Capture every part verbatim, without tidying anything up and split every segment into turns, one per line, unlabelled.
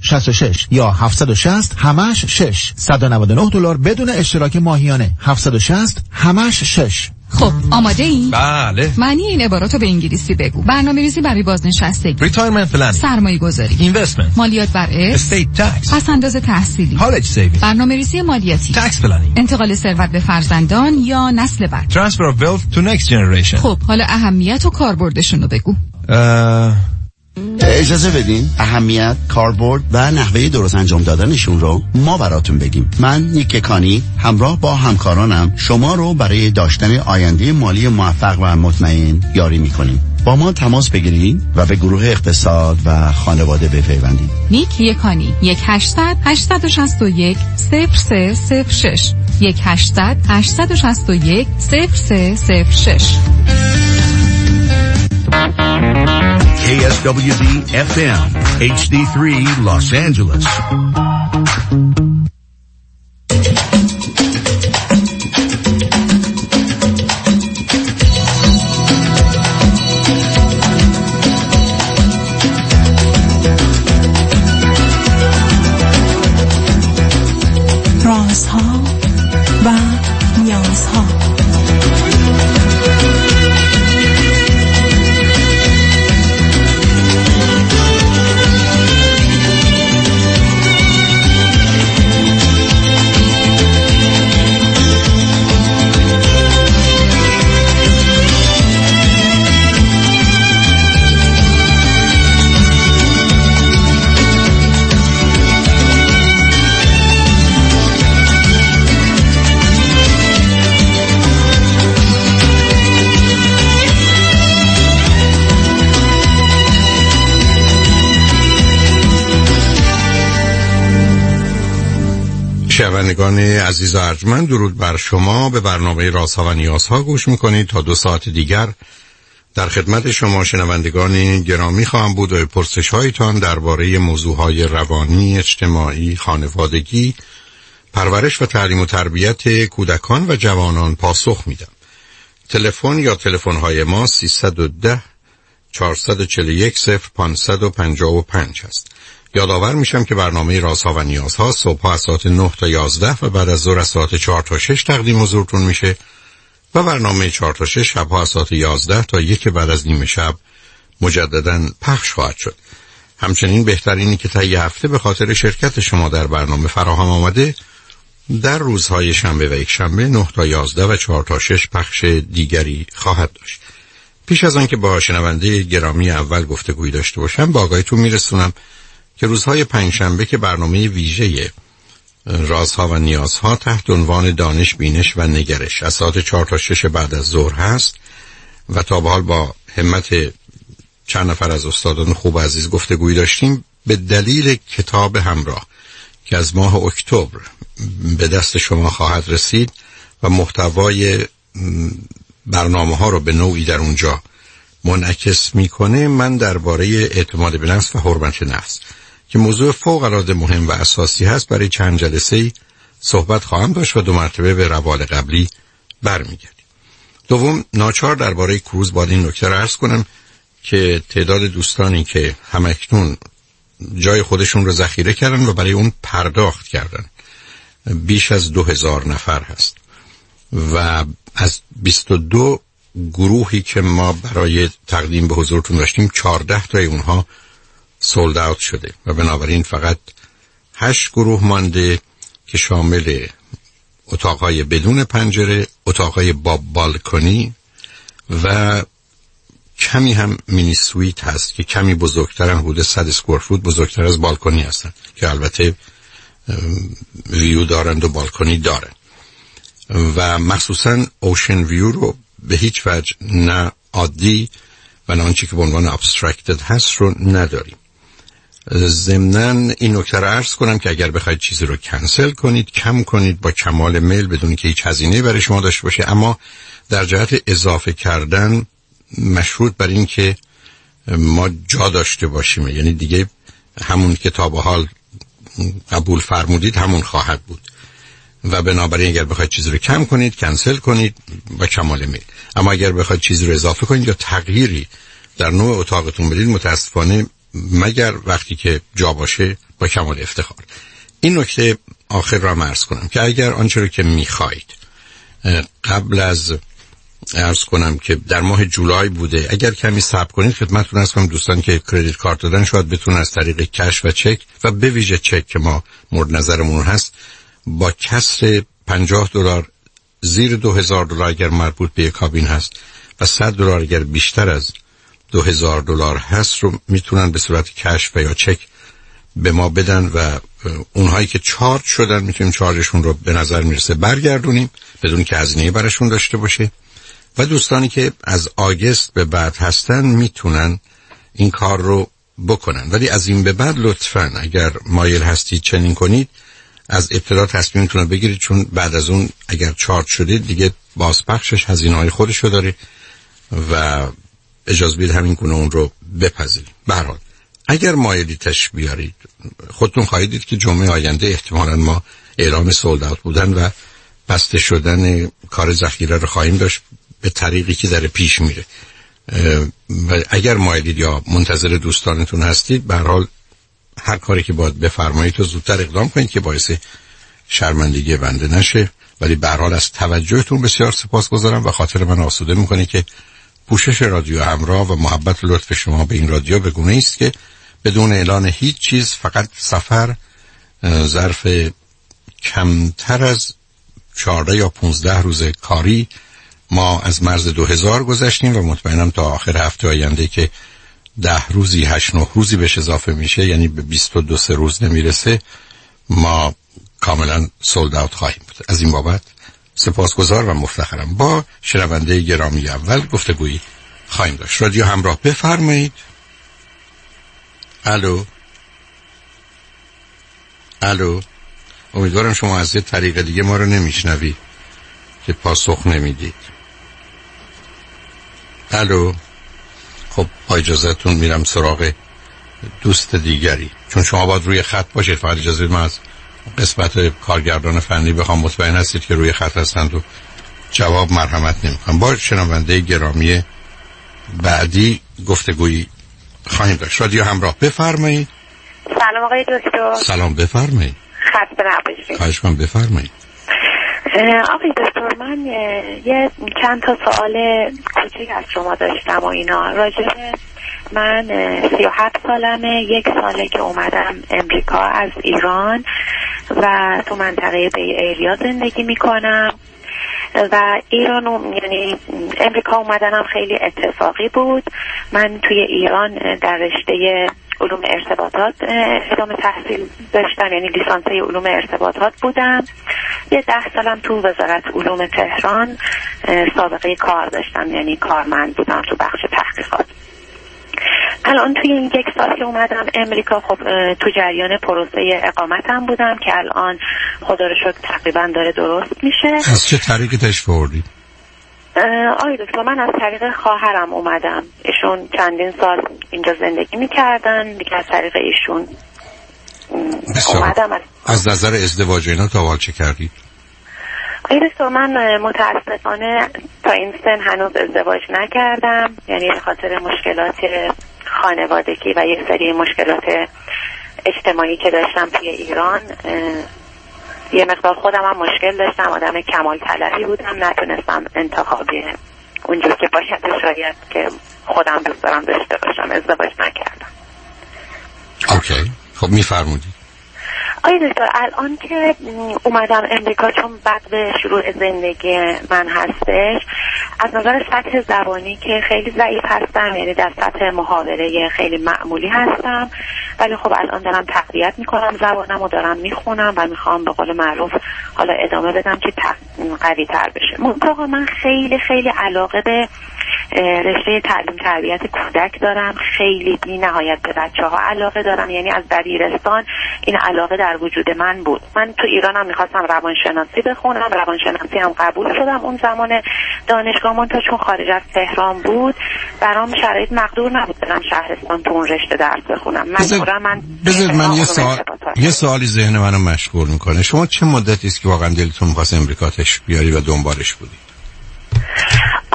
شش شش یا هفت شش صفر همش شش صد و نود و نه دلار بدون اشتراک ماهیانه. هفت شش صفر همش شش.
خب آماده این؟
بله.
معنی این عباراتو به انگلیسی بگو. برنامه‌ریزی برای بازنشستگی،
retirement planning،
سرمایه‌گذاری،
investment،
مالیات بر ارث،
estate tax،
پس‌انداز تحصیلی،
college saving،
برنامه‌ریزی مالیاتی،
tax planning،
انتقال ثروت به فرزندان یا نسل بعد،
transfer of wealth to next generation.
خب حالا اهمیت و کاربردشون رو بگو.
اه...
اجازه بدین اهمیت، کاربرد و نحوه درست انجام دادنشون رو ما براتون بگیم. من نیک کانی همراه با همکارانم شما رو برای داشتن آینده مالی موفق و مطمئن یاری میکنیم. با ما تماس بگیرید و به گروه اقتصاد و خانواده بپیوندید.
نیک یکانی یک هشتصد هشتصد شصت و یک صفر سه صفر شش یک هشتصد هشتصد شصت و یک صفر سه صفر شش.
K S W D F M H D three Los Angeles.
رازها و نیازها.
شنوندگان عزیز و ارجمند، درود بر شما. به برنامه رازها و نیازها گوش میکنید. تا دو ساعت دیگر در خدمت شما شنوندگان گرامی خواهم بود و به پرسش هایتان درباره موضوعهای روانی، اجتماعی، خانوادگی، پرورش و تعلیم و تربیت کودکان و جوانان پاسخ میدم. تلفن یا تلفن های ما سیصد و ده چهارصد و چهل و یک صفر پانصد و پنجاه و پنج هست. یادآور میشم که برنامه رازها و نیازها صبح از ساعت نه تا یازده و بعد از ظهر از ساعت چهار تا شش تقدیم حضورتون میشه و برنامه چهار تا شش شبها از ساعت یازده تا یک بعد از نیمه شب مجددا پخش خواهد شد. همچنین بهترینی که طی هفته به خاطر شرکت شما در برنامه فراهم آمده در روزهای شنبه و یک شنبه نه تا یازده و چهار تا شش پخش دیگری خواهد داشت. پیش از آن که با شنونده گرامی اول گفتگویی داشته باشم، با آگاهیتون میرسونم که روزهای پنجشنبه که برنامه ویژه رازها و نیازها تحت عنوان دانش، بینش و نگرش از ساعت چهار تا شش بعد از ظهر هست و تا به حال با همت چند نفر از استادان خوب عزیز گفتگویی داشتیم به دلیل کتاب همراه که از ماه اکتبر به دست شما خواهد رسید و محتوای برنامه ها رو به نوعی در اونجا منعکس میکنه. من درباره اعتماد به نفس و حرمت نفس که موضوع فوق العاده مهم و اساسی هست برای چند جلسه صحبت خواهم داشت و دو مرتبه به روال قبلی برمیگردیم. دوم، ناچار درباره کروز باید این نکته رو عرض کنم که تعداد دوستانی که همکنون جای خودشون رو ذخیره کردن و برای اون پرداخت کردن بیش از دو هزار نفر هست و از بیست و دو گروهی که ما برای تقدیم به حضورتون داشتیم چهارده تای اونها سولد اوت شده و بنابراین فقط هشت گروه مانده که شامل اتاقهای بدون پنجره، اتاقهای با بالکنی و کمی هم مینی سویت هست که کمی بزرگترن، حدود صد اسکوئر فوت بزرگتر از بالکنی هستن که البته ویو دارند و بالکنی دارن و مخصوصا اوشن ویو رو به هیچ وجه نه عادی و نه آنچه که به عنوان ابسترکتد هست رو نداریم. ضمناً این نکته رو عرض کنم که اگر بخواید چیزی رو کنسل کنید، کم کنید با کمال میل بدون که هیچ هزینه‌ای برای شما داشته باشه، اما در جهت اضافه کردن مشروط بر این که ما جا داشته باشیم، یعنی دیگه همون که تا به حال قبول فرمودید همون خواهد بود و بنابراین اگر بخواید چیزی رو کم کنید کنسل کنید با کمال میل، اما اگر بخواید چیزی رو اضافه کنید یا تغییری در نوع اتاقتون بدید متاسفانه مگر وقتی که جا باشه با کمال افتخار. این نکته آخر را عرض کنم که اگر آنچه رو که میخواید قبل از عرض کنم که در ماه جولای بوده، اگر کمی صبر کنید خدمتتون عرض کنم دوستان که کردیت کارت دادن شاید بتونن از طریق کش و چک و به ویژه چک که ما مورد نظرمون هست با کسر پنجاه دلار زیر دو هزار دلار اگر مربوط به یک کابین هست و صد دلار اگر بیشتر از دو هزار دلار هست رو میتونن به صورت کش و یا چک به ما بدن و اونهایی که چارج شدن میتونیم چارجشون رو به نظر میرسه برگردونیم بدون که هزینه‌ای براشون داشته باشه. و دوستانی که از آگست به بعد هستن میتونن این کار رو بکنن، ولی از این به بعد لطفاً اگر مایل هستید چنین کنید از ابتدا تصمیمتون رو بگیرید، چون بعد از اون اگر چارج شدید دیگه بازپخشش هزینه‌های خودشو داره و اجازه بدید همین گونه اون رو بپذیرید. به هر حال اگر مایلی تش بیارید خودتون خواهید دید که جمعه آینده احتمالاً ما اعلام سولد اوت بودن و بسته شدن کار ذخیره رو خواهیم داشت به طریقی که در پیش میره. و اگر مایلید یا منتظر دوستانتون هستید به هر حال هر کاری که باید بفرمایید تو زودتر اقدام کنید که باعث شرمندگی بنده نشه. ولی به هر حال از توجهتون بسیار سپاسگزارم و خاطر من آسوده میکنه که پوشش رادیو همراه و محبت و لطف شما به این رادیو به گونه‌ای است که بدون اعلان هیچ چیز فقط سفر ظرف کمتر از چهارده یا پانزده روز کاری ما از مرز دو هزار گذشتیم و مطمئنم تا آخر هفته آینده که ده روزی هشت نه روزی بهش اضافه میشه، یعنی به بیست و دو سه روز نمیرسه، ما کاملا سولد اوت خواهیم بود. از این بابت سپاسگزار و مفتخرم. با شنونده گرامی اول گفتگویی خواهیم داشت. رادیو همراه بفرمایید. الو الو امیدوارم شما از یه طریق دیگه ما رو نمیشنوید که پاسخ نمیدید. الو خب با اجازهتون میرم سراغ دوست دیگری، چون شما باید روی خط باشید. فقط اجازه بدید من از قسمت کارگردان فنی بخوام مطمئن هستید که روی خط هستند و جواب مرحمت نمیکنم. با شنونده گرامی بعدی گفتگویی خواهیم داشت. رادیو همراه بفرمایید.
سلام آقای دکتر.
سلام بفرمایید.
خسته نباشید.
خواهش کنم بفرمایید.
آقای دکتر من یه چند تا سوال کوچیک از شما داشتم و اینا راجبه من سی و هفت سالمه، یک ساله که اومدم امریکا از ایران و تو منطقه بی ایریا زندگی میکنم و ایران یعنی امریکا اومدنم خیلی اتفاقی بود. من توی ایران در رشته علوم ارتباطات ادامه تحصیل داشتم، یعنی لیسانسه علوم ارتباطات بودم. یه ده سالم تو وزارت علوم تهران سابقه کار داشتم، یعنی کارمند بودم تو بخش تحقیقات. الان توی این یک سال که اومدم امریکا خب تو جریان پروسه اقامتم بودم که الان خدا رو شکر تقریبا داره درست میشه.
از چه طریقی تشریف آوردید؟
آقای دکتر من از طریق خواهرم اومدم، ایشون چندین سال اینجا زندگی میکردن دیگه، از طریق ایشون اومدم. از,
از نظر ازدواج اینا تا حال چه کردید؟
آقای دکتر من متاسفانه تا این سن هنوز ازدواج نکردم، یعنی به خاطر مشکلات خانوادگی و یک سری مشکلات اجتماعی که داشتم توی ایران یه مقدار خودم هم مشکل داشتم، آدم کمال طلبی بودم، نتونستم انتخابی اونجور که باید شاید که خودم دوست دارم داشته باشم ازدواج نکردم.
اوکی خب میفرمودید.
آقای دکتر الان که اومدم امریکا چون بعد به شروع زندگی من هستش، از نظر سطح زبانی که خیلی ضعیف هستم، یعنی در سطح محاوره خیلی معمولی هستم، ولی خب الان دارم تقویت میکنم زبانم و دارم میخونم و میخوام به قول معروف حالا ادامه بدم که قوی تر بشه. منطقه من خیلی خیلی علاقه به رشته تعلیم تربیت کودک دارم، خیلی بی نهایت به بچه ها علاقه دارم، یعنی از دبیرستان این علاقه در وجود من بود. من تو ایرانم میخواستم روانشناسی بخونم، روانشناسی هم قبول شدم اون زمان دانشگاه، من تا چون خارج از تهران بود برام شرایط مقدور نبود برم شهرستان تو اون رشته درس بخونم. مجبورم من
بذار من یه سوال یه سوالی ذهن منو مشغول میکنه. شما چه مدتی است که واقعا دلتون می‌خواست امریکا تشریف بیاری و دنبالش بودی؟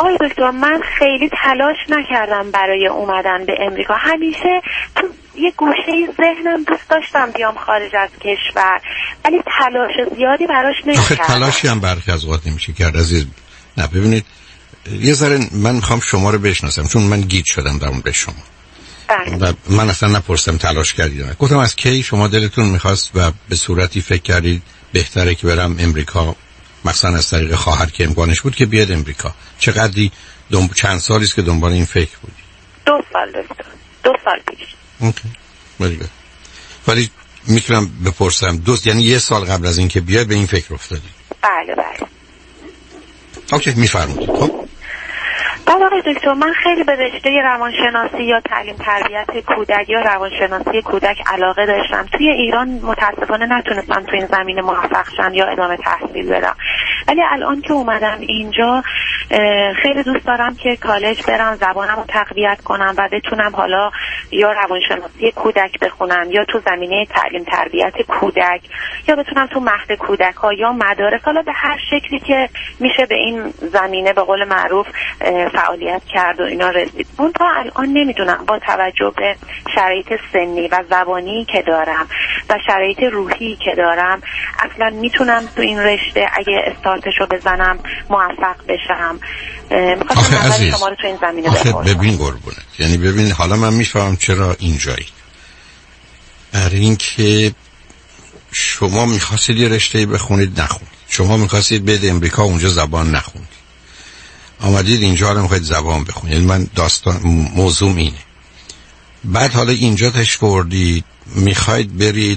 آقای دکتر من خیلی تلاش نکردم برای اومدن به امریکا. همیشه تو یه گوشه ذهنم دوست داشتم بیام خارج از کشور، ولی تلاش زیادی براش نمی‌کردم.
آخه تلاشی هم برخی از اوقات نمیشه کرد عزیز. نه ببینید یه ذره من میخوام شما رو بشناسم، چون من گیج شدم در اون به شما. و من اصلا نپرسم تلاش کردید. گفتم از کی شما دلتون میخواست و به صورتی فکر کردید بهتره که برم امریکا، مثلا از طریق خواهر که امکانش بود که بیاد امریکا؟ چقدری دنب... چند سالی است که دنبال این فکر بودی؟
دو سال دکتر. دو سال پیش.
اوکی. ولی ولی میتونم بپرسم دوست یعنی یه سال قبل از اینکه بیاد به این فکر افتادی؟
بله بله.
اوکی میفرمایید. خب
بله آقای دکتر من خیلی به رشته روانشناسی یا تعلیم تربیت کودک یا روانشناسی کودک علاقه داشتم. توی ایران متاسفانه نتونستم توی این زمینه موفق شم یا ادامه تحصیل بدم، ولی الان که اومدم اینجا خیلی دوست دارم که کالج برم، زبانم رو تقویت کنم و بتونم حالا یا روانشناسی کودک بخونم یا تو زمینه تعلیم تربیت کودک یا بتونم تو مهد کودک ها یا مدارس، حالا به هر شکلی که میشه به این زمینه به قول معروف فعالیت کرد و اینا رسید. اون تا الان نمیدونم با توجه به شرایط سنی و زبانی که دارم و شرایط روحی که دارم اصلا میتونم تو این رشته اگه استارتشو بزنم موفق بشم. میخواستم نظر شما رو تو این زمینه بپرسم.
ببین قربونت، یعنی ببین حالا من میفهمم چرا اینجایی. برای اینکه شما میخواستید یه رشته بخونید نخونید، شما میخواستید برید امریکا اونجا زبان نخونید، آمدید اینجا رو میخواید زبان بخونید. یعنی من داستان موضوع اینه. بعد حالا اینجا تشکردید میخواید برید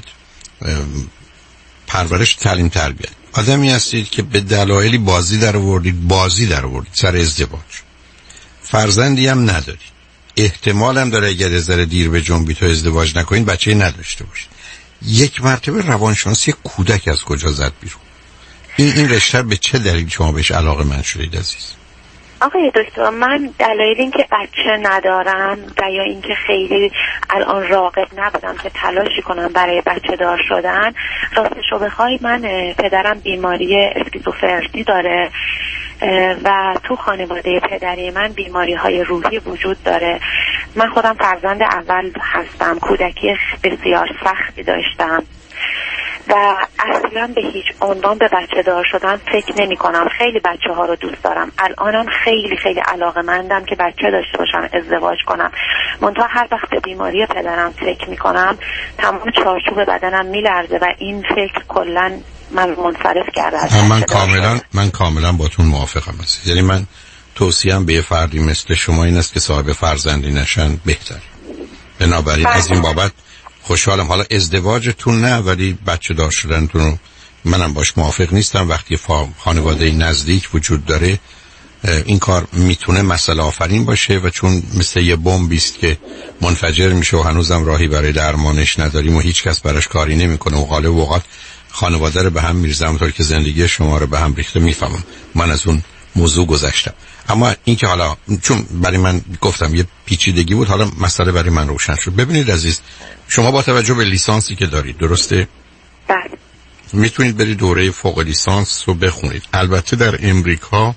پرورش تعلیم تربیت. آدمی هستید که به دلایلی بازی در آوردید بازی در آوردید سر ازدواج، فرزندی هم ندارید، احتمال هم داره اگر از ذره دیر به جنبی تو ازدواج نکنید بچه نداشته باشید. یک مرتبه روانشناسی کودک از کجا زد بیرون؟ این این رشته به چه دلیل شما بهش علاقه من شدید عزیز؟
آقای دکتر من دلایل این که بچه ندارم و یا اینکه خیلی الان راغب نبودم که تلاشی کنم برای بچه دار شدن. راستشو بخوای من پدرم بیماری اسکیزوفرنی داره و تو خانواده پدری من بیماری های روحی وجود داره. من خودم فرزند اول هستم، کودکی بسیار سختی داشتم و اصلا به هیچ عنوان به بچه دار شدن فکر نمی کنم. خیلی بچه ها رو دوست دارم، الانم خیلی خیلی علاقه مندم که بچه داشته باشم، ازدواج کنم. منتها هر وقت به بیماری پدرم فکر می کنم تمام چارچوب بدنم می لرزه و این فکر کلن من منصرف کرده.
من کاملا من کاملا باتون موافقم است. یعنی من توصیه‌ام به یه فردی مثل شما این است که صاحب فرزندی نشن بهتره. بنابراین از این بابت خوشحالم. حالا ازدواجتون نه، ولی بچه دار شدنتون رو منم باش موافق نیستم. وقتی خانواده نزدیک وجود داره این کار میتونه مسئله آفرین باشه و چون مثل یه بمبی است که منفجر میشه و هنوزم راهی برای درمانش نداریم و هیچ کس براش کاری نمیکنه و غالب اوقات خانواده رو به هم میرزه، همونطور که زندگی شما رو به هم ریخته. میفهمم، من از اون موضوع گذشتم. اما این که حالا چون برای من گفتم یه پیچیدگی بود، حالا مسئله برای من روشن شد. ببینید عزیز، شما با توجه به لیسانسی که دارید، درسته؟
بله.
میتونید برید دوره فوق لیسانس رو بخونید. البته در امریکا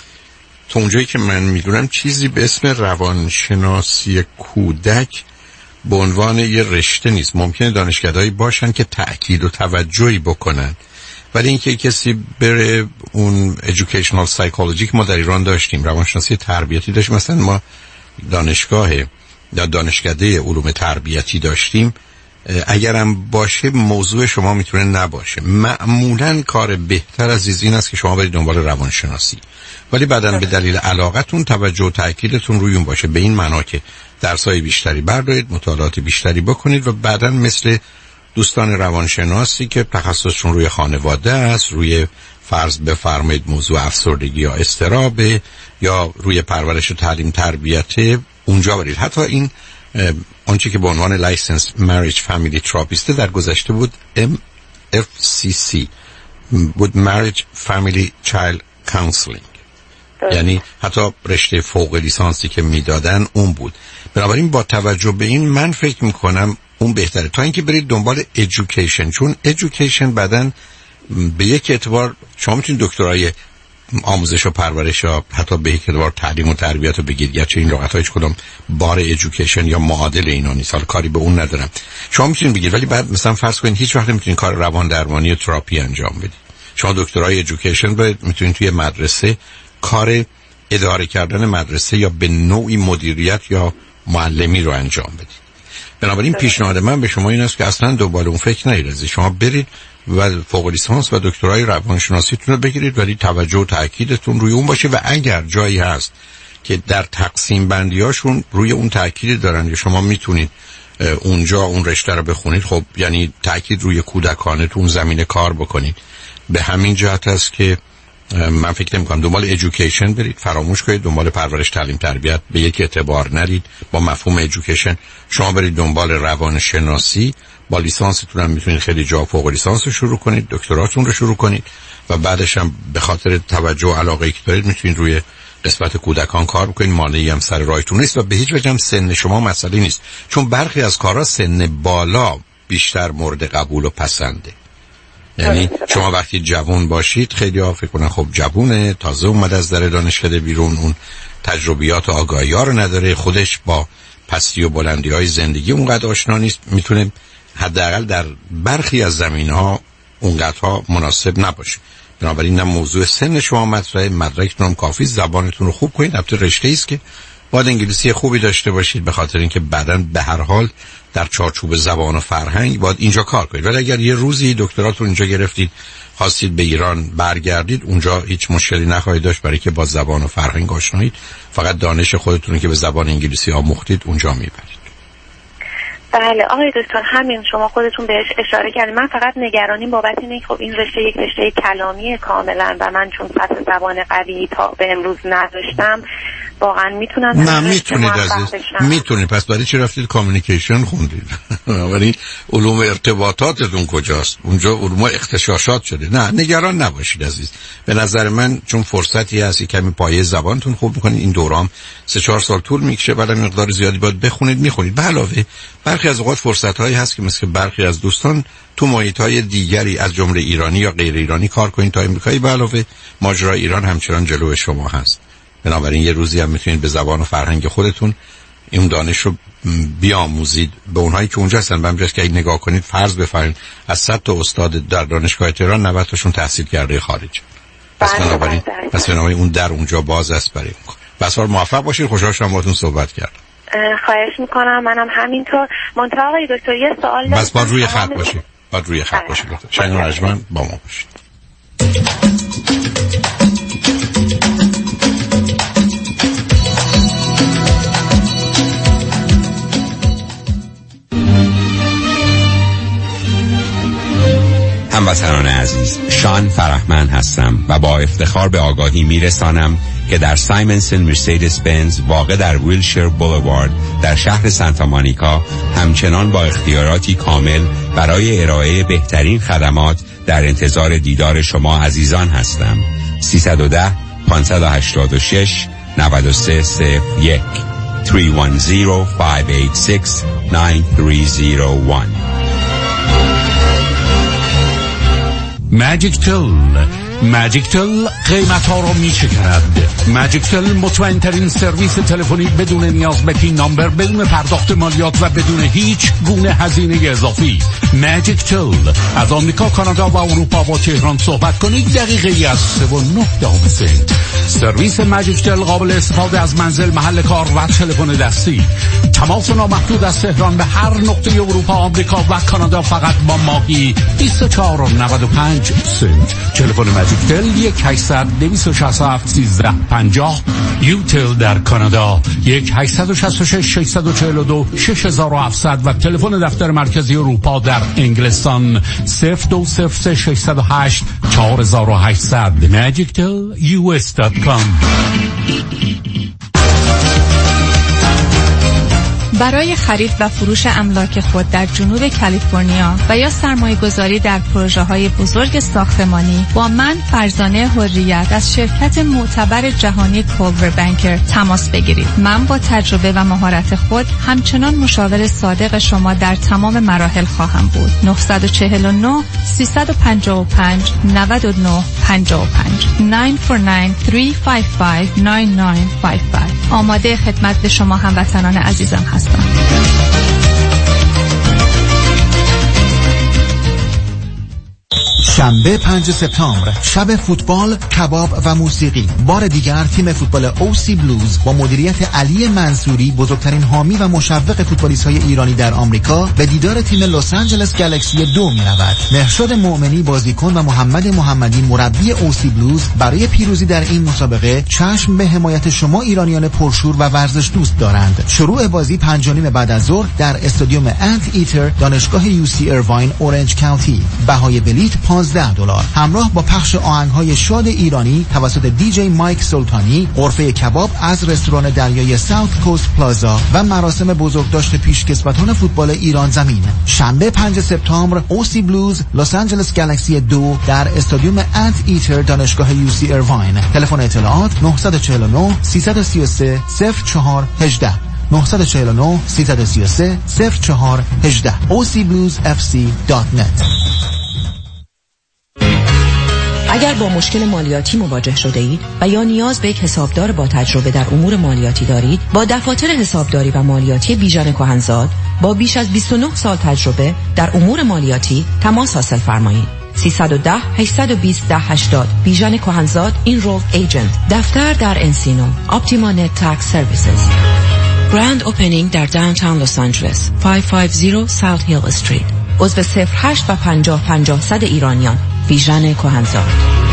تا اونجایی که من میدونم چیزی به اسم روانشناسی کودک به عنوان یه رشته نیست. ممکنه دانشگاه‌هایی باشن که تأکید و توجهی بکنن، ولی اینکه کسی بره اون educational psychology که ما در ایران داشتیم، روانشناسی تربیتی داشتیم، مثلا ما دانشگاه یا دانشکده علوم تربیتی داشتیم، اگرم باشه موضوع شما میتونه نباشه. معمولا کار بهتر از این است که شما برید دنبال روانشناسی، ولی بعداً به دلیل علاقتون توجه و تأکیدتون روی اون باشه، به این معنا که درسای بیشتری بردارید، مطالعات بیشتری بکنید و بعداً مثل دوستان روانشناسی که تخصصشون روی خانواده است، روی فرض بفرمایید موضوع افسردگی یا اضطراب یا روی پرورش و تعلیم تربیت، اونجا برید. حتی این آنچه که به عنوان لایسنس مریج فامیلی تراپیست در گذشته بود ام اف سی سی بود، مریج فامیلی چایلد کانسلینگ، یعنی حتی رشته فوق لیسانسی که میدادن اون بود. بنابراین با توجه به این من فکر میکنم اون بهتره تا اینکه برید دنبال ایژوکیشن، چون ایژوکیشن بعدن به یک اعتبار شما میتونید دکترای آموزش و پرورش یا حتی به یک اعتبار تعلیم و تربیت رو بگید، گرچه این راحت هیچ کدوم بار ایژوکیشن یا معادل اینا نیست، حالا کاری به اون ندارم. شما میتونید بگید ولی بعد مثلا فرض کنید هیچ وقت نمیتونید کار روان درمانی و تراپی انجام بدید. شما دکترای ایژوکیشن باید میتونید توی مدرسه کار اداره کردن مدرسه یا به نوعی مدیریت یا معلمی رو انجام بدید. بنابراین پیشنهاد من به شما این است که اصلا دنبال اون فکر نگیرید. شما برید و فوق لیسانس و دکترای روانشناسیتون رو بگیرید، ولی توجه و تاکیدتون روی اون باشه و اگر جایی هست که در تقسیم بندیاشون روی اون تاکید دارن که شما میتونید اونجا اون رشته رو بخونید، خب یعنی تاکید روی کودکانه تو اون زمینه کار بکنید. به همین جهت است که من فکر نمی‌کنم دنبال ایژوکیشن برید، فراموش کنید دنبال پرورش تعلیم تربیت به یک اعتبار نرید. با مفهوم ایژوکیشن شما برید دنبال روانشناسی، با لیسانستون هم میتونید خیلی جا فوق لیسانس رو شروع کنید، دکتراتون رو شروع کنید و بعدش هم به خاطر توجه و علاقه‌ای که دارید میتونید روی قسمت کودکان کار بکنید. مانعی هم سر راهتون نیست و به هیچ وجه هم سن شما مسئله نیست، چون برخی از کارها سن بالا بیشتر مورد قبول و پسنده. یعنی شما وقتی جوان باشید خیلی ها فکر کنن خب جوونه، تازه اومد از در دانشکده بیرون، اون تجربیات و آگاهی ها رو نداره، خودش با پستی و بلندی های زندگی اونقدر آشنا نیست، میتونه حداقل در برخی از زمینها اونقدرها مناسب نباشه. بنابراین نه موضوع سن شما مطرحه، مدرکتون هم کافی، زبانتون رو خوب کنید. البته رشته‌ای است که باید انگلیسی خوبی داشته باشید، به خاطر اینکه بعداً به هر حال در چارچوب زبان و فرهنگ باید اینجا کار کنید. ولی اگر یه روزی دکتراتون اینجا گرفتید خواستید به ایران برگردید، اونجا هیچ مشکلی نخواهید داشت، برای که با زبان و فرهنگ آشنایید. فقط دانش خودتون که به زبان انگلیسی آموختید اونجا میبرید.
بله آقای دکتر، همین شما خودتون بهش اشاره کردید. من فقط نگرانیم بابت اینه که خب این رشته یک رشته کلامی کاملا و من چون سطح زبان قوی تا به امروز نداشتم واقعا میتونم
نه میتونید عزیز میتونید. پس برای چی رفتید کامیونیکیشن خوندید؟ ولی علوم ارتباطاتتون کجاست؟ اونجا علوم اغتشاشات شده. نه نگران نباشید عزیز. به نظر من چون فرصتی هست کمی پایه زبانتون خوب میکنید، این دورام سه چهار سال طول میکشه، بعد مقدار زیادی باید بخونید میخونید. به علاوه برخی از اوقات فرصت‌هایی هست که مثل برخی از دوستان تو محیط‌های دیگری از جمله ایرانی یا غیر ایرانی کار کنید تا امریکایی. به علاوه ماجرای ایران همچنان جلو شما هست. بنابراین یه روزی هم میتونید به زبان و فرهنگ خودتون این دانش رو بیاموزید به اونهایی که اونجا هستن. بمجرد که اگه نگاه کنید فرض بفرمایید از صد تا استاد در دانشگاه تهران نود تاشون تحصیل کرده خارج. پس بنابراین پس بنابراین اون در اونجا باز است برای اون. بسیار موفق باشید. خوشحال شدم باهاتون صحبت کردم.
خواهش میکنم. منم همینطور. منتها آقای دکتر یه سوال دارم.
بس با روی خط باشید. با روی خط باشید. شنگ رجمن با ما باشید.
هموطنان عزیز، شان فرحمند هستم و با افتخار به آگاهی میرسانم که در سایمنسن مرسیدس بنز واقع در ویلشیر بولوارد در شهر سانتا مونیکا همچنان با اختیاراتی کامل برای ارائه بهترین خدمات در انتظار دیدار شما عزیزان هستم. سیصد و ده پانصد و هشتاد و شش نود و سه صفر یک سه یک صفر پنج هشت شش نه سه صفر یک
ماجیک تل ماجیک تل قیمت ها را می شکند. ماجیک تل مطمئن ترین سرویس تلفنی بدون نیاز به پین نامبر، بدون پرداخت مالیات و بدون هیچ گونه هزینه اضافی. ماجیک تل از آمریکا، کانادا و اروپا با تهران صحبت کنید دقیقه از سه و نه دقیقه. سرویس ماجیک تل قابل استفاده از منزل، محل کار و تلفن دستی. تماس نامحدود از تهران به هر نقطه اروپا، آمریکا و کانادا فقط با ماهی بیست و چهار و نود و پنج سنت. تلفن ماجیک تل یک هشتصد دویست و شصت و هفت سیزده پنجاه. یوتل در کانادا یک هشتصد و شصت و شش ششصد و چهل و دو شش هزار و هفتصد و تلفن دفتر مرکزی اروپا در انگلستان صفر دو صفر سه ششصد و هشت چهار هزار و هشتصد. ماجیک تل یو اس دات کام.
برای خرید و فروش املاک خود در جنوب کالیفرنیا و یا سرمایه گذاری در پروژه های بزرگ ساختمانی با من فرزانه حریت از شرکت معتبر جهانی کولور بانکر تماس بگیرید. من با تجربه و مهارت خود همچنان مشاور صادق شما در تمام مراحل خواهم بود. نه چهار نه سه پنج پنج نه نه پنج پنج نه چهار نه سه پنج پنج نه نه پنج پنج. آماده خدمت به شما هموطنان عزیزم هستم.
شنبه پنج سپتامبر شب فوتبال، کباب و موسیقی. بار دیگر تیم فوتبال او سی بلوز با مدیریت علی منصوری، بزرگترین حامی و مشوق فوتبالیست‌های ایرانی در آمریکا، به دیدار تیم لس آنجلس گالاکسی دو می‌رود. مهرشاد مؤمنی بازیکن و محمد محمدی مربی او سی بلوز برای پیروزی در این مسابقه چشم به حمایت شما ایرانیان پرشور و ورزش دوست دارند. شروع بازی پنج و نیم بعد از ظهر در استادیوم انت ایتر دانشگاه یو سی ایرواین اورنج کانتی. بهای بلیت پانزده دلار. همراه با پخش آهنگ‌های شاد ایرانی توسط دیجی مایک سلطانی، غرفه کباب از رستوران دریای ساوت کوست پلازا و مراسم بزرگداشت پیشکسوتان فوتبال ایران زمین. شنبه پنج سپتامبر او سی بلوز لس آنجلس گالاکسی دو در استادیوم انت ایتر دانشگاه یو سی ایرواین. تلفن اطلاعات نه چهار نه سه سه سه صفر چهار یک هشت نه چهار نه سه سه سه صفر چهار یک هشت او سی بلوز اف سی دات نت.
اگر با مشکل مالیاتی مواجه شده اید و یا نیاز به یک حسابدار با تجربه در امور مالیاتی دارید، با دفاتر حسابداری و مالیاتی بیژن کهنزاد با بیش از بیست و نه سال تجربه در امور مالیاتی تماس حاصل فرمایید. سیصد و ده هشتصد و بیست ده هشتاد بیژن کهنزاد اینرولد ایجنت. دفتر در انسینو. اپتیما نت تکس سرویسز. گراند اوپنینگ در داونتاون لس آنجلس. پانصد و پنجاه ساوت هیل استریت. عضو صفر هشت و پنجاه پنجاه صد ایرانیان. بیژن کهنزاد.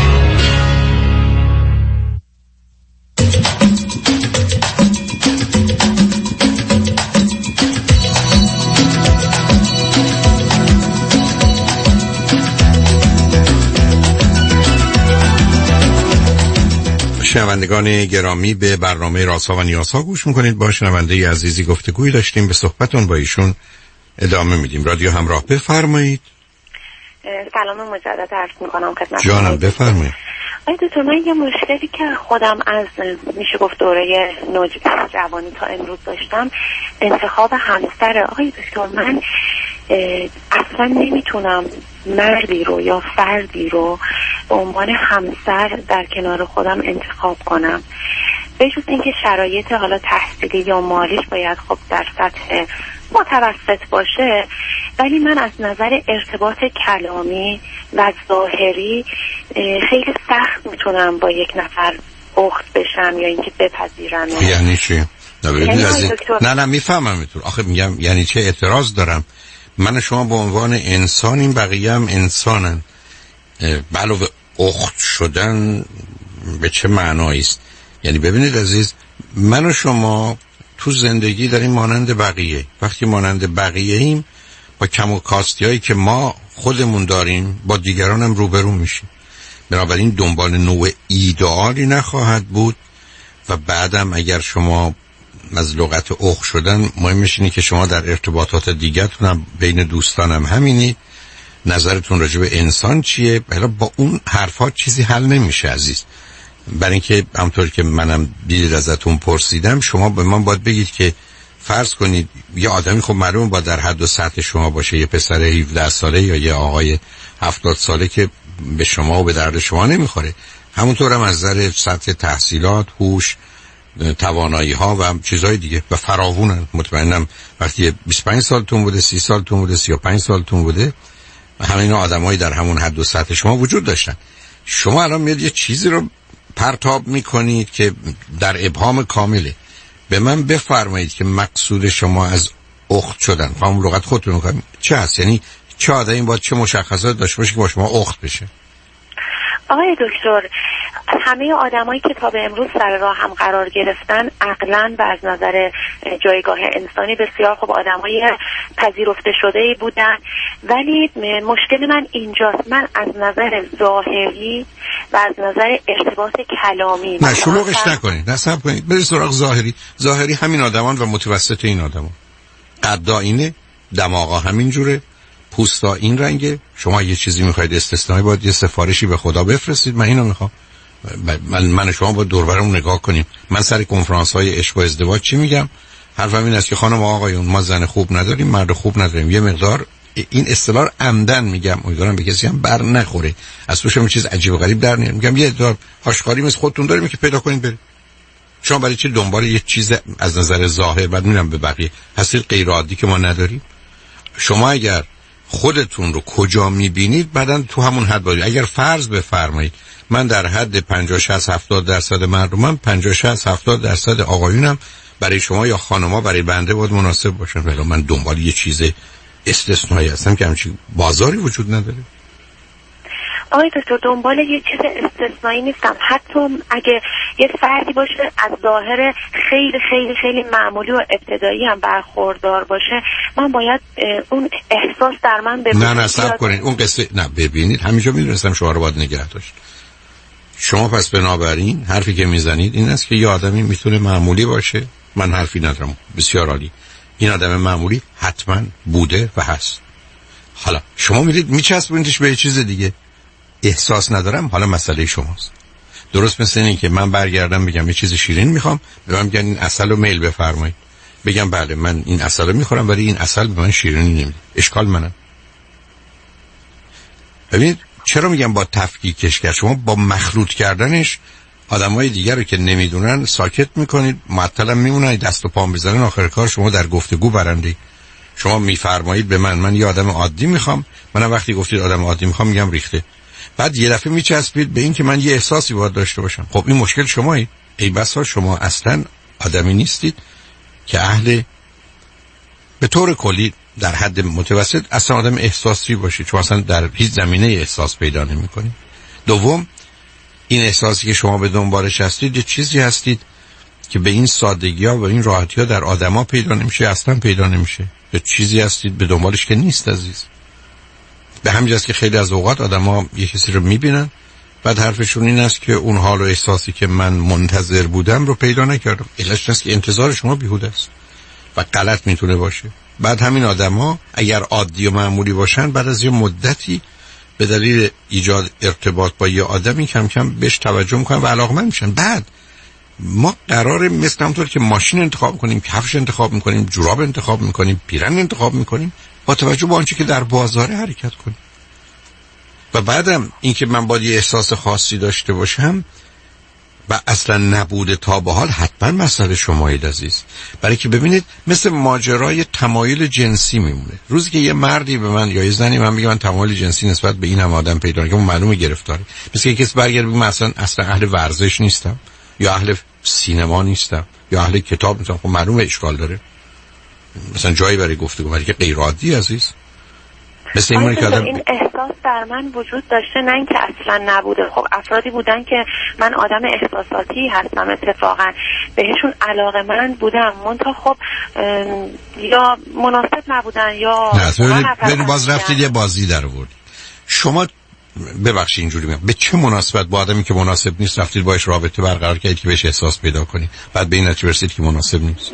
شنوندگان گرامی، به برنامه رازها و نیازها گوش میکنید. با شنونده عزیزی گفتگویی داشتیم، به صحبتون با ایشون ادامه میدیم. رادیو همراه، بفرمایید.
سلام مجدد عرض میکنم خدمت
جانم، بفرمایید.
آقای دکتر، من یه مشکلی که خودم از میشه گفت دوره نوجوانی تا امروز داشتم، انتخاب همسر. آقای دکتر، من اصلا نمیتونم مردی رو یا فردی رو به عنوان همسر در کنار خودم انتخاب کنم، به جز اینکه شرایط حالا تحصیلی یا مالیش باید خب در سطح متوسط باشه، ولی من از نظر ارتباط کلامی و ظاهری خیلی سخت میتونم با یک نفر اخت بشم یا اینکه بپذیرم.
یعنی چی؟
یعنی
این... نه نه میفهمم میتونم. آخه میگم یعنی چه اعتراض دارم؟ من و شما به عنوان انسان، این بقیه هم انسانن. علاوه اخت شدن به چه معنایی است؟ یعنی ببینید عزیز، من و شما تو زندگی داریم مانند بقیه. وقتی مانند بقیه ایم، با کم و کاستی هایی که ما خودمون داریم با دیگران هم روبرو میشیم. بنابراین دنبال نوع ایدئالی نخواهد بود و بعدم اگر شما از لغت اخ شدن، مهمش اینه که شما در ارتباطات دیگرتون هم بین دوستانم همینی. نظرتون راجع به انسان چیه؟ حالا با اون حرفات چیزی حل نمیشه عزیز. برای اینکه همونطور که منم دید ازتون پرسیدم، شما به من باید بگید که فرض کنید یه آدمی خب معلومه با در حد و سطح شما باشه، یه پسر هفده ساله یا یه آقای هفتاد ساله که به شما و به درد شما نمیخوره. همونطور هم از نظر سطح تحصیلات، هوش، توانایی ها و چیزهای دیگه و فراوونن. مطمئنم وقتی بیست و پنج سالتون بوده، سی سالتون بوده، سی و پنج سالتون بوده، همه اینا آدمایی در همون حد و سطح شما وجود داشتن. شما الان میاد یه چیزی رو پرتاب میکنید که در ابهام کامله. به من بفرمایید که مقصود شما از اخت شدن، همون لغت خودتون رو کنید، چه هست؟ یعنی چه آدمی باید چه مشخصات داشته باشه که با شما اخت بشه؟
آقای دکتر، همه آدمایی که تا به امروز سر راه هم قرار گرفتن عقلاً و از نظر جایگاه انسانی بسیار خوب آدمای پذیرفته شده‌ای بودن، ولی مشکل من اینجاست. من از نظر ظاهری و از نظر ارتباط کلامی
نه شلوغش نکنید، نه صبر کنید، برید سراغ ظاهری. ظاهری همین آدمان و متوسط این آدمان. قدا اینه، دماغا همین جوره، پوستا این رنگه. شما یه چیزی میخواید استثنایی، باید یه سفارشی به خدا بفرستید. من اینو میخوام. من من شما با دور و برمون نگاه کنیم. من سر کنفرانس های عشق و ازدواج چی میگم؟ حرفم این است که خانم آقایون، ما زن خوب نداریم، مرد خوب نداریم. یه مقدار این اصطلاح عمدن میگم، امیدوارم به کسی هم بر نخوره، از توش هم چیز عجیب و غریب در نمیاد. میگم یه مقدار آشکاری مثل خودتون داریم که پیدا کنید برید. شما برای چه دنبال یه چیز از نظر ظاهر، بعد میرم به بقیه، هستید غیر عادی که ما نداریم؟ شما اگر خودتون رو کجا میبینید بعدن تو همون حد باید. اگر فرض بفرمایید من در حد پنجاه شصت هفتاد درصد مردمم، پنجاه شصت هفتاد درصد آقایونم برای شما یا خانما برای بنده باید مناسب باشن، ولی من دنبال یه چیز استثنایی هستم که همچین بازاری وجود نداره.
آقای دکتر دنبال یه چیز استثنایی نیستم. حتی اگه یه فردی باشه از ظاهر خیلی خیلی خیلی معمولی و ابتدایی هم برخوردار باشه، من باید اون احساس در من ببینید.
نه نه صبر کنید، اون قصه نه ببینید، همینجا میدونستم شما رو باید نگه داشت. شما پس بنابراین حرفی که میزنید این است که یه آدمی میتونه معمولی باشه. من حرفی ندارم، بسیار عالی. این آدم معمولی حتما بوده و هست. حالا شما میرید میچسبونیدش به یه چیز دیگه. احساس ندارم، حالا مسئله شماست. درست مثل این که من برگردم بگم یه چیز شیرین میخوام، به من میگن این عسل رو میل بفرمایید، بگم بله من این عسل رو میخورم ولی این عسل به من شیرینی نمیده، اشکال منم. ببینید چرا میگم با تفکیکش کرد؟ شما با مخلوط کردنش آدمای دیگر رو که نمیدونن ساکت میکنید، معطلم میمونن، دست و پا میزنن، آخر کار شما در گفتگو برنده. شما میفرمایید به من من یه آدم عادی میخوام، منم وقتی گفتید آدم عادی میخوام میگم ریخته. بعد یه دفعه میچسبید به این که من یه احساسی باید داشته باشم. خب این مشکل شمایید. ای بسا شما اصلا آدمی نیستید که اهل به طور کلی در حد متوسط اصلا آدم احساسی باشید، چون اصلا در هیچ زمینه احساس پیدا نمی‌کنید. دوم، این احساسی که شما به دنبالش هستید یه چیزی هستید که به این سادگی‌ها و این راحتی‌ها در آدم‌ها پیدا نمیشه، اصلا پیدا نمیشه. یه چیزی هستید به دنبالش که نیست عزیز. به همین جاست که خیلی از اوقات آدم‌ها یه کسی رو می‌بینن، بعد حرفشون این است که اون حال و احساسی که من منتظر بودم رو پیدا نکردم. علتش است که انتظار شما بیهوده است و غلط میتونه باشه. بعد همین آدم‌ها اگر عادی و معمولی باشن، بعد از یه مدتی به دلیل ایجاد ارتباط با یه آدمی کم کم بهش توجه میکنن و علاقمند میشن. بعد ما قراره مثل همونطور که ماشین انتخاب کنیم، کفش انتخاب میکنیم، جوراب انتخاب میکنیم، پیرن انتخاب میکنیم، با توجه به آنچه که در بازار حرکت کنیم. و بعدم اینکه من باید یه احساس خاصی داشته باشم و اصلا نبوده تا به حال، حتما مسئله شمایید عزیز. برای که ببینید مثل ماجرای تمایل جنسی میمونه. روزی که یه مردی به من یا یه زنی من میگه من تمایل جنسی نسبت به این هم آدم پیدا کنم، معلومه گرفتاره. مثل که کسی برگرده بگه من اصلا اصلا اهل ورزش نیستم، یا اهل سینما نیستم، یا اهل کتاب نیستم، خب معلومه اشکال داره. مثلا جایی برای گفتگو، برای که غیر عادی عزیز. مثل این که آدم
این احساس در من وجود داشته، نه اینکه اصلا نبوده. خب افرادی بودن که من آدم احساساتی هستم، اتفاقا بهشون علاقه من بودم، منتها خب یا مناسب نبودن یا
نه. باز رفتید یه بازی در آوردید. شما ببخشید اینجوری میگم، به چه مناسبت با آدمی که مناسب نیست رفتید باش رابطه برقرار کردید که بهش احساس پیدا کنید، بعد به این نتیجه رسیدید که مناسب نیست؟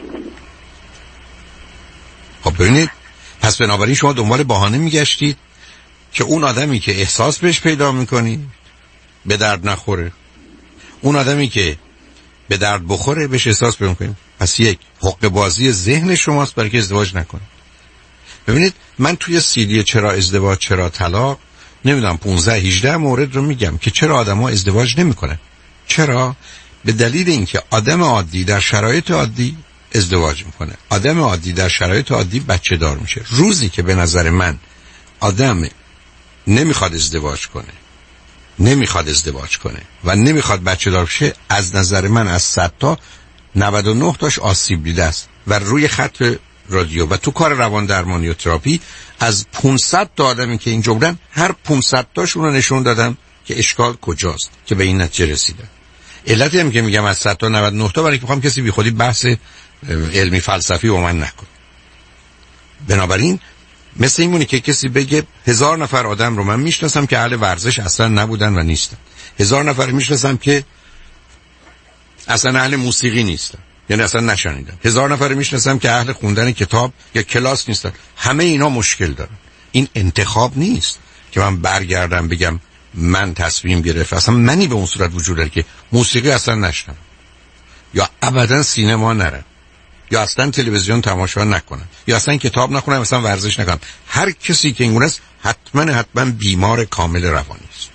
خب ببینید، پس بنابراین شما دنبال بهانه میگشتید که اون آدمی که احساس بهش پیدا میکنی به درد نخوره، اون آدمی که به درد بخوره بهش احساس پیدا میکنید. پس یک حق بازی ذهن شماست برای که ازدواج نکنید. ببینید من توی سیدی چرا ازدواج چرا طلاق نمیدونم پانزده هجده مورد رو میگم که چرا آدما ازدواج نمیکنن. چرا؟ به دلیل اینکه آدم عادی در شرایط عادی ازدواج میکنه، آدم عادی در شرایط عادی بچه دار میشه. روزی که به نظر من آدم نمیخواد ازدواج کنه نمیخواد ازدواج کنه و نمیخواد بچه دار بشه، از نظر من از صد تا نود و نه تاش آسیب دیده است. و روی خط رادیو و تو کار روان درمانی و تراپی از پانصد تا آدمی که این جبران، هر پانصد تاشون رو نشون دادم که اشکال کجاست که به این نتیجه رسیدن. علتی هم که میگم از صد تا نود و نه تا برای که میخوام کسی بی خودی بحث علمی فلسفی با من نکن. بنابراین مثل این مونه که کسی بگه هزار نفر آدم رو من میشناسم که اهل ورزش اصلا نبودن و نیستن، هزار نفر میشناسم که اصلا اهل موسیقی نیستن، یعنی اصلا نشنیدم. هزار نفر میشناسم که اهل خوندن کتاب یا کلاس نیستن، همه اینا مشکل دارن. این انتخاب نیست که من برگردم بگم من تصمیم گرفت اصلا منی به اون صورت وجود داره که موسیقی اصلا نشنم یا ابدا سینما نرم یا اصلا تلویزیون تماشا نکنم یا اصلا کتاب نخونم، اصلا ورزش نکنم. هر کسی که اینگونه است حتما حتما بیمار کامل روانی است.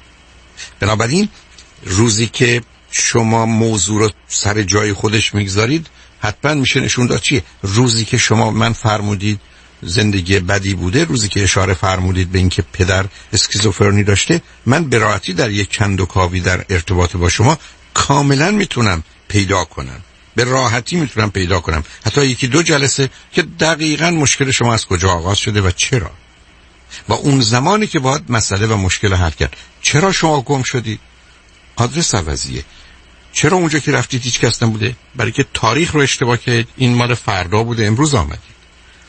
بنابراین روزی که شما موضوع رو سر جای خودش میگذارید حتما میشه نشون داد چیه. روزی که شما من فرمودید زندگی بدی بوده، روزی که اشاره فرمودید به اینکه پدر اسکیزوفرنی داشته، من به راحتی در یک چند و کاوی در ارتباط با شما کاملا میتونم پیدا کنم، به راحتی میتونم پیدا کنم حتی یکی دو جلسه که دقیقاً مشکل شما از کجا آغاز شده و چرا، و اون زمانی که باید مسئله و مشکل حل کرد. چرا شما گم شدید؟ آدرس عوضیه. چرا اونجا که رفتید هیچ کس نبوده؟ برای که تاریخ رو اشتباه کرد، این مال فردا بوده امروز آمدید.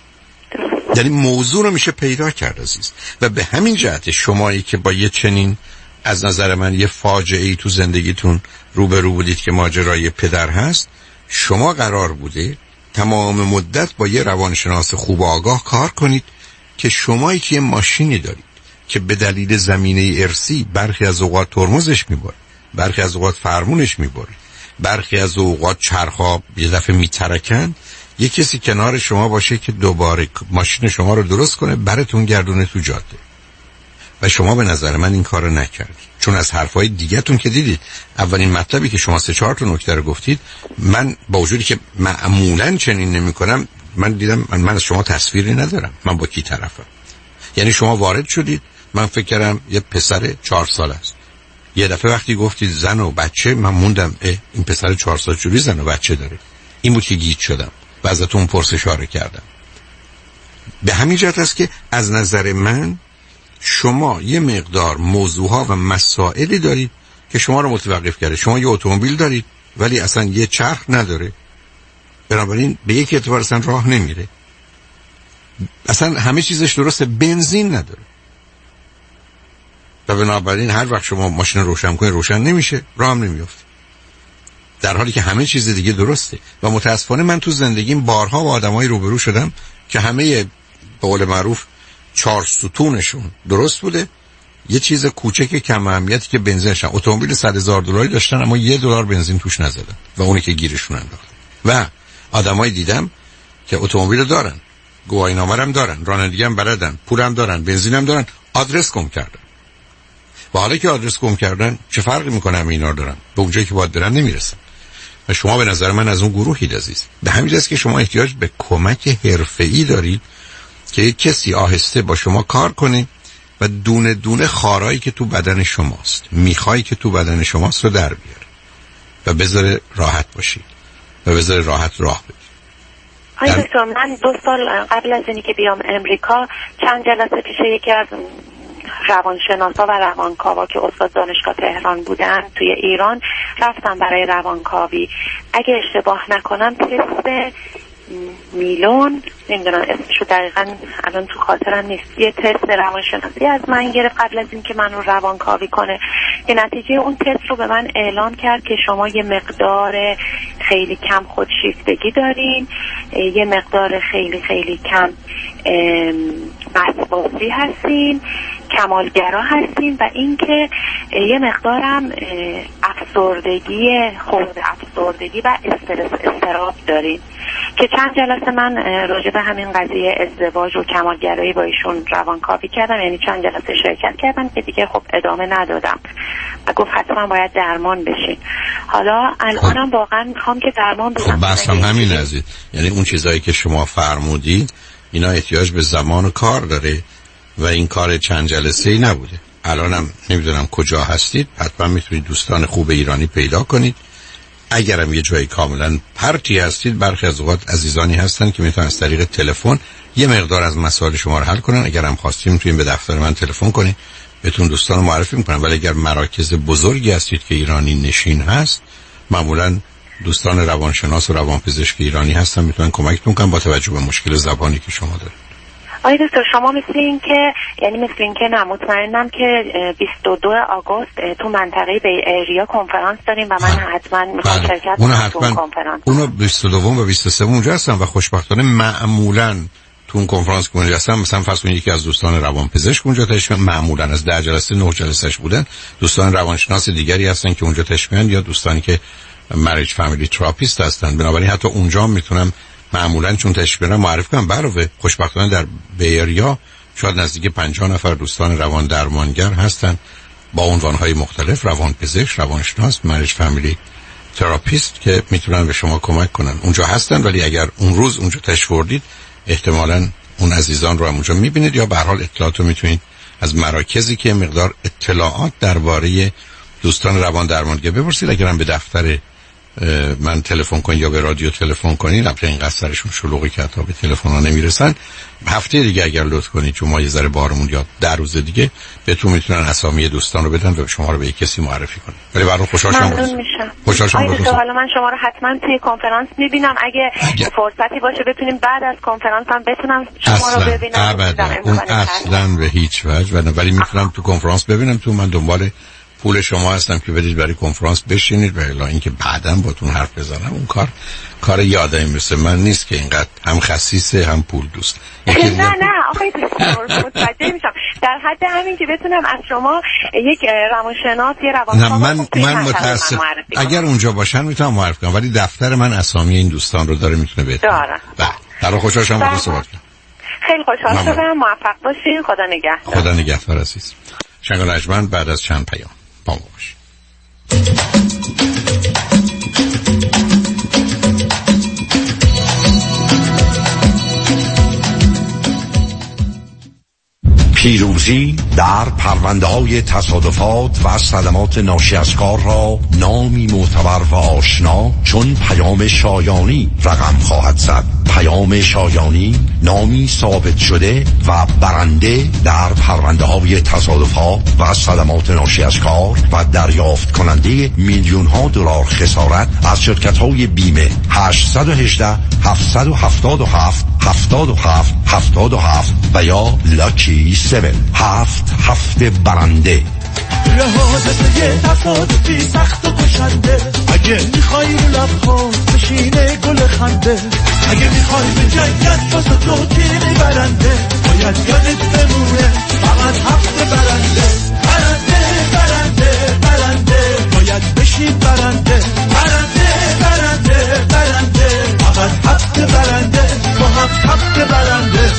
یعنی موضوع رو میشه پیدا کرد عزیز. و به همین جهت شمایی که با یه چنین از نظر من یه فاجعه ای تو زندگیتون روبرو بودید که ماجرای پدر هست، شما قرار بوده تمام مدت با یه روانشناس خوب و آگاه کار کنید که شمایی که یه ماشینی دارید که به دلیل زمینه ارثی برخی از اوقات ترمزش میبره، برخی از اوقات فرمونش میبره، برخی از اوقات چرخا یه دفعه میترکن، یه کسی کنار شما باشه که دوباره ماشین شما رو درست کنه، براتون گردونه تو جاده. و شما به نظر من این کارو نکردید، چون از حرفای دیگه‌تون که دیدید اولین مطلبی که شما سه چهار تا نکته رو گفتید، من با وجودی که معمولاً چنین نمی‌کنم، من دیدم من, من از شما تصویری ندارم من با کی طرفم. یعنی شما وارد شدید، من فکر کردم یه پسر چهار ساله است. یه دفعه وقتی گفتید زن و بچه، من موندم این پسر چهار سال جوری زن و بچه داره. این بود که گیج شدم و ازتون پرسشاره کردم. به همین جهت است که از نظر من شما یه مقدار موضوعها و مسائلی دارید که شما رو متوقف کرده. شما یه اتومبیل دارید ولی اصلا یه چرخ نداره، بنابراین به یک اعتبار اصلا راه نمیره، اصلا همه چیزش درسته، بنزین نداره و بنابراین هر وقت شما ماشین روشن کنید روشن نمیشه، راه هم نمیفته، در حالی که همه چیز دیگه درسته. و متاسفانه من تو زندگیم بارها با آدمایی روبرو شدم که همه به قول معروف چهار ستونشون درست بوده، یه چیز کوچک کم اهمیتی که بنزینشن، اتومبیل صد هزار دلاری داشتن اما یه دلار بنزین توش نزدن و اونی که گیرشون انداخت. و آدمایی دیدم که اتومبیل دارن، گواهینامه هم دارن، رانندگی هم بلدن، پولم دارن، بنزین هم دارن، آدرس گم کردن. و حالا که آدرس گم کردن چه فرقی میکنه همه اینا دارن، به اونجایی که باید برن نمیرسن. و شما به نظر من از اون گروهید عزیز. به همین جاست که شما احتیاج به کمک حرفه‌ای دارید که یک کسی آهسته با شما کار کنه و دونه دونه خارایی که تو بدن شماست، میخایی که تو بدن شماست رو در بیاره و بذاره راحت باشید و بذاره راحت راه برید.
آقای دکتر، من دو سال قبل از اینی که بیام امریکا چند جلسه پیش یکی از روانشناسا و روانکاوا که استاد دانشگاه تهران بودن توی ایران رفتم برای روانکاوی. اگه اشتباه نکنم تست میلون، نمیدونم اسمشو دقیقا الان تو خاطرم نیست، یه تست روانشناسی از من گرفت قبل از اینکه من رو روانکاوی کنه که نتیجه اون تست رو به من اعلام کرد که شما یه مقدار خیلی کم خودشیفتگی دارین، یه مقدار خیلی خیلی کم وسواسی هستین، کمالگرا هستین و اینکه یه مقدارم افسردگی، خورد افسردگی و استرس اضطراب دارین. که چند جلسه من راجع به همین قضیه ازدواج و کمالگرایی با ایشون روانکاوی کردم، یعنی چند جلسه شرکت کردم که دیگه خب ادامه ندادم و گفت حتما باید درمان بشین. حالا الانم واقعا میخوام که درمان بشم.
خب بس هم همین عزیز، یعنی اون چیزایی که شما فرمودید اینا احتیاج به زمان و کار داره و این کار چند جلسه ای نبوده. الانم نمیدونم کجا هستید، حتما میتونید دوستان خوب ایرانی پیدا کنید. اگرم یه جایی کاملا پرتی هستید، برخی از اوقات عزیزانی هستن که میتونن از طریق تلفن یه مقدار از مسائل شما رو حل کنن. اگرم خواستیم میتونید به دفتر من تلفن کنید، بهتون دوستان رو معرفی میکنم. ولی اگر مراکز بزرگی هستید که ایرانی نشین هست، معمولا دوستان روانشناس و روانپزشک ایرانی هستن، میتونن کمکتون کنن با توجه به مشکل زبانی که شما دارید.
آقای دکتر شما مثل این که یعنی مثل این که نه مطمئنم که بیست و دو آگوست تو منطقه بی ایریا کنفرانس داریم و من حتما میخوام شرکت کنم تو کنفرانس.
اونو بیست و دو و بیست و سه اونجا هستم و خوشبختانه معمولاً تو اون کنفرانس که اونجا هستم، مثلا فرض کنید یکی از دوستان روانپزشک اونجا تشریف معمولاً از ده جلسه نه جلسهش بودن، دوستان روانشناس دیگری هستن که اونجا تشریف یا دوستانی که مریج فامیلی تراپیست هستن. بنابراین حتی اونجا میتونم معمولاً چون تشریف برم معرفی کنم. علاوه خوشبختانه در بیریا شاید نزدیک پنجاه نفر دوستان روان درمانگر هستن با عنوان‌های مختلف، روانپزشک، روانشناس، مریج فامیلی تراپیست که میتونن به شما کمک کنن. اونجا هستن، ولی اگر اون روز اونجا تشریف بردید احتمالاً اون عزیزان رو هم اونجا میبینید یا به هر حال اطلاعات رو میتونید از مراکزی که مقدار اطلاعات درباره دوستان روان درمانگر بپرسید. اگرم به دفتر من تلفن کنید یا به رادیو تلفن کنید، البته این قصرشون شلوغی که حتی به تلفن ها نمیرسن، هفته دیگه اگر لطف کنید چون ما یه ذره بارمون یا در روز دیگه بهتون میتونن اسامی دوستان رو بدن و شما رو به کسی معرفی کنن. ولی برای خوشحال شدم.
ممنون میشم.
خوشحال شدم.
حالا من شما رو حتما توی کنفرانس میبینم. اگه, اگه فرصتی باشه بتونیم بعد از کنفرانس هم بتونم شما
اصلا
رو ببینم.
ابدا اون اصلا به هیچ وجه، ولی میتونم تو کنفرانس ببینم. تو من دنبال پول شما هستم که بدید برای کنفرانس بشینید و الا اینکه بعداً باتون حرف بزنم. اون کار کار یادمی مثل من نیست که اینقدر هم خسیسه هم پول دوست.
نه نه آقای دکتر متوجه میشم. در حد همین که بتونم از شما یک روانشناس یا روانکاو
من من متاسف اگر اونجا باشن میتونم معرفی کنم، ولی دفتر من اسامی این دوستان رو داره میتونه بده. داره. بله. در خوشحال شدم با صحبت کردم.
خیلی خوشحال شدم. موفق باشین. خدا نگهدار.
خدا نگهدار عزیز. شنگ رجمند بعد از چند پیام با ما باشید.
پیروزی در پرونده‌های تصادفات و صدمات ناشی از کار را نامی معتبر و آشنا چون پیام شایانی رقم خواهد زد. پیام شایانی نامی ثابت شده و برنده در پرونده‌های تصادفات و صدمات ناشی از کار و دریافت کننده میلیون‌ها دلار خسارت از شرکت‌های بیمه. هشت یک هشت هفت هفت هفت هفتاد و هفت هفتاد و هفت و یا لاکی سیون. هفت هفت برنده.
حادثه یه تصادفی سخت و کشنده، اگه میخوای رو لبها بشینه گل خنده، اگه میخوای به جنگت واسه تو تیمی برنده، باید یادت بمونه فقط هفت برنده. برنده برنده برنده باید بشین برنده. برنده برنده برنده فقط هفت برنده با هفت هفت برنده.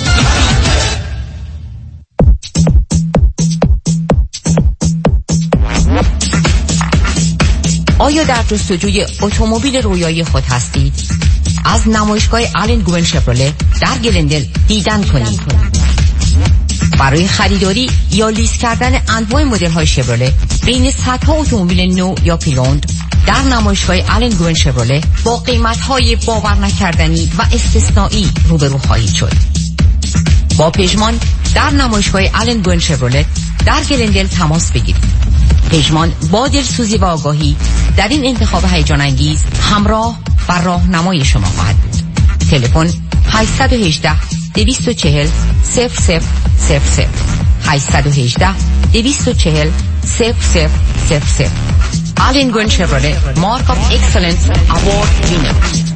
آیا در جستجوی اتومبیل رویایی خود هستید؟ از نمایشگاه آلن گوون شفرله در گلندل دیدن کنید. برای خریداری یا لیز کردن انواع مدل‌های شفرله بین صدها اتومبیل نو یا پری‌اوند در نمایشگاه آلن گوون شفرله با قیمت‌های باور نکردنی و استثنایی روبرو خواهید شد. با پژمان در نمایشگاه آلن گوون شفرله در گلندل تماس بگیرید. پژمان با دلسوزی و آگاهی در این انتخاب هیجان انگیز همراه و راهنمای شما خواهد بود. تلفن هشت یک هشت دو چهار صفر صفر صفر صفر هشت یک هشت دو چهار صفر صفر صفر صفر. آلن گوون شفرله مارک آف اکسلنس اوارد وینر.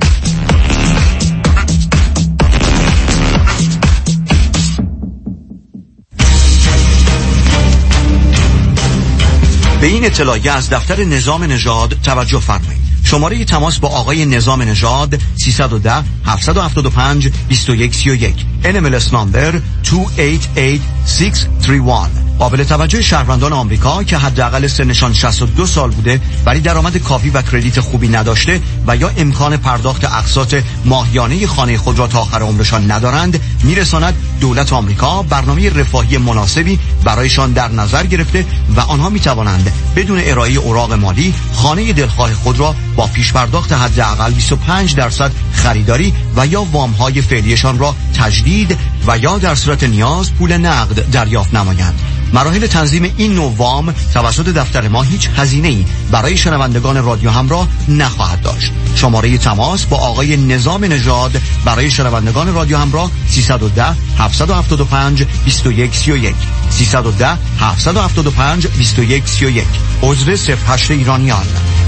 به این اطلاعیه از دفتر نظام نژاد توجه فرمایید. شماره تماس با آقای نظام نژاد سیصد و ده هفتصد و هفتاد و پنج بیست و یک سی و یک. ان ام ال اس نمبر دو هشت هشت شش سه یک. قابل توجه شهروندان آمریکا که حداقل سنشان شصت و دو سال بوده ولی درآمد کافی و کردیت خوبی نداشته و یا امکان پرداخت اقساط ماهیانه خانه خود را تا آخر عمرشان ندارند، میرساند دولت آمریکا برنامه رفاهی مناسبی برایشان در نظر گرفته و آنها میتوانند بدون ارائه اوراق مالی خانه دلخواه خود را با پیش پرداخت حداقل بیست و پنج درصد خریداری و یا وام‌های فعلیشان را تجدید و یا در صورت نیاز پول نقد دریافت نمایند. مراحل تنظیم این نوع وام توسط دفتر ما هیچ هزینه‌ای برای شنوندگان رادیو همراه نخواهد داشت. شماره تماس با آقای نظام نژاد برای شنوندگان رادیو همراه سیصد و ده هفتصد و هفتاد و پنج بیست و یک سی و یک سیصد و ده هفتصد و هفتاد و پنج بیست و یک سی و یک. عضو صفر هشت ایرانیان.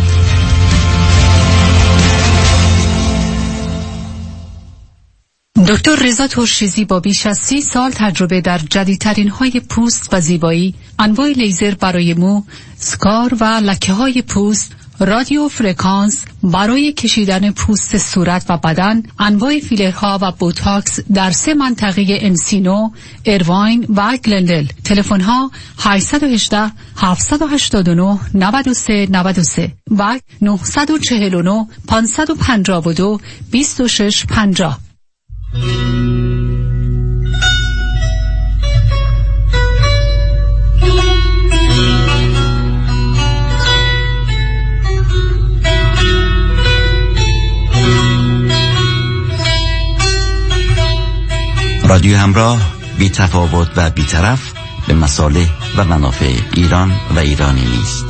دکتر رضا ترشیزی با بیش از سی سال تجربه در جدیدترین های پوست و زیبایی، انواع لیزر برای مو، سکار و لکه های پوست، رادیو فرکانس برای کشیدن پوست صورت و بدن، انواع فیلرها و بوتاکس در سه منطقه انسینو، ایرواین و گلندل. تلفن ها هشت یک هشت هفت هشت نه نه سه نه سه و نه چهار نه پنج پنج دو دو شش پنجاه.
رادیو همراه، بی تفاوت و بی طرف به مصالح و منافع ایران و ایرانی نیست.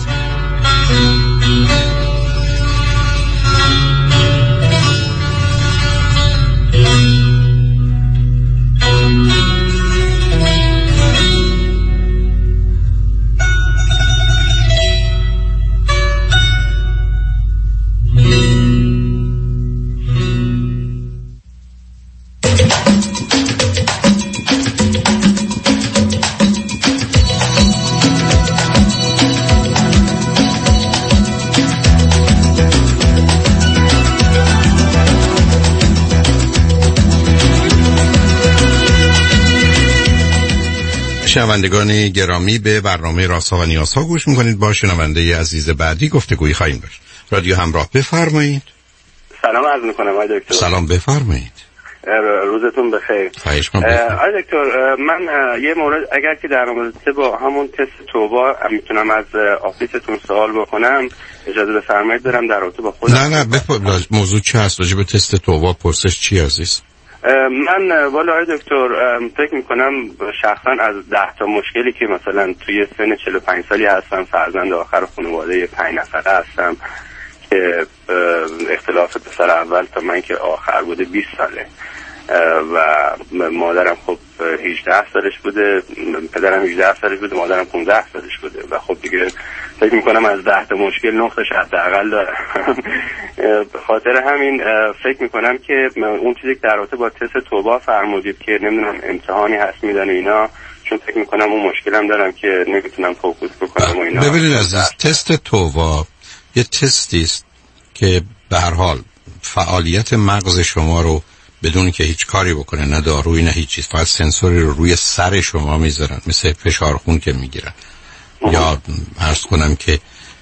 شنوندگان گرامی، به برنامه رازها و نیازها گوش میکنید. با شنونده عزیز بعدی گفتگویی خواهیم داشت. رادیو همراه، بفرمایید.
سلام عرض میکنم آقای دکتر.
سلام، بفرمایید.
روزتون بخیر.
خواهش می‌کنم.
آقای دکتر، من یه مورد اگر که در رابطه با همون تست توبا میتونم از آفیستون سوال بکنم، اجازه بفرمایید برم در رابطه با خودم.
نه نه بف... موضوع چی هست؟ راجع به تست توبا پرسش چی عزیز؟
من والا آقای دکتر فکر میکنم شخصا از ده تا مشکلی که مثلا توی سن چهل و پنج سالی هستم، فرزند آخر خانواده پنج نفره هستم که اختلاف پسر اول تا من که آخر بوده بیست ساله و مادرم خب هجده سالش بوده، پدرم هجده سالش بوده، مادرم پانزده سالش بوده و خب دیگه فکر میکنم از ده تا مشکل نقطه‌اش حداقل دارم. به خاطر همین فکر میکنم که اون چیزی که در رابطه با تست توبا فرمودید که نمیدونم امتحانی هست میدن اینا، چون فکر میکنم اون مشکلم دارم که نمیتونم فوکوس بکنم و اینا.
ببینید عزیز، تست توبا یه تستی است که به هر حال فعالیت مغز شما رو بدون که هیچ کاری بکنه، نه دارویی نه هیچ چیز، فقط سنسوری رو روی سر شما میذارن، مثل فشار خون که میگیرن. یا عرض کنم که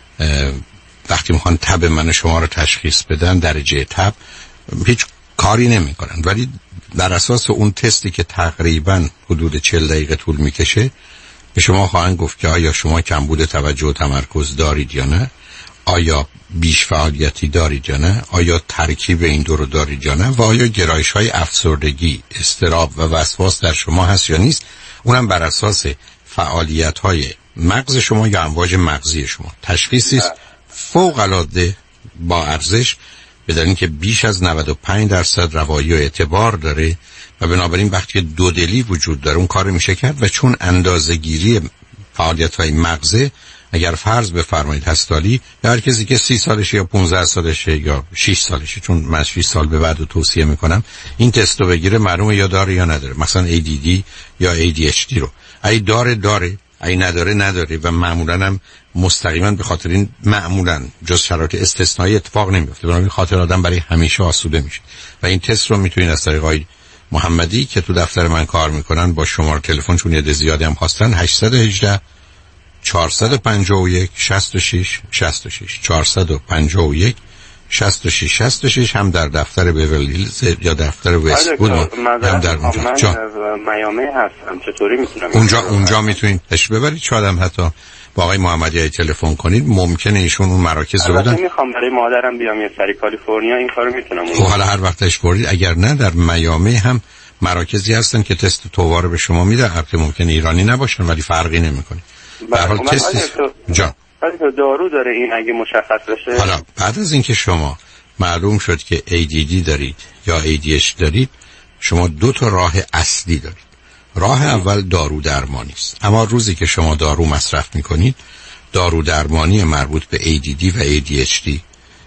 وقتی میخوان تب من شما رو تشخیص بدن، درجه تب، هیچ کاری نمیکنن، ولی در اساس اون تستی که تقریبا حدود چهل دقیقه طول میکشه به شما خواهند گفت که آیا شما کمبود توجه و تمرکز دارید یا نه، آیا بیش فعالیتی دارید یا نه، آیا ترکیب این دو رو دارید یا نه، و آیا گرایش های افسردگی، اضطراب و وسواس در شما هست یا نیست. اونم بر اساس فعالیت های مغز شما یا امواج مغزی شما. تشخیصی فوق العاده با ارزش، به دلیل اینکه بیش از نود و پنج درصد روایی و اعتبار داره و بنابراین وقتی دودلی وجود داره اون کار میشه کرد. و چون اندازه‌گیری فعالیت های مغزه، اگر فرض بفرمایید هستالی یا هر کسی که سی سالشه یا پانزده سالشه یا شش سالشه، چون من شش سال به بعد رو توصیه میکنم این تست رو بگیره، معلومه یا داره یا نداره. مثلا ای دی دی یا ای دی اچ دی رو ای داره داره، ای نداره نداره، و معمولا هم مستقیما به خاطر این معمولا جز شرایط استثنایی اتفاق نمیفته، بنابراین خاطر آدم برای همیشه آسوده میشه. و این تست رو میتونید از طریق آقای محمدی که تو دفتر من کار میکنن با شماره تلفن، چون یه زیادی هم خواستن، هشت یک هشت چهارصد و پنجاه و یک شصت و شش شصت و شش چهارصد و پنجاه و یک شصت و شش شصت و شش، هم در دفتر بیورلی هیلز یا دفتر وست بود، هم در اونجا.
من
جا.
میامی هستم، چطوری میتونم
اونجا اونجا میتونید تش ببرید. شاید هم حتی با آقای محمدی تلفن کنید، ممکنه ایشون اون مراکز رو بدن.
البته میخوام برای مادرم بیام یه سری کالیفرنیا، این کارو میتونم.
خب حالا هر وقت اش بردید، اگر نه در میامی هم مراکزی هستن که تست تووا رو به شما میدن، البته ممکنه ایرانی نباشن ولی فرقی نمیکنه. به هر حال تست جان
دارو داره این اگه مشخص بشه.
حالا بعد از اینکه شما معلوم شد که ای دی دی دارید یا ای دی اچ دارید، شما دو تا راه اصلی دارید. راه اول دارو درمانی است، اما روزی که شما دارو مصرف میکنید، دارو درمانی مربوط به ای دی دی و ای دی اچ دی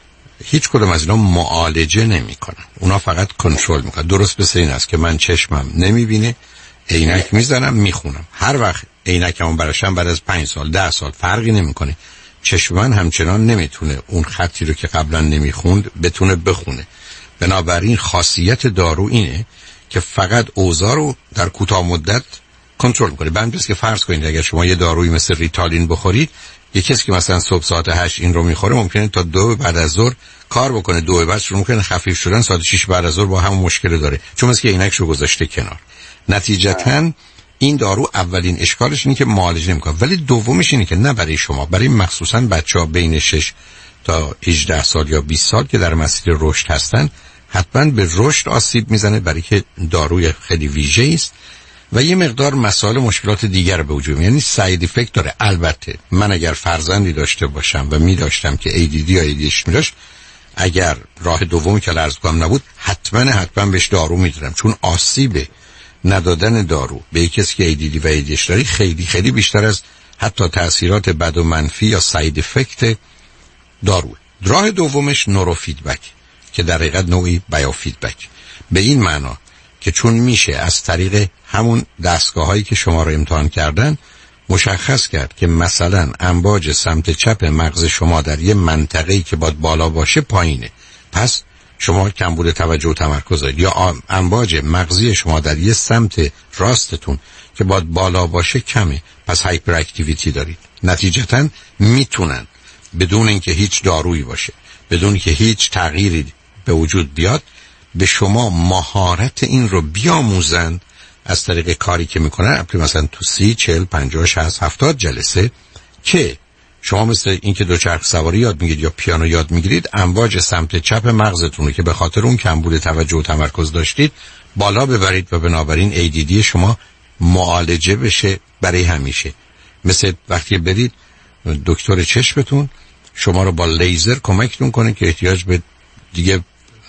هیچ کدوم از اینا معالجه نمیکنن، اونا فقط کنترل میکنن. درست مثل این است که من چشمم نمیبینه، عینک میزنم میخونم، هر وقت عینکمو براشم بعد از پنج سال ده سال فرقی نمیکنه، چشم من همچنان نمیتونه اون خطی رو که قبلا نمیخوند بتونه بخونه. بنابراین خاصیت دارو اینه که فقط اوضاع رو در کوتاه مدت کنترل میکنه. بنابراین که فرض کنید اگر شما یه دارویی مثل ریتالین بخورید، یه کسی که مثلا صبح ساعت هشت این رو میخوره ممکنه تا دو بعد از ظهر کار بکنه، دو بعد شروع ممکنه خفیف شدن، ساعت شش بعد از ظهر با همون مشکل داره، چون مثلا عینکش رو گذاشته کنار. نتیجتاً این دارو اولین اشکالش اینه که معالجه نمیکنه، ولی دومش اینه که نه برای شما، برای مخصوصا بچه‌ها بین شش تا هجده سال یا بیست سال که در مسیر رشد هستن، حتما به رشد آسیب میزنه، برای که داروی خیلی ویژه‌ای است و یه مقدار مسائل مشکلات دیگر به وجود میاد، یعنی ساید افکت داره. البته من اگر فرزندی داشته باشم و می‌داشتم که ای دی دی یا ای دی اچ می‌داشت، اگر راه دومی که عرض کنم نبود، حتما حتما بهش دارو میدادم، چون آسیب ندادن دارو به یک کسی که ای دی دی و ای دی اچ داره خیلی خیلی بیشتر از حتی تأثیرات بد و منفی یا ساید افکت داروه. راه دومش نورو فیدبک که در حقیقت نوعی بیو فیدبک، به این معنا که چون میشه از طریق همون دستگاه‌هایی که شما رو امتحان کردن مشخص کرد که مثلا امواج سمت چپ مغز شما در یه منطقه‌ای که باید بالا باشه پایینه، پس شما کمبود توجه و تمرکز دارید، یا امواج مغزی شما در یه سمت راستتون که باید بالا باشه کمه، پس هایپر اکتیویتی دارید. نتیجتاً میتونن بدون اینکه هیچ دارویی باشه، بدون اینکه هیچ تغییری به وجود بیاد، به شما مهارت این رو بیاموزن از طریق کاری که میکنن، مثلا تو سی، چهل، پنجاه، شصت، هفتاد جلسه، که شما مثل اینکه دوچرخ سواری یاد میگیرید یا پیانو یاد میگیرید، امواج سمت چپ مغزتون رو که به خاطر اون کمبود توجه و تمرکز داشتید بالا ببرید و بنابراین ای دی دی شما معالجه بشه برای همیشه. مثل وقتی برید دکتر چشمتون شما رو با لیزر کمکتون کنه که احتیاج به دیگه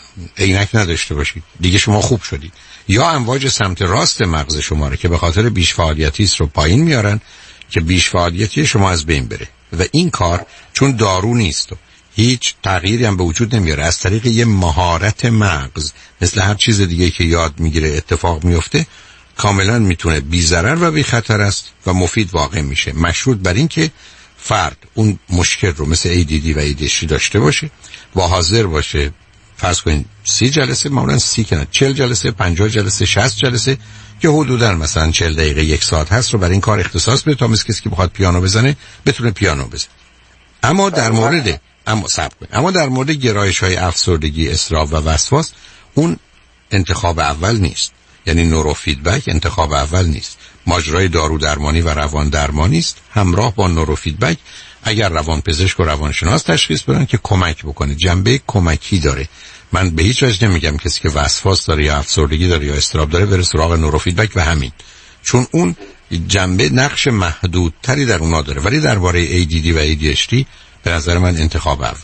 عینک نداشته باشید، دیگه شما خوب شدید. یا امواج سمت راست مغز شما رو که به خاطر بیش فعالیتی است رو پایین میارن که بیش فعالیتی شما از بین بره. و این کار چون دارو نیست و هیچ تغییری هم به وجود نمیاره، از طریق یه مهارت مغز مثل هر چیز دیگه که یاد میگیره اتفاق میفته، کاملا میتونه بی ضرر و بی خطر است و مفید واقع میشه، مشروط بر این که فرد اون مشکل رو مثل ای دی دی و ای دی اچ داشته باشه و حاضر باشه. فرض کنید سی جلسه، معمولا سی کنه، چهل جلسه، پنجاه جلسه، شصت جلسه که حدوداً مثلا چهل دقیقه یک ساعت هست رو برای این کار اختصاص بده تا مثل کسی که بخواد پیانو بزنه بتونه پیانو بزنه. اما در مورد اما صبر اما در مورد گرایش‌های افسردگی، اضطراب و وسواس، اون انتخاب اول نیست. یعنی نورو فیدبک انتخاب اول نیست، ماجرای دارو درمانی و روان درمانی است همراه با نورو فیدبک. اگر روان پزشک و روانشناس تشخیص بدن که کمک بکنه، جنبه کمکی داره. من به هیچ وجه نمیگم کسی که وسواس داره یا افسردگی داره یا اضطراب داره بره سراغ نورو فیدبک و همین، چون اون جنبه نقش محدودتری در اونا داره. ولی درباره ای دی دی و ای دی اچ دی به نظر من انتخاب اوله.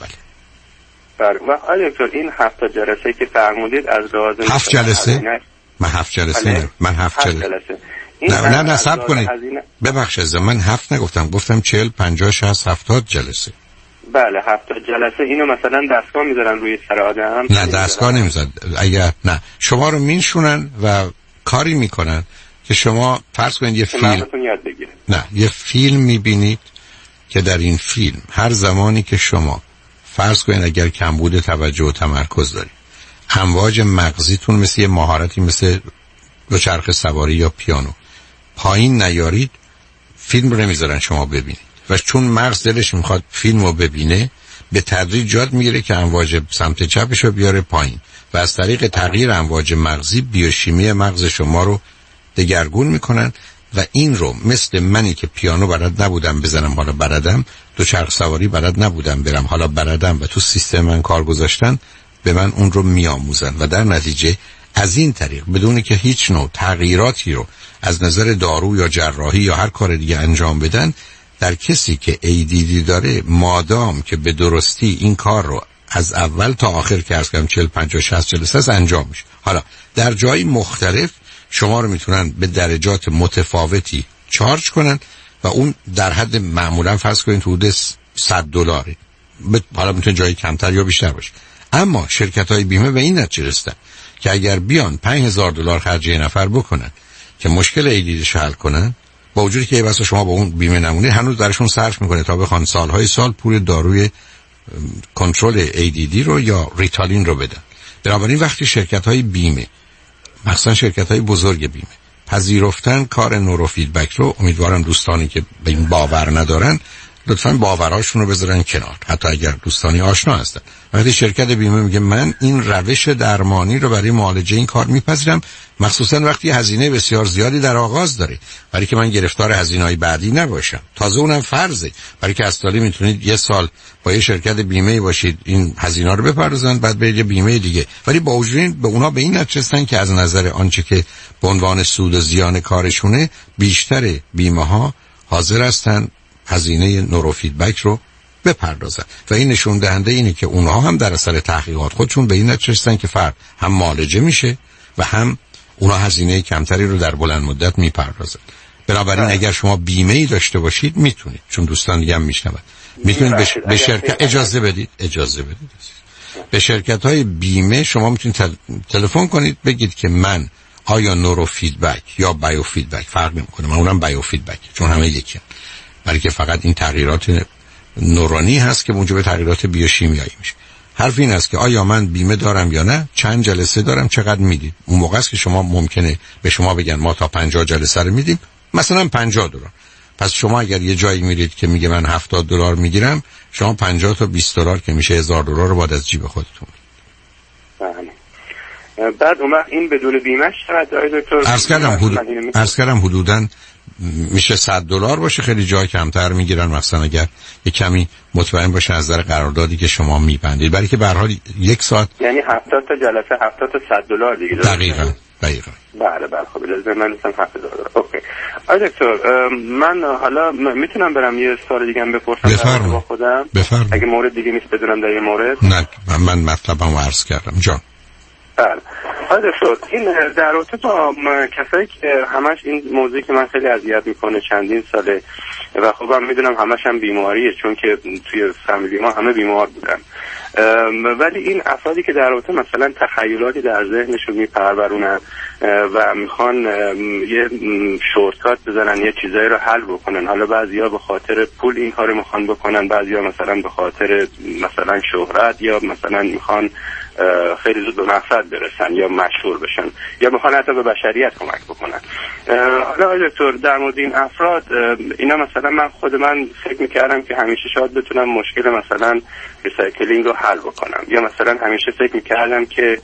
بله. و آیا دکتر این هفت جلسه که فرمودید از لحاظ
هفت جلسه من هفت جلسه نه. من هفت جلسه, جلسه. نه نه نه صبر کنید، ببخشید از من هفت نگفتم، گفتم چهل، پنجاه، شصت، هفتاد جلسه.
بله هفتاد جلسه. اینو مثلا دستگاه میذارن روی سر آدم؟
نه دستگاه نمیذارن. اگر نه شما رو میشونن و کاری میکنن که شما فرض کنید یه فیلم نه یه فیلم میبینید که در این فیلم هر زمانی که شما فرض کنید اگر کمبود توجه و تمرکز دارید، امواج مغزیتون مثل یه مهارتی مثل دوچرخه سواری یا پیانو پایین نیارید، فیلم رو نمیذارن شما ببینید. و چون مغز دلش میخواد فیلم رو ببینه، به تدریج یاد میگیره که امواج سمت چپش رو بیاره پایین و از طریق تغییر امواج مغزی بیوشیمی مغز شما رو دگرگون میکنن. و این رو مثل منی که پیانو بلد نبودم بزنم حالا بلدم، دوچرخه سواری بلد نبودم برم حالا بلدم و تو سیستم من کار گذاشتن، به من اون رو میآموزن و در نتیجه از این طریق بدون که هیچ نوع تغییراتی رو از نظر دارو یا جراحی یا هر کار دیگه انجام بدن، در کسی که ای دی دی داره مادام که به درستی این کار رو از اول تا آخر که از کم چهل پنجاه شصت جلسه انجام میشه. حالا در جای مختلف شما رو میتونن به درجات متفاوتی چارج کنن و اون در حد معمولا فرض کنید حدود صد دلاره، حالا میتونه جایی کمتر یا بیشتر باشه. اما شرکت های بیمه به این نتیجه رسیدن که اگر بیان پنج هزار دلار خرج یه نفر بکنن که مشکل ای دی دیش حل کنن، با وجودی که واسه شما با اون بیمه نمونه هنوز درشون صرف میکنه تا بخوان سالهای سال پول داروی کنترل ای دی دی رو یا ریتالین رو بدن. بنابراین وقتی شرکت های بیمه، مثلا شرکت های بزرگ بیمه، پذیرفتن کار نورو فیدبک رو، امیدوارم دوستانی که به این باور ندارن لطفاً باورهاشون رو بذارن کنار، حتی اگر دوستانی آشنا هستن. وقتی شرکت بیمه میگه من این روش درمانی رو برای معالجه این کار میپذیرم، مخصوصا وقتی هزینه بسیار زیادی در آغاز داره، برای که من گرفتار هزینه‌های بعدی نباشم. تازه اونم فرضه، برای که اصلا میتونید یه سال با یه شرکت بیمه باشید این هزینه‌ها رو بپردازن، بعد برید یه بیمه دیگه، ولی با وجود به اونا به این نتیجه که از نظر آنچه که به عنوان سود و زیان کارشونه بیشتر بیمه‌ها حاضر هستن هزینه نورو فیدبک رو بپردازن و این نشون دهنده اینه که اونها هم در اثر تحقیقات خودشون به این نتیجه رسیدن که فرد هم معالجه میشه و هم اونها هزینه کمتری رو در بلند مدت میپردازن. بنابراین اگر شما بیمه ای داشته باشید میتونید، چون دوستان دیگه هم میشنون، میتونید به, ش... به شرکت اجازه بدید اجازه بدید به شرکت های بیمه شما میتونید تل... تلفن کنید بگید که من آیا نورو فیدبک یا بایو فیدبک فرق نمیکنه، من اونم بایو فیدبک، چون همه یکی هم. برای که فقط این تغییرات نورانی هست که موجب تغییرات بیوشیمیایی میشه. حرف این است که آیا من بیمه دارم یا نه، چند جلسه دارم، چقدر میدید. اون موقع است که شما ممکنه به شما بگن ما تا پنجاه جلسه رو میدیم، مثلا پنجاه دلار. پس شما اگر یه جایی میرید که میگه من هفتاد دلار میگیرم، شما پنجاه تا بیست دلار که میشه هزار دلار رو باید از جیب خودتون.
بعد اون وقت این بدون بیمه شد آقای دکتر؟
عرض کردم حدود عرض کردم حدوداً میشه صد دلار باشه، خیلی جای کمتر میگیرن، مثلا اگر یه کمی مطمئن باشه از نظر قراردادی که شما میبندید، برای که به هر حال یک ساعت
یعنی هفتاد تا جلسه هفتاد تا صد دلار دیگه.
دقیقاً دقیقاً.
بله بله خب اجازه من مثلا هفتاد دلار. اوکی. آقای دکتر من حالا میتونم برم یه سوال دیگه هم بپرسم با خودم؟
بفرمایید.
اگه مورد دیگه نیست بدونم در این مورد.
نه من مطلبمو عرض کردم جان.
بله. آقای دکتر این در رابطه با کسایی که همش این موضوعی که من خیلی اذیت میکنه چندین ساله و خب من میدونم همش هم بیماریه، چون که توی فامیلی ما همه بیمار بودن، ولی این افرادی که در رابطه مثلا تخیلاتی در ذهنشون میپرورونن و میخوان یه شورتکات بزنن، یه چیزایی رو حل بکنن، حالا بعضیا به خاطر پول این کارو میخوان بکنن، بعضیا مثلا به خاطر مثلا شهرت، یا مثلا میخوان خیلی زود به مقصد برسن یا مشهور بشن، یا میخوان حتی به بشریت کمک بکنن. حالا آقای دکتر در مورد این افراد، اینا مثلا من خود من فکر میکردم که همیشه شاید بتونم مشکل مثلا ریسایکلینگ رو حل بکنم، یا مثلا همیشه فکر میکردم که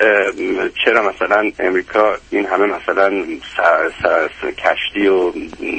چرا مثلا امریکا این همه مثلا سر سر کشتی و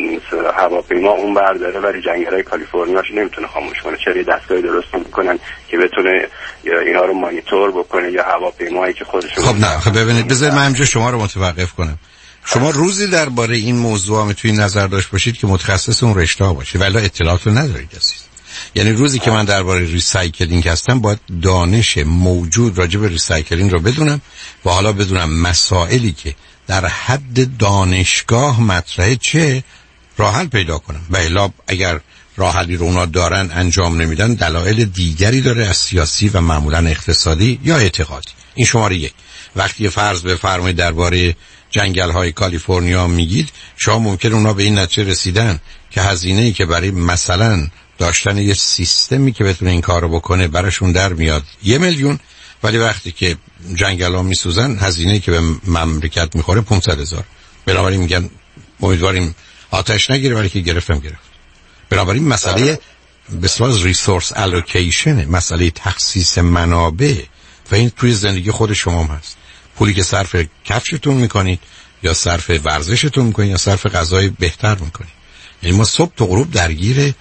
هواپیما اون برداره ولی جنگل‌های کالیفرنیاش نمیتونه خاموش کنه، چرا یه دستگاهی درست میکنن که بتونه اینا رو مانیتور بکنه، یا هواپیمایی که خودشون.
خب نه خب ببینید بذارید من اینجا شما رو متوقف کنم. شما روزی درباره این موضوع میتونید نظر داشت باشید که متخصص اون رشته ها باشید، ولی اطلاعات رو ندارید عزیز. یعنی روزی که من درباره ریسایکلینگ هستم باید دانش موجود راجع به ریسایکلینگ رو بدونم و حالا بدونم مسائلی که در حد دانشگاه مطرحه چه راه حل پیدا کنم، و الا اگر راه حلی رو اونا دارن انجام نمیدن دلایل دیگری داره از سیاسی و معمولا اقتصادی یا اعتقادی. این شماره یک. وقتی فرض بفرمایید درباره جنگل‌های کالیفرنیا میگید، شما ممکن اونا به این نتیجه رسیدن که هزینه‌ای که برای مثلا داشتن یه سیستمی که بتونه این کارو بکنه براشون در میاد یه میلیون، ولی وقتی که جنگل‌ها میسوزن هزینه‌ای که به مملکت میخوره پانصد هزار. بنابراین میگن امیدواریم آتش نگیره، ولی که گرفتم گرفت. بنابراین مسئله به صورت ریسورس الوکیشن، مسئله تخصیص منابع و این توی زندگی خود شما هم هست. پولی که صرف کفشتون میکنید یا صرف ورزشتون میکنید یا صرف غذای بهتر میکنید. یعنی ما صبح تا غروب درگیر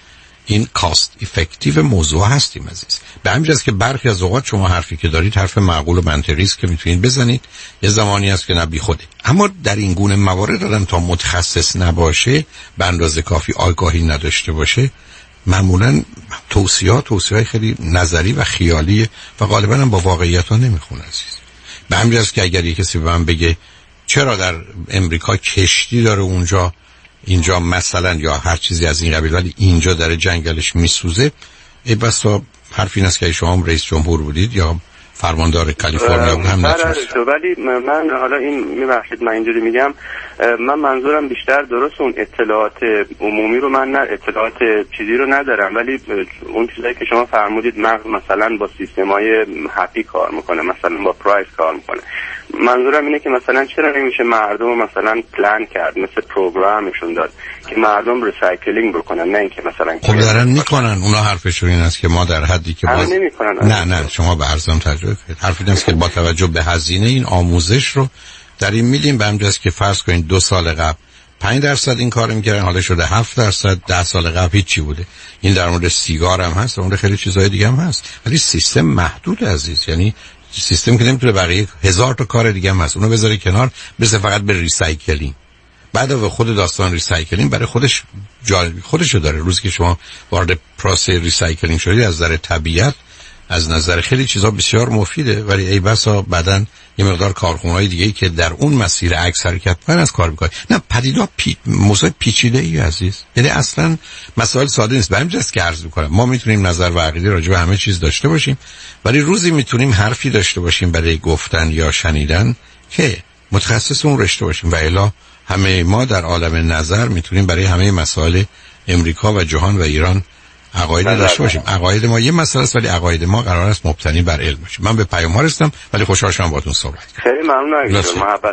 این کاست افکتیو موضوع هستیم عزیز. به همین جاست که برخی از اوقات شما حرفی که دارید حرف معقول و منطقی است که میتونید بزنید، یه زمانی هست که نه بی خوده. اما در این گونه موارد آدم تا متخصص نباشه، به اندازه کافی آگاهی نداشته باشه، معمولا توصیه‌ها توصیه‌های خیلی نظری و خیالی و غالبا هم با واقعیت ها نمیخونه عزیز. به همین جاست که اگر یه کسی به من بگه چرا در امریکا کشتی داره اونجا اینجا مثلا یا هر چیزی از این قبیل ولی اینجا در جنگلش میسوزه، ای بسا حرف این است که شما هم رئیس جمهور بودید یا فرماندار کالیفرنیا بود هم نتونست.
ولی من حالا این میبخشید من اینجوری میگم، من منظورم بیشتر درست اون اطلاعات عمومی رو من نه اطلاعات چیزی رو ندارم، ولی اون چیزایی که شما فرمودید مغز مثلا با سیستمای هپی کار میکنه، مثلا با پرایس کار میکنه. منظورم اینه که مثلا چرا نمیشه مردم مثلا پلان کرد، مثل پروگرامشون داد که مردم ریسایکلینگ بکنن، نه اینکه مثلا
خب دارن میکنن. اونا حرفشون این است که ما در حدی که باز نه نه شما به ارزم تجربه کنید. حرف این است که با توجه به هزینه این آموزش رو در این میدیم، به همجاست که فرض کنید دو سال قبل پنج درصد این کارو میکردن، حالا شده هفت درصد، ده سال قبل هیچی بوده. این در مورد سیگار هم هست، در مورد خیلی چیزهای دیگه هم هست، ولی سیستم محدود عزیز. یعنی سیستم که نمیتونه بقیه هزار تا کار دیگه هم هست اونو بذاره کنار، برسه فقط به ریسایکلینگ. بعد به خود داستان ریسایکلینگ برای خودش جالبی خودشو داره. روزی که شما وارد پروسه ریسایکلینگ شدید از نظر طبیعت، از نظر خیلی چیزا بسیار مفیده، ولی ای بسا بعدن یه مقدار کارخونه‌های دیگه‌ای که در اون مسیر عکس حرکت من از کار می‌کنه. نه پدیدا پی... موضوع پیچیده‌ای عزیز، یعنی اصلا مسائل ساده نیست. بریم جست که عرض می‌کنم ما میتونیم نظر و عقیده راجع به همه چیز داشته باشیم، ولی روزی میتونیم حرفی داشته باشیم برای گفتن یا شنیدن که متخصص اون رشته باشیم، و الا همه ما در عالم نظر میتونیم برای همه مسائل امریکا و جهان و ایران عقاید داشته باشیم. عقاید ما یه مسئله است، ولی عقاید ما قرار است مبتنی بر علم باشه. من به پیام ها رسیدم، ولی خوشحال شدم باهاتون صحبت کردم.
خیلی ممنون از محبت.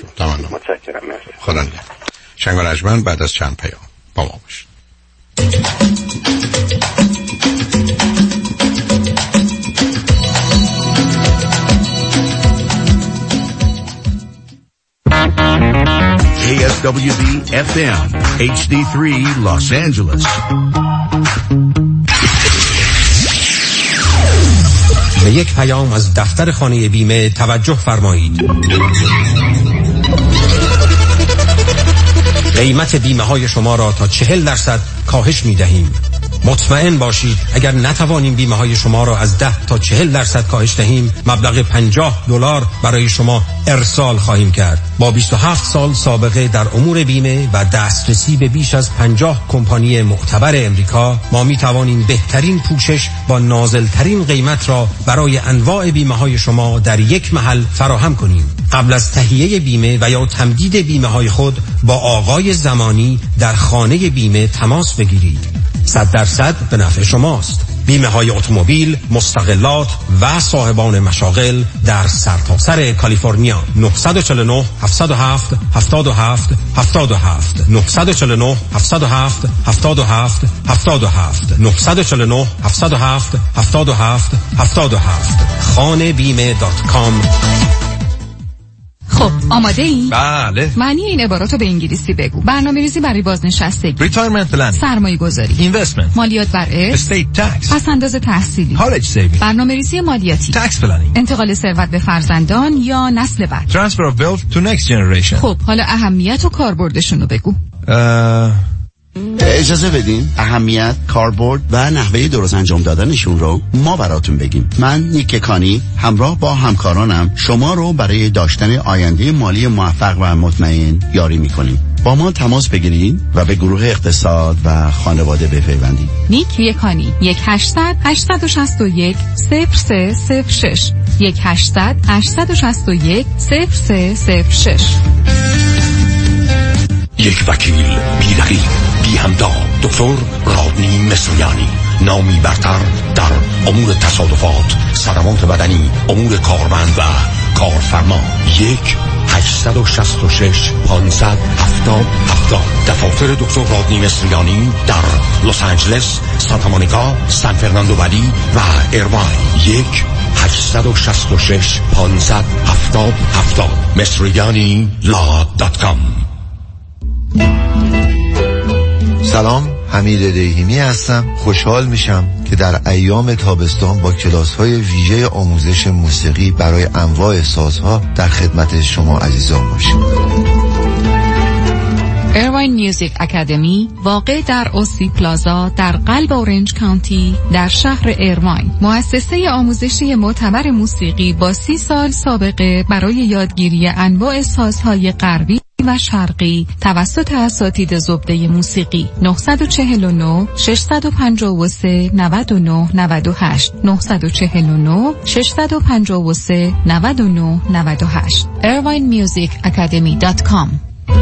متشکرم. خدا نگهدار. شنگ و رجمن بعد از چند پیام با ما باشید.
کی اس دبلیو دی اف ام اچ دی تری Los Angeles.
به یک پیام از دفتر خانه بیمه توجه فرمایید. قیمت بیمه های شما را تا چهل درصد کاهش می دهیم. مطمئن باشید اگر نتوانیم بیمه های شما را از ده تا چهل درصد کاهش دهیم، مبلغ پنجاه دلار برای شما ارسال خواهیم کرد. با بیست و هفت سال سابقه در امور بیمه و دسترسی به بیش از پنجاه کمپانی معتبر امریکا، ما می توانیم بهترین پوشش با نازلترین قیمت را برای انواع بیمه های شما در یک محل فراهم کنیم. قبل از تهیه بیمه و یا تمدید بیمه های خود با آقای زمانی در خانه بیمه تماس بگیرید. صد درصد به نفع شماست. بیمه های اتومبیل، مستقلات و صاحبان مشاغل در سرتاسر کالیفرنیا. نه چهار نه هفت صفر هفت هفت هفت هفت هفت نه چهار نه هفت صفر هفت هفت هفت هفت هفت نه چهار نه هفت صفر هفت هفت هفت هفت هفت خانه بیمه دات کام.
خب آماده ای؟
بله.
معنی این عباراتو به انگلیسی بگو. برنامه‌ریزی برای بازنشستگی،
Retirement planning،
سرمایه گذاری،
Investment،
مالیات بر ارث،
Estate tax،
پس‌انداز تحصیلی،
College saving،
برنامه‌ریزی مالیاتی،
Tax planning،
انتقال ثروت به فرزندان یا نسل بعد،
Transfer of wealth to next generation.
خب حالا اهمیت و کاربردشونو بگو.
اه...
اجازه بدین اهمیت، کاربرد و نحوه درست انجام دادنشون رو ما براتون بگیم. من نیک کانی همراه با همکارانم شما رو برای داشتن آینده مالی موفق و مطمئن یاری میکنیم. با ما تماس بگیرید و به گروه اقتصاد و خانواده بپیوندید.
نیک کانی یک هشتصد هشتصد و شصت و یک صفر سه صفر شش یک هشتصد هشتصد و شصت و یک صفر سه صفر شش.
یک وکیل بی رقیب بی همتا، دکتر رادنی مصریانی، نامی برتر در امور تصادفات، صدمات بدنی، امور کارمند و کارفرما. یک هشتصد و شصت و شش پانصد هفتاد هفتاد. دفاتر دکتر رادنی مصریانی در لس آنجلس، سانتا مونیکا، سان فرناندو ولی و ایرواین. یک هشتصد و شصت و شش پانصد هفتاد هفتاد. مصریانی لا دات کام.
سلام،
حمید دیهیمی هستم. خوشحال میشم که در ایام تابستان با کلاس‌های ویژه آموزش موسیقی برای انواع سازها در خدمت شما عزیزان باشم.
ایرواین میوزیک اکادمی واقع در اوسی پلازا در قلب اورنج کانتی در شهر ایرواین، مؤسسه آموزشی معتبر موسیقی با سی سال سابقه برای یادگیری انواع سازهای غربی و شرقی توسط اساتید زبده موسیقی. نه چهار نه شش پنج سه نه نه نه هشت نه چهار نه شش پنج سه نه نه نه هشت ایرواین میوزیک اکادمی دات کام.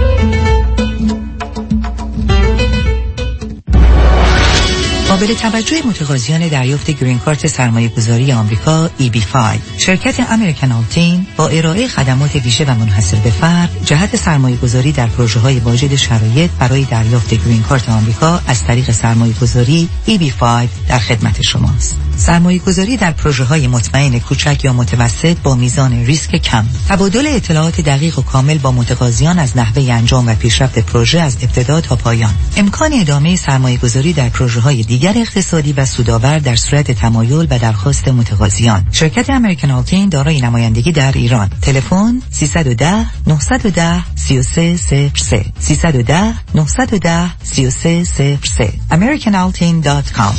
قابل توجه متقاضیان دریافت گرین کارت سرمایه‌گذاری آمریکا ای بی پنج، شرکت امریکن آلتین با ارائه خدمات ویژه و منحصر به فرد جهت سرمایه‌گذاری در پروژه‌های واجد شرایط برای دریافت گرین کارت آمریکا از طریق سرمایه‌گذاری ای بی پنج در خدمت شماست. سرمایه‌گذاری در پروژه‌های مطمئن کوچک یا متوسط با میزان ریسک کم. تبادل اطلاعات دقیق و کامل با متقاضیان از نحوه انجام و پیشرفت پروژه از ابتدا تا پایان. امکان ادامه سرمایه‌گذاری در پروژه‌های دیگر اقتصادی و سودآور در صورت تمایل و درخواست متقاضیان. شرکت امریکن آلتین دارای نمایندگی در ایران. تلفن سیصد و ده نهصد و ده سی و سه صفر سه سیصد و ده نهصد و ده سی و سه صفر سه american altin dot com.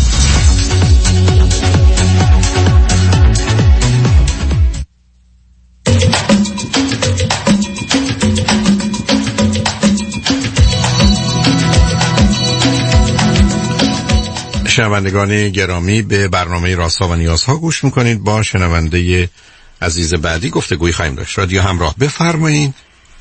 شنوندگان گرامی، به برنامه رازها و نیازها گوش میکنید. با شنونده عزیز بعدی گفتگوی خواهیم داشت. رادیو همراه، بفرمایید.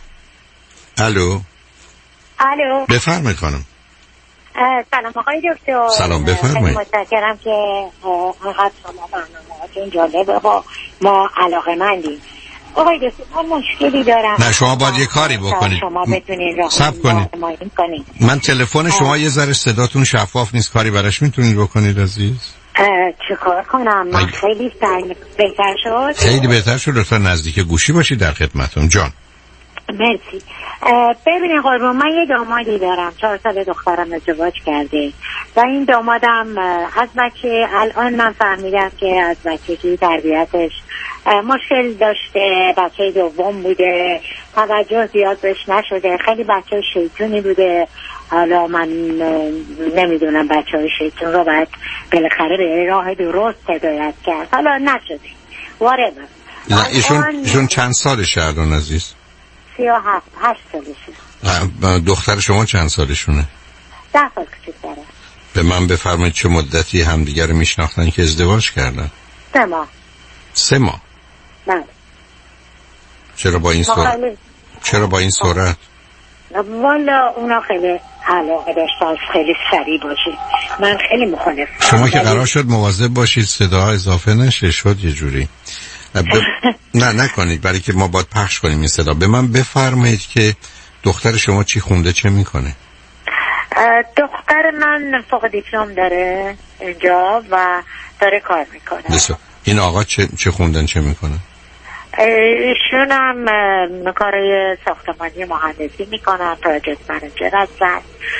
الو
الو
بفرمایید خانم.
سلام آقای دکتر.
سلام، بفرمایید.
متشکرم که انقدر شما برنامه‌هاتون جالبه و ما علاقه‌مندیم. آقای دکتر من مشکلی دارم.
نه شما باید یه کاری بکنید.
شما بتونید
صبر کنید. من تلفن شما یه ذره صداتون شفاف نیست، کاری براش میتونید بکنید عزیز؟
چه کار کنم؟ من اگه... خیلی سعی بهتر شد.
خیلی بهتر شد. لطفا نزدیک گوشی باشید در خدمتم جان.
مرسی. ببینید قربان، من یه دامادی دارم، چهار سال دخترم ازدواج کرده و این دامادم از بچه الان من فهمیدم که از بچگی تربیتش مشکل داشته. بچه دوم بوده، توجه زیاد بهش نشده، خیلی بچه شیطونی بوده. حالا من نمیدونم بچه های شیطون رو باید بالاخره به راه درست هدایت کرد، حالا نشده. وارد
نه ایشون ایشون چند سالشه الان عزیز؟
سی و هفت هشت سالشه.
دختر شما چند سالشونه؟
ده سال کچکتره.
به من بفرمایید چه مدتی همدیگر رو میشناختن که ازدواج کردن؟
سه ماه.
سه ماه؟
بله.
چرا با این سرعت؟ چرا با این سرعت؟
والا اونا خیلی علاقه داشتن خیلی سریع باشید. من خیلی مخالف.
شما که قرار شد مواظب باشید صدا اضافه نشه، شد یه جوری. ب... نه نکنید، برای که ما باید پخش کنیم این صدا. به من بفرمایید که دختر شما چی خونده، چه میکنه؟
دختر من فوق دیپلم داره اینجا و داره کار میکنه.
بسیار. این آقا چه, چه خوندن، چه میکنه؟
ایشون هم کارای ساختمانی مهندسی میکنن، پروژکت منیجر هستن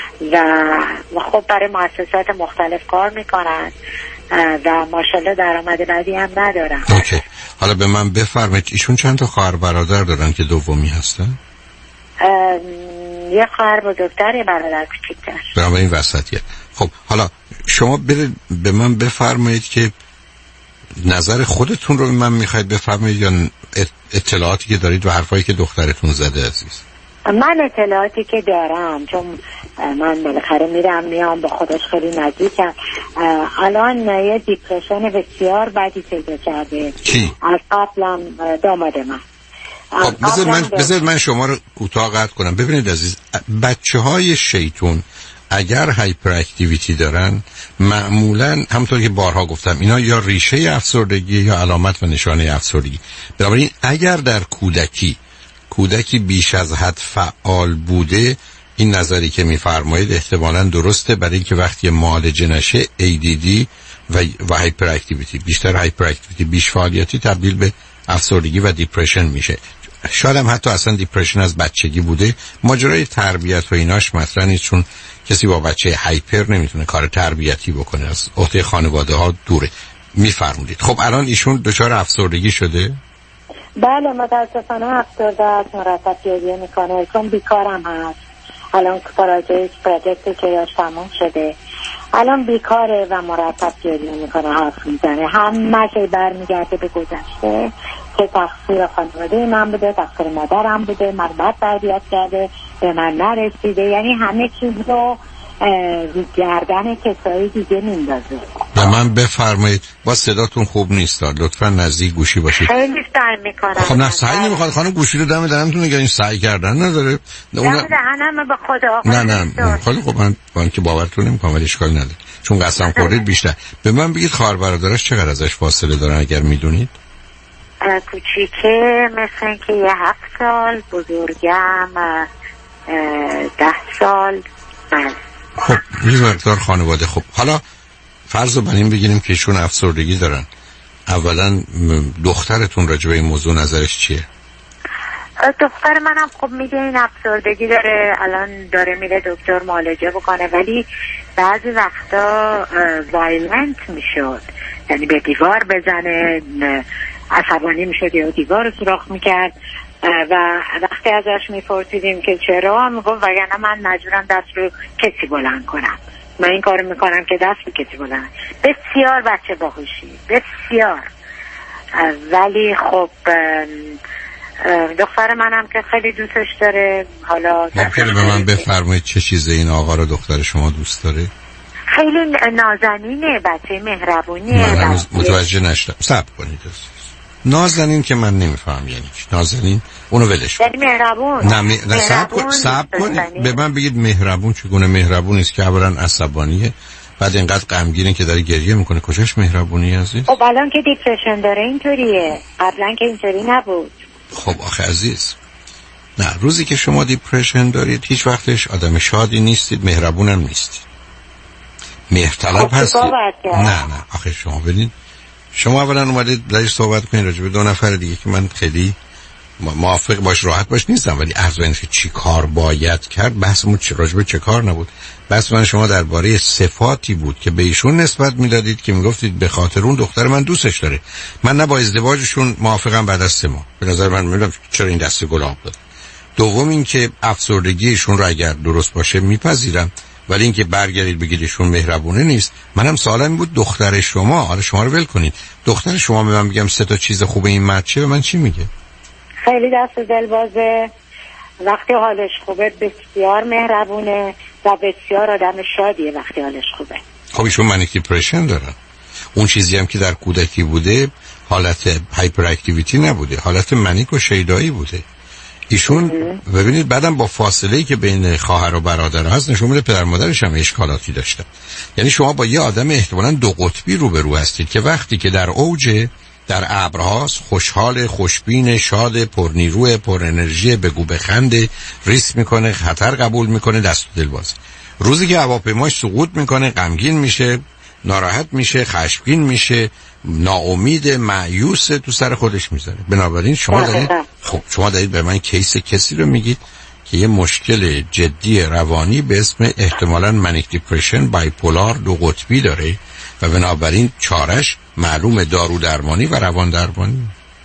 و خب برای مؤسسات مختلف کار میکنن و ماشاءالله درآمد بعدی هم ندارن.
اوکی. حالا به من بفرمایید ایشون چند تا خواهر برادر دارن که دومی هستن؟
یه خواهر بزرگتر، یه برادر کوچیک‌تر.
برام این وسطیه. خب حالا شما برید به من بفرمایید که نظر خودتون رو به من میخواید بفرمایید یا اطلاعاتی که دارید و حرفایی که دخترتون زده عزیز؟
من اطلاعاتی که دارم، چون من بالاخره میرم میام با خودش خیلی نزدیکم، الان یه دیپرشن بسیار بدی پیدا کرده.
کی؟
از قبلم داماد من.
خب بذار من, بذار من شما رو کوتاه قطع کنم. ببینید عزیز، بچه های شیطون اگر هایپر اکتیویتی دارن معمولا همونطور که بارها گفتم اینا یا ریشه افسردگی یا علامت و نشانه افسردگی. بنابراین اگر در کودکی کودکی بیش از حد فعال بوده، این نظری که میفرمایید احتمالاً درسته، برای اینکه وقتی معالجه نشه ای دی دی و و هایپر اکتیویتی، بیشتر هایپر اکتیویتی، بیش فعالیتی تبدیل به افسردگی و دیپرشن میشه. شاید هم حتی اصلا دیپرشن از بچگی بوده، ماجرای تربیت و ایناش مطرح نیست، چون کسی با بچه هایپر نمیتونه کار تربیتی بکنه، از عهده خانواده ها دوره. میفرمودید خب الان ایشون دچار افسردگی شده؟
بله متاسفانه افسرده است، مرتب گریه میکنه، چون بیکارم هست. الان پراجکت پراجکت که تموم شده، الان بیکاره و مرتب گریه میکنه، حرف میزنه، همه شی برمیگرده به گذشته که تقصیر خانواده من بوده، تقصیر مادرم بوده، من بد تربیت کرده، به من نرسیده، یعنی همه چیز رو رو گردن کسایی دیگه میندازه.
به من بفرمایید، با صداتون خوب نیست، لطفا نزدیک گوشی باشید.
خیلی سعی میکنم.
خب نه سعی نمیخواد خانم، گوشی رو دم دهنتون نگه، این سعی کردن نداره.
دم دهنم به خدا.
نه نه خیلی خب، من با اینکه باورتون نمیکنم ولی اشکال نداره، چون قسم خوردید بیشتر. به من بگید خواهر برادرش چقدر ازش فاصله دارن اگر میدونید؟
کوچیکه مثل اینکه یه هفت سال، بزرگم ده سال.
خب یه مقدار خانواده. خب حالا فرض رو بر این بگیریم که ایشون افسردگی دارن، اولا دخترتون راجع به این موضوع نظرش چیه؟
دختر منم خب میگه این افسردگی داره، الان داره میره دکتر معالجه بکنه، ولی بعضی وقتا وایلنت میشد، یعنی به دیوار بزنه، عصبانی میشد یا دیوار رو سوراخ میکرد و وقتی ازش میپرسیدیم که چرا، میگفت وگرنه من مجبورم دست رو کسی بلند کنم، من این کارو میکنم که دست رو کسی بلند. بسیار بچه باهوشی، بسیار. ولی خب دختر منم که خیلی دوستش داره. حالا
ممکنه به من بفرمایید چه چیزه این آقا رو دختر شما دوست داره؟
خیلی نازنینه، بچه مهربونیه.
من متوجه نشدم، صبر کنید. نازنین که من نمیفهم یعنی چی نازنین، اونو ولش کن.
یعنی مهربون.
نه می... نه صبر کن صبر کن به من بگید مهربون چگونه مهربون است که اولا عصبانیه، بعد اینقدر غمگینه که داره گریه میکنه، کجاش مهربونی عزیز؟
خب الان که دیپرشن داره اینطوریه، قبلا که اینطوری نبود.
خب آخه عزیز، نه روزی که شما دیپرشن دارید هیچ وقتش آدم شادی نیستید، مهربونم نیستید، مهرطلب هستید. نه نه آخه شما ببینید، شما اولا اومدید درش صحبت کنید راجع به دو نفر دیگه که من خیلی موافق باش راحت باش نیستم، ولی عرض این که چی کار باید کرد، بحثمون راجع به چه کار نبود، بس من شما درباره صفاتی بود که به ایشون نسبت میدادید که میگفتید به خاطر اون دختر من دوستش داره. من نه با ازدواجشون موافقم بعد از سه ماه، به نظر من میگم چرا این دسته گلاب داد. دوم این که افسردگی ایشون رو اگر درست باشه میپذیرم، ولی اینکه برگردید بگید ایشون مهربونه نیست. منم سوالم بود دختر شما، حالا شما رو ول کنید، دختر شما به من میگم سه تا چیز خوبه این مرد چیه، به من چی میگه؟
خیلی دست دل بازه، وقتی حالش خوبه بسیار مهربونه و بسیار آدم شادیه وقتی حالش خوبه.
خب ایشون منیک دیپرشن دارن، اون چیزی هم که در کودکی بوده حالت هایپر اکتیویتی نبوده، حالت منیک و شیدایی بوده. ایشون ببینید بعدم با فاصله‌ای که بین خواهر و برادر هست نشون میده پدر مادرش هم اشکالاتی داشتن. یعنی شما با یه آدم احتمالاً دو قطبی روبرو هستید که وقتی که در اوج، در ابرهاست، خوشحال، خوشبین، شاد، پرنیروه، پر انرژی، بگو بخنده، ریسک میکنه، خطر قبول میکنه، دست و دل بازه. روزی که هواپیماش سقوط میکنه غمگین میشه، ناراحت میشه، خشمگین میشه، ناامید، مایوس، تو سر خودش میذاره. بنابراین شما دارید خب شما دارید به من کیس کسی رو میگید که یه مشکل جدی روانی به اسم احتمالاً منیک دیپرشن بایپولار دو قطبی داره و بنابراین چارش معلوم دارو درمانی و روان درمانی.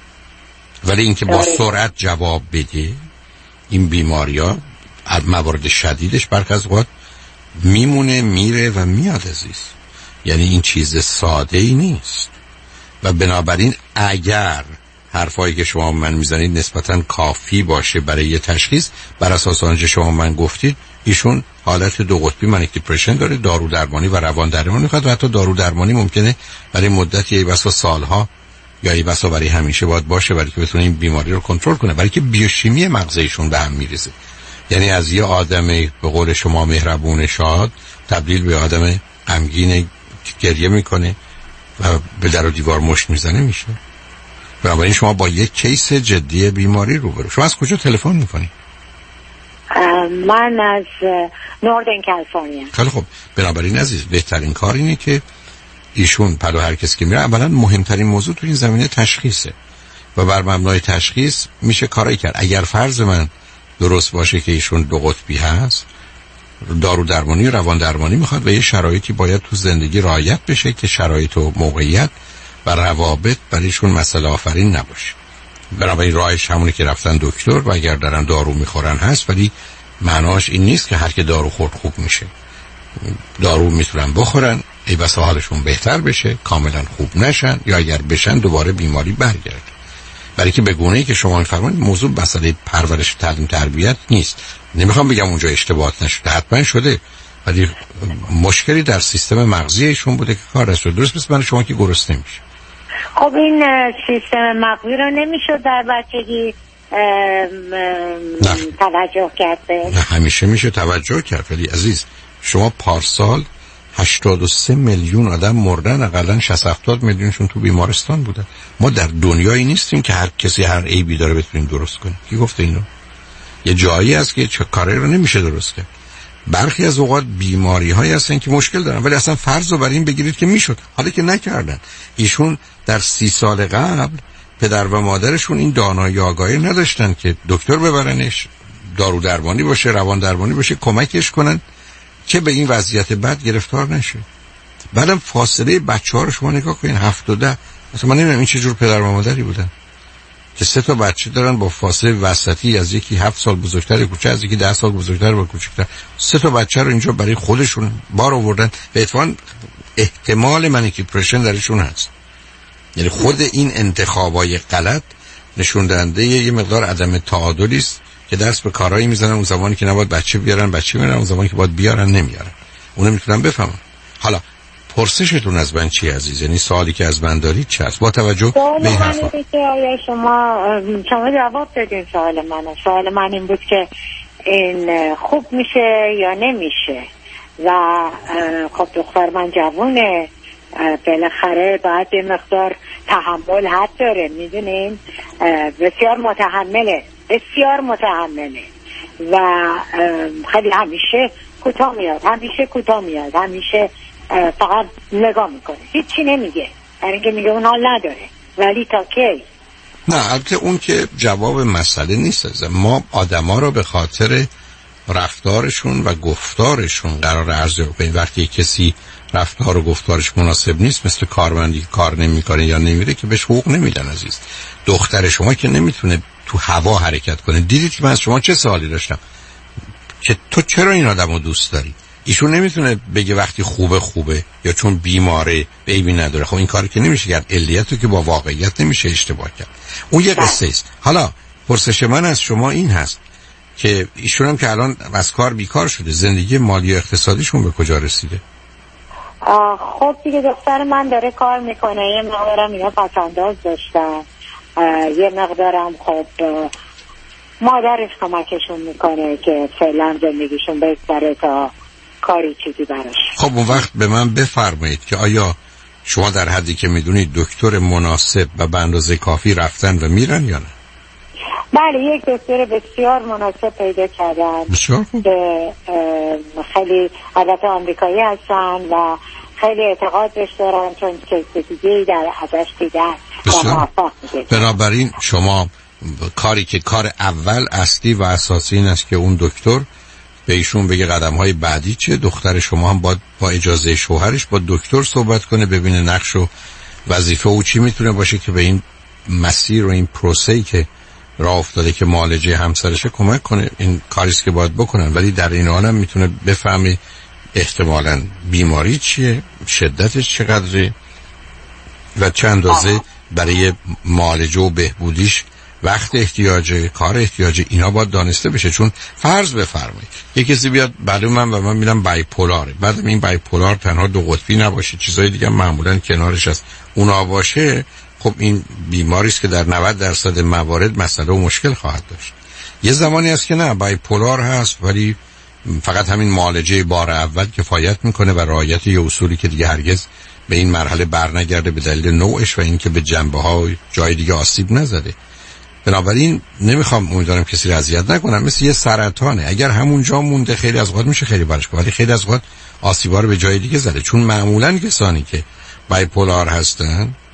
ولی اینکه با سرعت جواب بده این بیماری‌ها، موارد شدیدش برخی از اوقات میمونه، میره و میاد عزیز. یعنی این چیز ساده ای نیست و بنابراین اگر حرفایی که شما من میزنید نسبتاً کافی باشه برای یه تشخیص، بر اساس آنچه شما من گفتید ایشون حالت دو قطبی منیک دیپرشن داره، دارو درمانی و روان درمانی میخواد و حتی دارو درمانی ممکنه برای مدتی یا بسا سالها یا ای بسا برای همیشه باید باشه برای که بتونه این بیماری رو کنترل کنه، برای که بیوشیمی مغز ایشون به هم میریزه. یعنی از یه آدم به قول شما مهربون شاد تبدیل به آدم غمگین گریه میکنه و به در و دیوار مشت میزنه میشه. بنابراین شما با یک کیس جدی بیماری روبرو. شما از کجا تلفن میکنی؟
من از نوردن کالیفرنیا.
خیلی خب، بنابراین عزیز بهترین کار اینه که ایشون پلو هر کس که میره اولا مهمترین موضوع تو این زمینه تشخیصه. و بر مبنای تشخیص میشه کاری کرد. اگر فرض من درست باشه که ایشون دو قطبی هست، دارو درمانی و روان درمانی میخواد و یه شرایطی باید تو زندگی رعایت بشه که شرایط و موقعیت و روابط برایشون مسئله آفرین نباشه. بنابراین راهش همونی که رفتن دکتر و اگر دارن دارو میخورن هست، ولی معناش این نیست که هر که دارو خورد خوب میشه. دارو میتونن بخورن، ای بسا حالشون بهتر بشه، کاملا خوب نشن، یا اگر بشن دوباره بیماری برگرده. برای که به گونه‌ای که شما می‌فرمایید موضوع مسئله پرورش تعلیم تربیت نیست. نمیخوام بگم اونجا اشتباهات نشده، حتما شده، ولی مشکلی در سیستم مغزی ایشون بوده که کار نشده. درست مثل من شما که گرسنه میشه.
خب این سیستم مغزی رو نمیشد در بچگی توجه کرد؟
نه همیشه میشه توجه کرد، ولی عزیز شما پارسال هشتاد و سه میلیون آدم مردن، اقلا شصت هفتاد میلیونشون تو بیمارستان بودن. ما در دنیایی نیستیم که هر کسی هر عیبی داره بتونیم درست کنیم. کی گفته اینو؟ یه جایی هست که چه کاری رو نمیشه درست کرد. برخی از اوقات بیماری هایی هستن که مشکل دارن، ولی اصلا فرض رو بر این بگیرید که میشد، حالا که نکردن. ایشون در سی سال قبل پدر و مادرشون این دانایی آگاهی نداشتن که دکتر ببرنش، دارو درمانی باشه، روان درمانی باشه، کمکش کنن که به این وضعیت بد گرفتار نشه. بعدم فاصله بچه‌ها رو شما نگاه کنین، هفت و ده. مثلا من نمیدونم این چه جور پدر و مادری بودن که سه تا بچه دارن با فاصله وسطی از یکی هفت سال بزرگتر کوچه، از یکی ده سال بزرگتر و کوچکتر، سه تا بچه رو اینجا برای خودشون بار آوردن و اتفاقاً احتمال منیپولیشن درشون هست. یعنی خود این انتخابای غلط نشون دهنده یه مقدار عدم تعادلی است که دست به کارهایی میزنن اون زمانی که نباید بچه بیارن بچه میارن، اون زمانی که باید بیارن نمیارن. اونو میتونم بفهمم. حالا پرسشتون از من چی عزیز؟ یعنی سوالی که از من دارید چی است؟ با توجه به این حرفا
شما شما جواب دادین سوال من. سوال من این بود که این خوب میشه یا نمیشه و خب دختر من جوونه، بالاخره باید یه مقدار تحمل حد داره، میدونین بسیار متحمله بسیار متحمله و خیلی همیشه کوتاه میاد همیشه کوتاه میاد همیشه فقط نگاه میکنه، هیچی نمیگه، برای اینکه میگه اون حال نداره. ولی تا کی؟
نه البته اون که جواب مسئله نیست. ما آدما رو به خاطر رفتارشون و گفتارشون قرار ارزیابی کنیم. وقتی کسی رفتار و گفتارش مناسب نیست، مثل کارمندی که کار نمیکنه یا نمیره، که بهش حقوق نمیدن عزیز. دختر شما که نمیتونه تو هوا حرکت کنه. دیدید که من از شما چه سوالی داشتم که تو چرا این آدمو دوست داری؟ ایشون نمیتونه بگه وقتی خوبه خوبه یا چون بیماره بیبی نداره. خب این کاری که نمیشه کرد، علیتو که با واقعیت نمیشه اشتباه کرد. اون یه قصه است. حالا پرسش من از شما این هست که ایشون هم که الان از کار بیکار شده، زندگی مالی و اقتصادیشون به کجا رسیده؟
خب دیگه دختر من داره کار میکنه، یه مقدارم اینا پسنداز داشتن، یه مقدارم خب مادرش کمکشون میکنه که فعلا زندگیشون بهتره تا کاری چیزی براش.
خب اون وقت به من بفرمایید که آیا شما در حدی که میدونید دکتر مناسب و به اندازه کافی رفتن و میرن یا نه؟
بله یک دکتر بسیار مناسب پیدا کردن،
بسیار خوب،
که خیلی البته آمریکایی هستن و خیلی اعتقاد بهش دارن، چون کیس دیگه‌ای در ازش دیدن و موفق میشه.
بنابراین شما کاری که کار اول اصلی و اساسی این است که اون دکتر به ایشون بگه قدم‌های بعدی چه. دختر شما هم باید با اجازه شوهرش با دکتر صحبت کنه، ببینه نقش و وظیفه او چی میتونه باشه که به این مسیر و این پروسه‌ای که راه افتاده که معالجه همسرشه کمک کنه. این کاریست که باید بکنن، ولی در این حال هم میتونه بفهمه احتمالاً بیماری چیه، شدتش چقدره و چند اندازه برای معالجه و بهبودیش وقت احتیاجه، کار احتیاجه. اینا باید دانسته بشه. چون فرض بفرمایید یه کسی بیاد بعد من و من میرم بایپولاره، بعد این بایپولار تنها دو قطبی نباشه، چیزای دیگه معمولاً کنارش هست، اونا باشه، خب این بیماری است که در نود درصد موارد مسئله و مشکل خواهد داشت. یه زمانی هست که نه بایپولار هست ولی فقط همین معالجه بار اول کفایت میکنه و رعایت یه اصولی که دیگه هرگز به این مرحله برنگرده به دلیل نوعش و اینکه به جنبه ها جای دیگه آسیب نزده. بنابراین نمیخوام امیدوارم کسی رو اذیت نکنم، مثل یه سرطانه، اگر همون جا مونده خیلی از اوقات میشه خیلی برش کنه، ولی خیلی از اوقات آسیبا رو به جای دیگه زده. چون معمولا کسانی که بایپولار هستن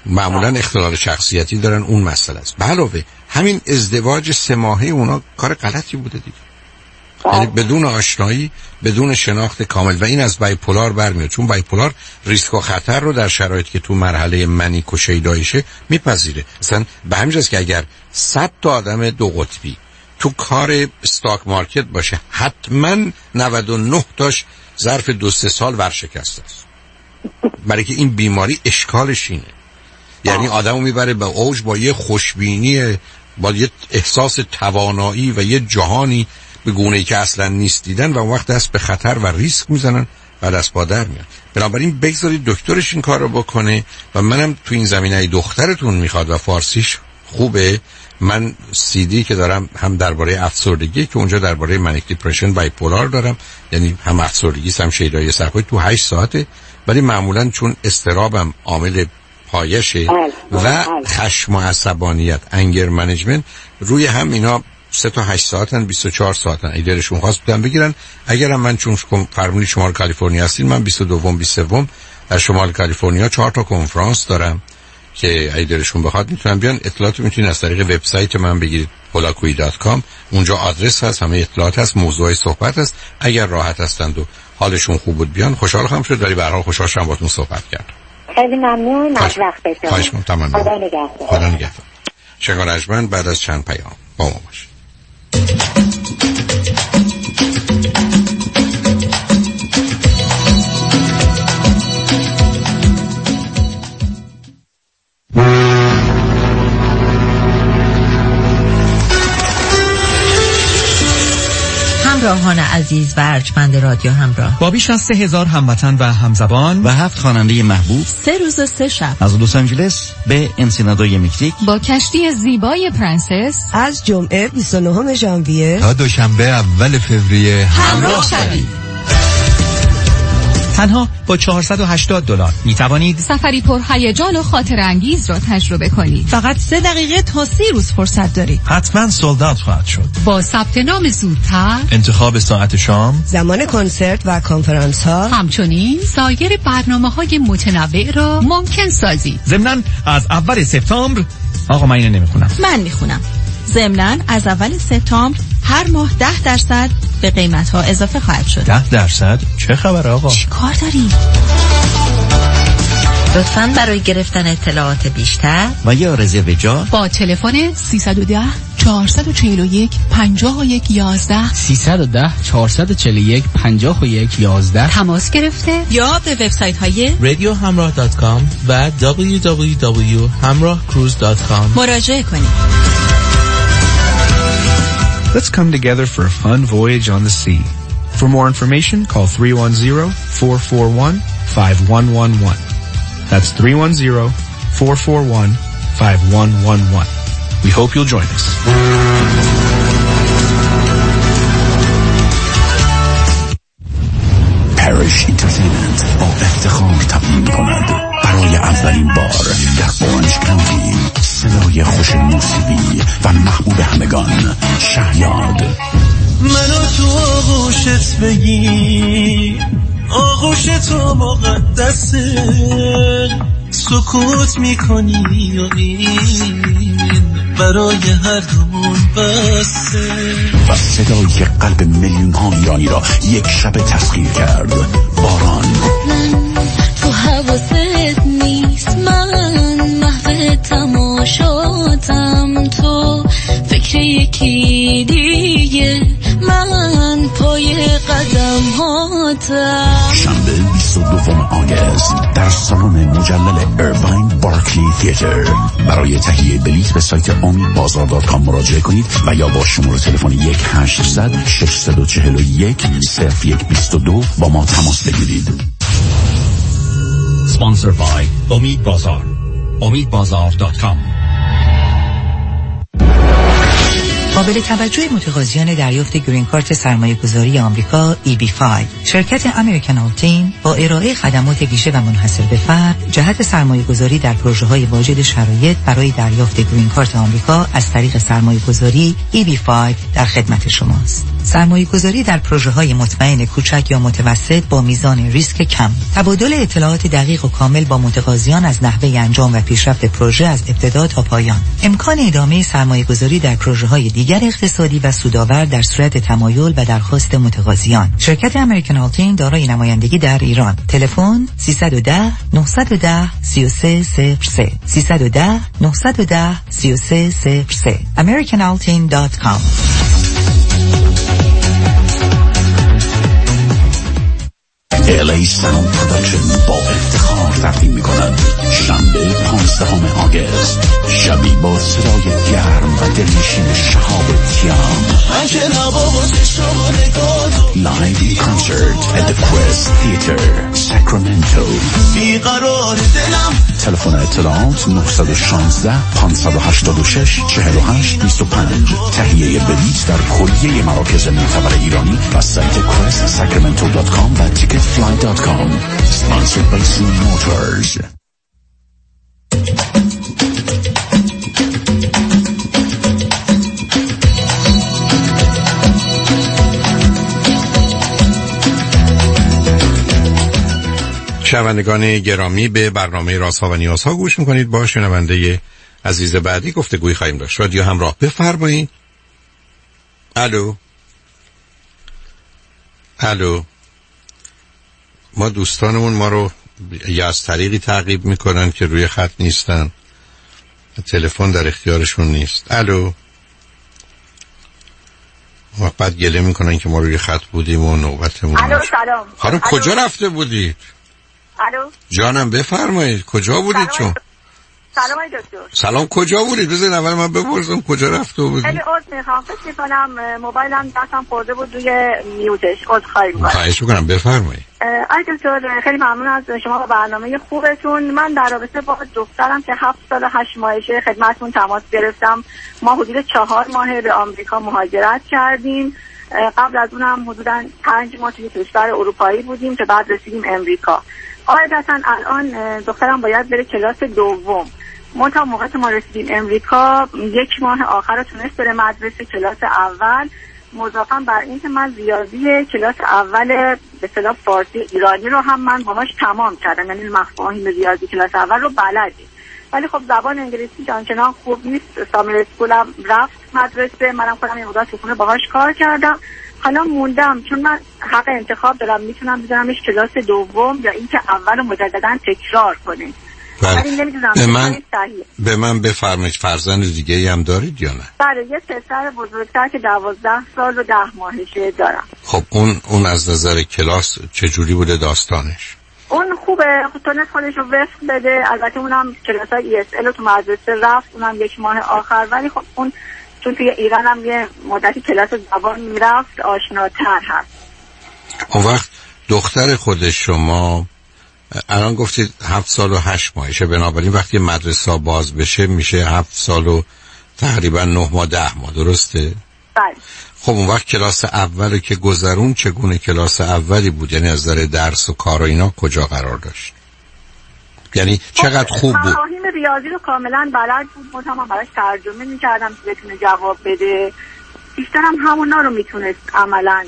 معمولا اختلال شخصیتی دارن، اون مسئله است. به علاوه همین ازدواج سه ماهه اونا کار غلطی بوده دیگه، یعنی بدون آشنایی، بدون شناخت کامل، و این از بایپولار برمیاد، چون بایپولار ریسک و خطر رو در شرایطی که تو مرحله منیک و شیداییشه میپذیره. مثلا به همین جاست که اگر صد تا آدم دو قطبی تو کار استاک مارکت باشه، حتما نود و نه تاش ظرف دو سه سال ورشکسته است، برای که این بیماری اشکالش اینه. یعنی آدمو میبره به اوج با یه خوشبینی، با یه احساس توانایی و یه جهانی به گونه‌ای که اصلا نیست دیدن، و اون وقت دست به خطر و ریسک میزنن و دست با در میان. بنابراین بگذارید دکترش این کار رو بکنه. و منم تو این زمینه دخترتون میخواد و فارسیش خوبه، من سی دی که دارم هم درباره افسردگی که اونجا درباره منیک دیپرشن بایپولار دارم، یعنی هم افسردگی هم شیدایی سرکوی، تو هشت ساعته، ولی معمولا چون استرابم عامل پایشه و خشم و عصبانیت انگر منیجمنت روی هم اینا سه تا هشت ساعتن، بیست و چهار ساعتن. اگه دلشون خواست بودن بگیرن. اگرم من چون فرمونی شمال کالیفرنیا هستین، من بیست و دو بیست و سه در شمال کالیفرنیا چهار تا کنفرانس دارم که اگه دلشون بخواد میتونن بیان. اطلاعات میتونید از طریق وبسایت من بگیرید پولاکوی دات کام، اونجا آدرس هست، همه اطلاعات هست، موضوع صحبت هست. اگر راحت هستند و حالشون خوب بود بیان، خوشحال خواهم شد. ولی به هر حال خوشحال شدم باهاتون صحبت کردم.
خیلی ممنون از وقتتون.
خواهش می‌کنم.
خدا نگهدار.
خدا نگهدار. شنگار اجمن بعد از چند پیام با ما باشید.
همراهان عزیز و ارجمند رادیو همراه،
با بیش از سه هزار هموطن و همزبان
و هفت خواننده محبوب،
سه روز و سه شب
از لس آنجلس به انسینادوی مکزیک،
با کشتی زیبای پرنسس
از جمعه بیست و نهم ژانویه
تا دوشنبه اول فوریه
همراه شوید.
تنها با چهارصد و هشتاد دلار می توانید
سفری پر هیجان و خاطر انگیز را تجربه کنید.
فقط سه دقیقه تا سی روز فرصت دارید.
حتما سولد اوت خواهد شد.
با ثبت نام زودتر،
انتخاب ساعت شام،
زمان کنسرت و کنفرانس ها،
همچنین سایر برنامه‌های متنوع را ممکن سازید.
ضمناً از اول سپتامبر، آقا من اینو نمیخونم،
من میخونم. ضمناً از اول سپتامبر هر ماه ده درصد به قیمت ها اضافه خواهد شد.
ده درصد؟ چه خبر آقا؟
چی کار داری؟
لطفاً برای گرفتن اطلاعات بیشتر
و یا رزرو جا
با تلفن سیصد و ده چهارصد و چهل و یک پنجاه و یک یازده
سیصد و ده چهارصد و چهل و یک پنجاه و یک یازده
تماس گرفته
یا به وبسایت های
رادیو همراه دات کام و دبلیو دبلیو دبلیو دات همراه کروز دات کام
مراجعه کنید.
Let's come together for a fun voyage on the sea. For more information, call three one zero, four four one, five one one one. That's three one zero, four four one, five one one one. We hope you'll join us.
Parish Entertainment با افتخار تقدیم می‌کند برای اولین بار در اورنج کانتی صدای خوش موسیقی و محبوب همگان شهیاد.
منو تو آغوشت بگی، آغوش تو مقدسه، سکوت میکنی و این برای هر دومون بسه.
و صدایی که قلب میلیون ها ایرانی را یک شب تسخیر کرد، باران.
تو حواست نیست، من محو تماشاتم، تو فکر یکی دیگه، من پای قدم هاتم.
شنبه بیست و دوم آگست در سالن مجلل ارواین بارکلی تیاتر. برای تهیه بلیط به سایت امید بازار دات کام مراجعه کنید و یا با شماره تلفن یک هشتصد ششصد و چهل و یک صفر یک بیست و دو با ما تماس بگیرید.
Sponsored by امید بازار. امید بازار دات کام.
قابل توجه متقاضیان دریافت گرین کارت سرمایه گذاری آمریکا ای بی پنج، شرکت امریکن آلتین با ارائه خدمات ویژه و منحصر به فرد جهت سرمایه گذاری در پروژه های واجد شرایط برای دریافت گرین کارت آمریکا از طریق سرمایه گذاری ای بی پنج در خدمت شماست. سرمایه‌گذاری در پروژه‌های مطمئن کوچک یا متوسط با میزان ریسک کم. تبادل اطلاعات دقیق و کامل با متقاضیان از نحوه انجام و پیشرفت پروژه از ابتدا تا پایان. امکان ادامه سرمایه‌گذاری در پروژه‌های دیگر اقتصادی و سودآور در صورت تمایل و درخواست متقاضیان. شرکت امریکن آلتین دارای نمایندگی در ایران. تلفن سیصد و ده نهصد و ده سی و سه صفر سه سیصد و ده نهصد و ده سی و سه صفر سه american altin dot com.
ال ای Sound Production با افتخار تقدیم می‌کنند شنبه پانزدهم آگوست شبی با صدای گرم و دلنشین شهاب تیام لایو این کنسرت at the Quest Theater Sacramento. تلفن اطلاعات نه یک شش پنج هشت شش چهار هشت دو پنج. تهیه بلیط در کلیه مراکز معتبر ایرانی و سایت quest sacramento dot com و ticket fly dot com. Sponsored by C Motors.
شنوندگان گرامی، به برنامه رازها و نیازها گوش میکنید. با شنونده عزیز بعدی گفتگوی خواهیم داشت. رادیو همراه، بفرمایید. الو الو ما دوستانمون ما رو یا از طریقی تعقیب میکنن که روی خط نیستن، تلفن در اختیارشون نیست. الو ما بعد گله میکنن که ما روی خط بودیم و نوبتمون.
الو سلام
خانم کجا رفته بودید؟
الو
جانم بفرمایید کجا بودید چون؟
سلام ای دکتر.
سلام کجا بودید؟ بذارید اول من بپرسم کجا رفته بودید؟
خیلی عذر میخوام، فکر میکنم موبایلم دستم خورده بود روی میوتش. عذرخواهی میکنم.
خواهش میکنم بفرمایید.
ای دکتر خیلی ممنون از شما و برنامه خوبتون. من در رابطه با دخترم که هفت سال و هشت ماهشه خدمتتون تماس گرفتم. ما حدود چهار ماه به آمریکا مهاجرت کردیم. قبل از اونم حدوداً پنج ماه توی کشور اروپایی بودیم که بعد رسیدیم امریکا. قاعدتاً الان دخترم باید بره کلاس دوم. ما تا موقع که ما رسیدیم امریکا یک ماه آخر رو تونست بره مدرسه کلاس اول. مضافاً بر این که من ریاضی کلاس اول به اصطلاح فارسی ایرانی رو هم من باهاش تمام کردم، یعنی مفاهیم ریاضی کلاس اول رو بلدیم، ولی خب زبان انگلیسی آنچنان خوب نیست. سامر اسکولم رفت مدرسه، منم خودم این مدت تو خونه باهاش کار کردم. حالا موندم چون من حق انتخاب دارم، میتونم بذارمش کلاس دوم یا اینکه اول رو مجددا تکرار کنه.
به من به من بفرمایید فرزند دیگه ای هم دارید یا نه؟
بله یه پسر بزرگتر که دوازده سال و ده ماهشه دارم.
خب اون اون از نظر کلاس چجوری بوده داستانش؟
اون خوبه، تونست خودش رو وفق بده. البته اونم کلاسای ای اس ال تو مدرسه رفت، اونم یک ماه آخر، ولی خب اون چون توی ایران هم یه مدتی کلاس زبان میرفت آشناتر هست.
اون وقت دختر خود شما الان گفتید هفت سال و هشت ماهشه، بنابراین وقتی مدرسه باز بشه میشه هفت سال و تقریبا نه ماه ده ماه، درسته؟
بله.
خب اون وقت کلاس اول که گذرون چگونه کلاس اولی بود؟ یعنی از نظر درس و کار و اینا کجا قرار داشت؟ یعنی چقدر خوب بود؟
مفاهیم ریاضی رو کاملا بلد بود، مطمئن براش ترجمه میکردم که بتونه جواب بده. بیشتر هم همونا رو میتونست عملا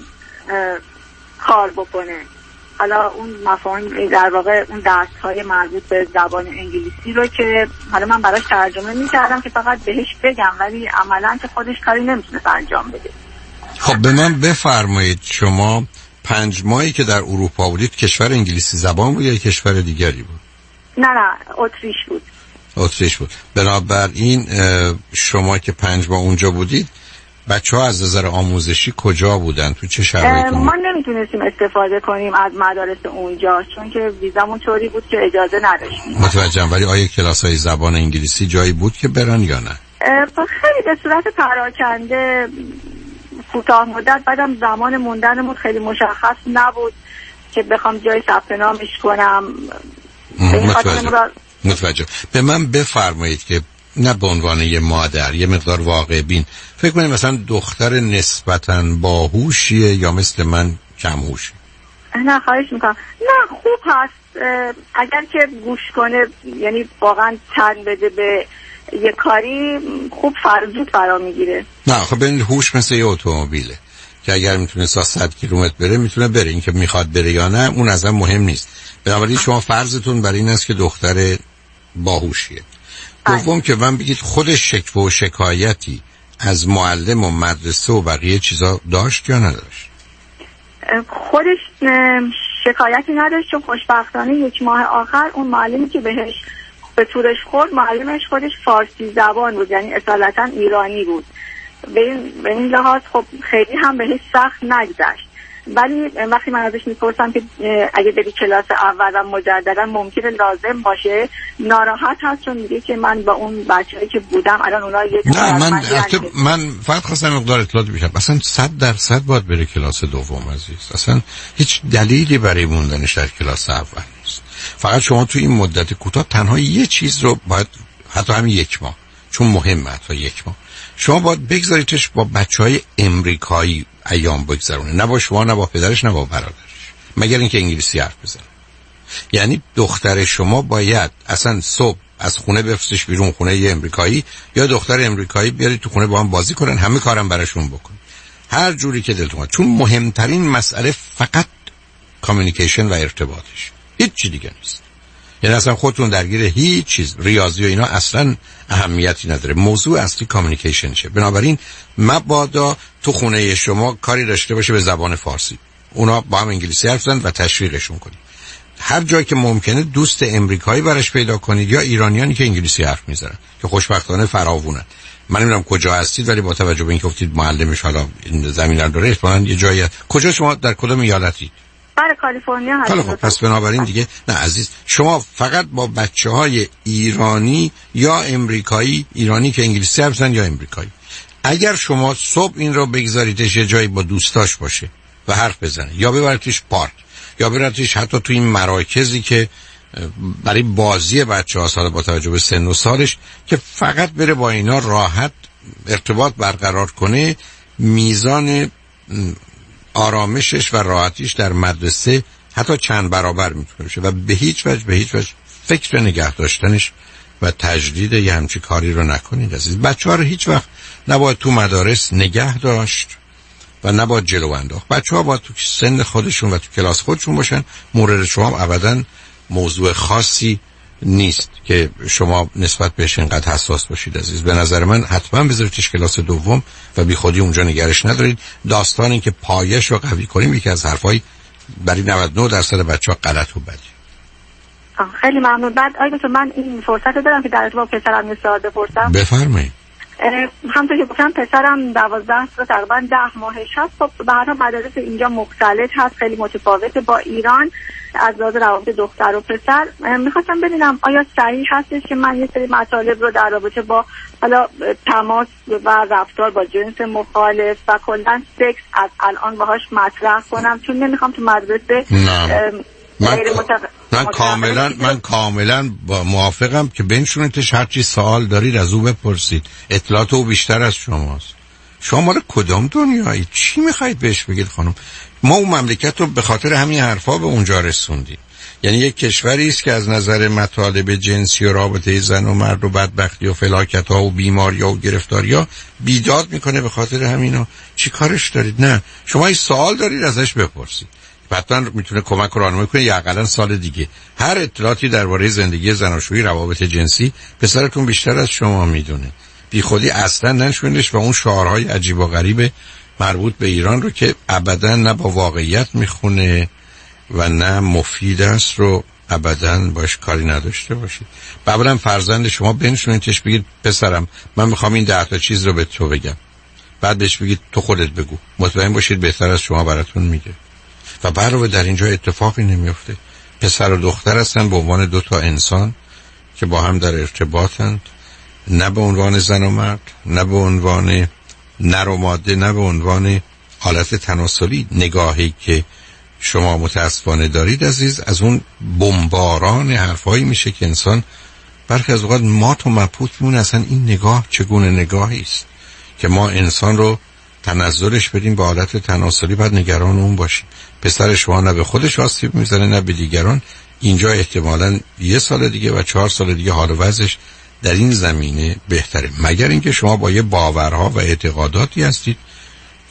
کار بکنه. حالا اون مفاهیم در واقع اون درس‌های مربوط به زبان انگلیسی رو که حالا من براش ترجمه می‌کردم که فقط بهش بگم، ولی عملاً که خودش کاری نمی‌تونه انجام بده.
خب به من بفرمایید شما پنج ماهی که در اروپا بودید کشور انگلیسی زبان بود یا کشور دیگری بود؟
نه نه اتریش بود.
اتریش بود. بنابراین شما که پنج ماه اونجا بودید بچه ها از نظر آموزشی کجا بودن؟ تو چه شرایطی؟
ما نمیتونستیم استفاده کنیم از مدارس اونجا چون که ویزامون طوری بود که اجازه نداشتیم.
متوجهم. ولی آیا کلاس‌های زبان انگلیسی جایی بود که برن یا نه؟
خیلی به صورت پراکنده کوتاه مدت، بعدم زمان موندنمون خیلی مشخص نبود که بخوام جای ثبت نامش کنم.
متوجهم. متوجهم. به من بفرمایید که نه به عنوان یه مادر یه مقدار واقع بین فکر کنید مثلا دختر نسبتاً باهوشیه یا مثل من کم هوشی؟
نه خواهش میکنم. نه خوب هست اگر که گوش کنه، یعنی واقعا تن بده به یه کاری خوب فرزود فرا میگیره.
نه خب ببینید هوش مثل یه اتومبیله، که اگر میتونه صد کیلومتر بره میتونه بره، این که میخواد بره یا نه اون اصلا مهم نیست. بنابراین شما فرضتون بر این است که دختر باهوشیه. دوم که من بگید خودش شکوه و شکایتی از معلم و مدرسه و بقیه چیزا داشت یا نداشت؟
خودش شکایتی نداشت، چون خوشبختانه یک ماه آخر اون معلمی که بهش به طورش خورد معلمش خودش فارسی زبان بود، یعنی اصالتا ایرانی بود. به این, به این لحاظ خب خیلی هم بهش سخت نگذشت. ولی وقتی من ازش میپرسم که اگه بری کلاس اول و مجددا ممکنه لازم باشه، ناراحت هست، چون میگه که من با اون بچه‌ای که بودم الان اونها یک
نه من من, من فقط خواستم مقدار اطلاعات بشم. اصلا صد درصد باید بره کلاس دوم عزیز. اصلا هیچ دلیلی برای موندنش در کلاس اول نیست. فقط شما تو این مدت کوتاه تنها یه چیز رو باید، حتی همین یک ماه، چون مهمه، حتی یک ماه شما باید بگذاریدش با بچهای امریکایی ایام بگذرونه، نه با شما، نه با پدرش، نه با برادرش، مگر اینکه انگلیسی حرف بزنه. یعنی دختر شما باید اصلا صبح از خونه بفرستش بیرون، خونه یه امریکایی یا دختر امریکایی بیارید تو خونه با هم بازی کنن، همه کارم براشون بکن، هر جوری که دلتون میاد، چون مهمترین مسئله فقط کامیونیکیشن و ارتباطش، هیچ چیز دیگه نیست. یعنی اصلا خودتون درگیر هیچ چیز ریاضی و اینا اصلا اهمیتی نداره، موضوع اصلی کامیونیکیشن شه. بنابراین مبادا تو خونه شما کاری داشته باشه به زبان فارسی، اونا با هم انگلیسی حرف بزنن و تشویقشون کنید. هر جایی که ممکنه دوست امریکایی براش پیدا کنید یا ایرانیانی که انگلیسی حرف میزنن که خوشبختانه فراوونن. من نمیدونم کجا هستید، ولی با توجه به اینکه گفتید معلمش حالا این زمینه داره، احتمالاً یه جایی. کجا شما در کدوم ایالتی؟
برای کالیفرنیا هستم.
خب پس بنابراین دیگه نه عزیز، شما فقط با بچه‌های ایرانی یا امریکایی، ایرانی که انگلیسی حرف می‌زنن یا امریکایی. اگر شما صبح این رو بگذاریدش یه جایی با دوستاش باشه و حرف بزنه، یا ببرتش پارک، یا ببرتش حتی تو این مراکزی که برای بازی بچه‌ها سال با توجه به سن و سالش، که فقط بره با اینا راحت ارتباط برقرار کنه، میزان آرامشش و راحتیش در مدرسه حتی چند برابر میتونه بشه و به هیچ وجه به هیچ وجه فکر نگه داشتنش و تجدید یه همچی کاری رو نکنید عزیز. بچه‌ها رو هیچ وقت نباید تو مدارس نگه داشت و نباید جلو انداخت. بچه‌ها باید تو سن خودشون و تو کلاس خودشون باشن. مورد شما ابداً موضوع خاصی نیست که شما نسبت بهش اینقدر حساس باشید عزیز. به نظر من حتما بذاریدش کلاس دوم و بی خودی اونجا نگرش ندارید. داستان این که پایش رو قوی کنیم یکی از حرفای برای نود و نه درصد بچه‌ها غلط و بدی.
خیلی ممنون. بعد آقای من این فرصت رو دارم که در ارتباط با پسرم یه سوال بپرسم.
بفرمایید.
همونطور که گفتم پسرم دوازده سال تقریبا ده ماهش هست. خب به هر حال مدارس اینجا مختلف هست، خیلی متفاوته با ایران از لحاظ روابط دختر و پسر. میخواستم ببینم آیا صحیح هستش که من یه سری مطالب رو در رابطه با حالا تماس و رفتار با جنس مخالف و کلا سکس از الان باهاش مطرح کنم، چون نمیخوام تو مدرسه
من, من کاملا من کاملا با موافقم که بنشونیدش، هر چی سوال دارید از او بپرسید، اطلاعات او بیشتر از شماست. شما مال کدام دنیایی؟ چی میخواید بهش بگید خانم؟ ما اون مملکت رو به خاطر همین حرفا به اونجا رسوندیم. یعنی یک کشوری است که از نظر مطالب جنسی و رابطه زن و مرد و بدبختی و فلاکت ها و بیماری ها و گرفتاری ها بیداد میکنه. به خاطر همینا چی کارش دارید؟ نه، شما این سوال دارید ازش بپرسید، حتما میتونه کمک و راهنمایی کنه. یا حداقل سال دیگه هر اطلاعاتی درباره زندگی زناشویی، روابط جنسی پسرتون بیشتر از شما میدونه. بی خودی اصلا نشوندش و اون شعارهای عجیب و غریب مربوط به ایران رو که ابدا نه با واقعیت میخونه و نه مفید است رو ابدا باش کاری نداشته باشید. بعدم فرزند شما بنشونیدش بگید پسرم من میخوام این ده تا چیز رو به تو بگم، بعد بهش بگید تو خودت بگو، مطمئن باشید بهتر از شما براتون میگه. و برای در اینجا اتفاقی نمیفته. پسر و دختر هستن به عنوان دو تا انسان که با هم در ارتباطند، نه به عنوان زن و مرد، نه به عنوان نر و ماده، نه به عنوان حالت تناسلی. نگاهی که شما متاسفانه دارید عزیز از اون بمباران حرفایی میشه که انسان برخی از اوقات مات و مبهوت میمونه. اصلا این نگاه چگونه نگاهی است که ما انسان رو تنزلش بدیم به حالت تناسلی، بعد نگران اون باشیم. پسر شما نه به خودش آسیب میزنه نه به دیگران. اینجا احتمالاً یه سال دیگه و چهار سال دیگه حال و وضعش در این زمینه بهتره، مگر اینکه شما با یه باورها و اعتقاداتی هستید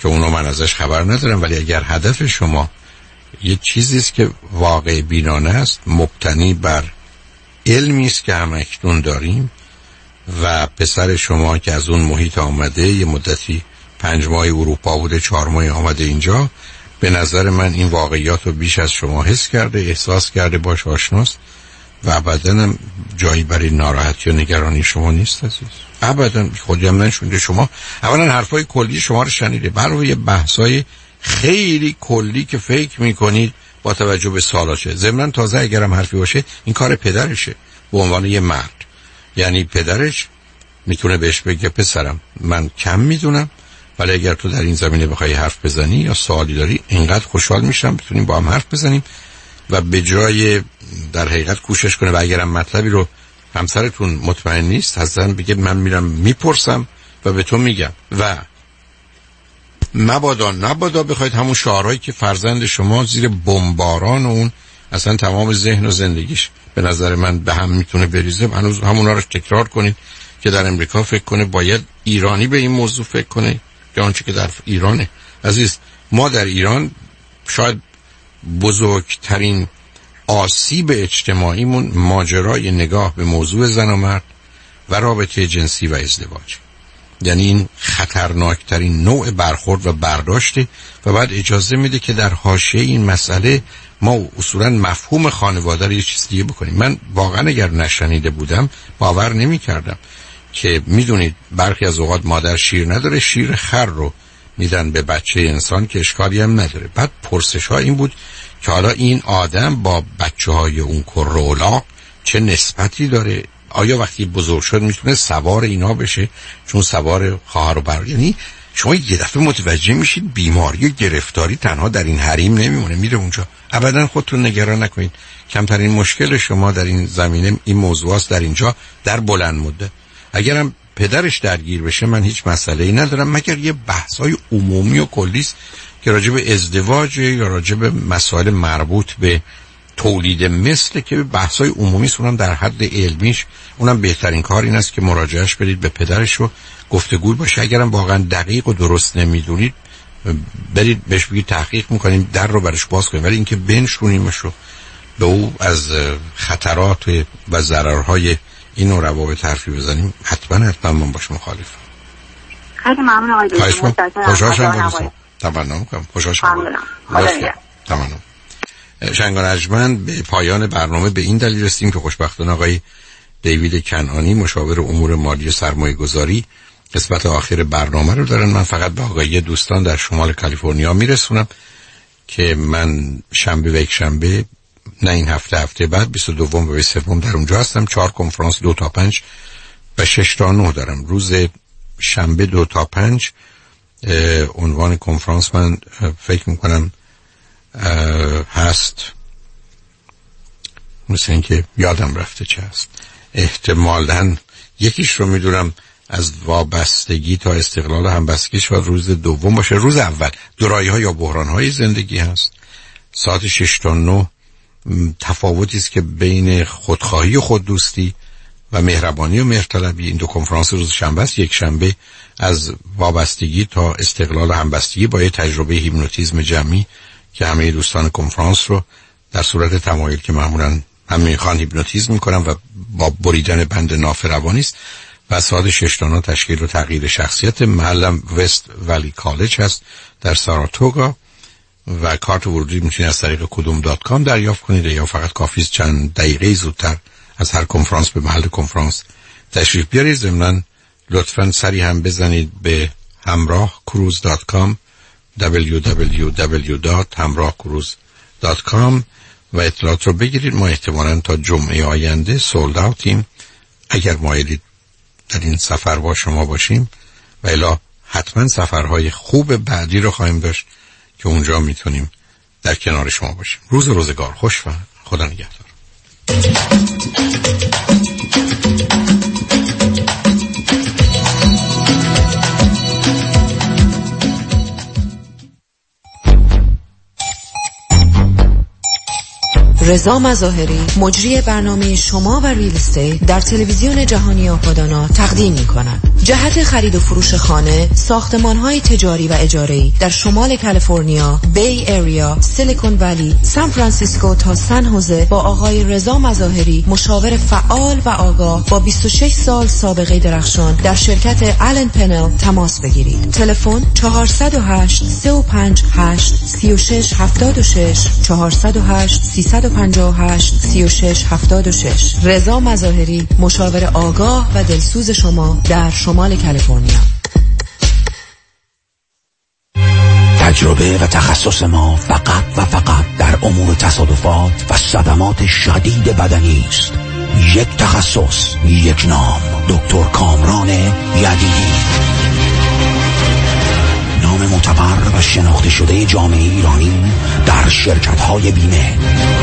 که اونو من ازش خبر ندارم، ولی اگر هدف شما یه چیزی است که واقع بینانه است، مبتنی بر علمی است که همکنون داریم و پسر شما که از اون محیط آمده، یه مدتی پنج ماه اروپا بوده، چهار ماه آمده اینجا، به نظر من این واقعیات رو بیش از شما حس کرده، احساس کرده، باش آشناست و ابداً هم جایی برای ناراحتی و نگرانی شما نیست عزیز. ابداً. خودی هم نشونده. شما اولا حرفای کلی شما رو شنیده، برای یه بحثای خیلی کلی که فکر میکنید با توجه به سالاشه. ضمناً تازه اگرم حرفی باشه این کار پدرشه به عنوان یه مرد. یعنی پدرش میتونه بهش بگه پسرم من کم میدونم، ولی اگر تو در این زمینه بخوای حرف بزنی یا سوالی داری اینقدر خوشحال میشم بتونیم با هم حرف بزنیم، و به جای در حقیقت کوشش کنه و اگرم مطلبی رو همسرتون مطمئن نیست حسن بگه من میرم میپرسم و به تو میگم. و مبادا نبادا بخواید همون شعارهایی که فرزند شما زیر بمباران و اون اصلا تمام ذهن و زندگیش به نظر من به هم میتونه بریزه، هنوز همونا رو تکرار کنید که در امریکا فکر کنه باید ایرانی به این موضوع فکر کنه که آنچه که در ایرانه. عزیز ما در ایران شاید بزرگترین آسیب اجتماعیمون ماجرای نگاه به موضوع زن و مرد و رابطه جنسی و ازدواج، یعنی این خطرناکترین نوع برخورد و برداشته و بعد اجازه میده که در حاشیه این مسئله ما اصولا مفهوم خانواده رو یه چیز دیگه بکنیم. من واقعا اگر نشنیده بودم باور نمی کردم که میدونید برخی از اوقات مادر شیر نداره، شیر خر رو میدن به بچه انسان که اشکالی هم نداره. بعد پرسش ها این بود که حالا این آدم با بچه های اون کرولا چه نسبتی داره، آیا وقتی بزرگ شد میتونه سوار اینا بشه چون سوار خواهر و برادر. یعنی شما یه دفعه متوجه میشید بیماری و گرفتاری تنها در این حریم نمیمونه، میره اونجا. ابدا خودتون نگران نکنید، کمترین مشکل شما در این زمینه این موضوعات در اینجا در بلند مدت. اگرم پدرش درگیر بشه من هیچ مسئله‌ای ندارم، مگر یه بحث‌های عمومی و کلی است که راجع به ازدواج یا راجع به مسائل مربوط به تولید مثل که بحث‌های عمومی است، اونم در حد علمیش. اونم بهترین کار این است که مراجعهش برید به پدرش و گفتگو باشه. اگرم واقعا دقیق و درست نمیدونید برید بهش بگید تحقیق میکنیم، در رو برش باز کنیم، ولی اینکه بنشونیمش رو به او از خطرات و ضررهای این نوع روابط حرفی بزنیم، حتما حتما من باش مخالفم.
خیلی ممنون آقای دکتر.
خوشحال شدم بودم. تمنا میکنم. خوشحال شدم. تمنا. شنگان ارجمند به پایان برنامه به این دلیل رسیدیم که خوشبختانه آقای دیوید کنعانی مشاور امور مالی و سرمایه گذاری قسمت آخر برنامه رو دارن. من فقط به آقای دوستان در شمال کالیفرنیا میرسونم که من شنبه و یک شنبه، نه این هفته، هفته بعد بیست و دوم و بیست و سوم در اونجا هستم. چهار کنفرانس دو تا پنج و شش تا نه دارم. روز شنبه دو تا پنج عنوان کنفرانس من فکر میکنم هست، مثل این که یادم رفته چه هست، احتمالاً یکیش رو میدونم از وابستگی تا استقلال همبستگی شاید روز دوم باشه. روز اول دورایی ها یا بحران های زندگی هست. ساعت شش تا نه تفاوتی است که بین خودخواهی و خوددوستی و مهربانی و مهرطلبی. این دو کنفرانس روز شنبه است. یک شنبه از وابستگی تا استقلال همبستگی با یه تجربه هیپنوتیزم جمعی که همه دوستان کنفرانس رو در صورت تمایل که معمولاً هم میخوان هیپنوتیزم میکنن و با بریدن بند ناف روانی است. و ساعت شش تا نه تشکیل و تغییر شخصیت. محلم وست ولی کالج هست در ساراتوگا و کارت ورودی میتونید از طریق کدوم دات کام دریافت کنید یا فقط کافیست چند دقیقه زودتر از هر کنفرانس به محل کنفرانس تشریف بیارید. ضمناً لطفاً سری هم بزنید به همراه کروز دات کام دبلیو دبلیو دبلیو دات همراه کروز دات کام و اطلاعات رو بگیرید. ما احتمالاً تا جمعه آینده سولد اوتیم. اگر مایلید در این سفر با شما باشیم و الا حتما سفرهای خوب بعدی رو خواهیم داشت که اونجا میتونیم در کنار شما باشیم. روز روزگار خوش و خدا نگهدار.
رضا مظاهری مجری برنامه شما و ریل استیت در تلویزیون جهانی آپادانا تقدیم می‌کند. جهت خرید و فروش خانه، ساختمان‌های تجاری و اجاره‌ای در شمال کالیفرنیا، بی ایریا، سیلیکون ولی، سان فرانسیسکو تا سن هوزه با آقای رضا مظاهری، مشاور فعال و آگاه با بیست و شش سال سابقه درخشان در شرکت آلن پنل تماس بگیرید. تلفن چهار صفر هشت سه پنج هشت سه شش هفت شش چهار صفر هشت سه پنج هشت سه شش هفت شش. رضا مظاهری، مشاور آگاه و دلسوز شما در شمال کالیفرنیا.
تجربه و تخصص ما فقط و فقط در امور تصادفات و صدمات شدید بدنی است. یک تخصص، یک نام، دکتر کامران یدیدی. نام معتبر و شناخته شده جامعه ایرانی در شرکت‌های بیمه.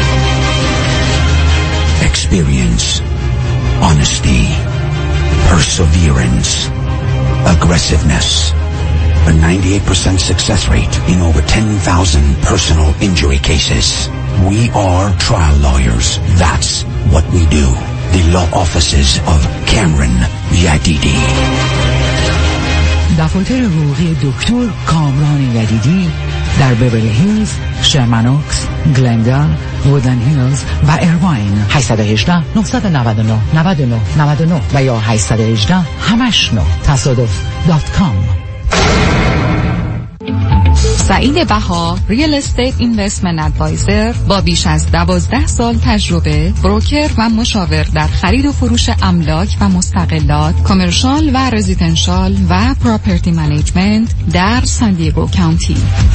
Experience, honesty, perseverance, aggressiveness. A ninety-eight percent success rate in over ten thousand personal injury cases. We are trial lawyers. That's what we do. The law offices of Cameron Yadidi.
دفاتر حقوقی دکتر کامران یدیدی در بیورلی هیلز، شرمنوکس، گلندال، وودلند هیلز و ایرواین. هشت یک هشت نه نه نه نه نه نه نه و یا هشت یک هشت همش نه تصادف دات کام.
سعید بها، ریل استیت اینوستمنت ادوایزر با بیش از دوازده سال تجربه، بروکر و مشاور در خرید و فروش املاک و مستقلات، کامرشال و رزیدنشال و پراپرتی منیجمنت در سان دیگو کانتی.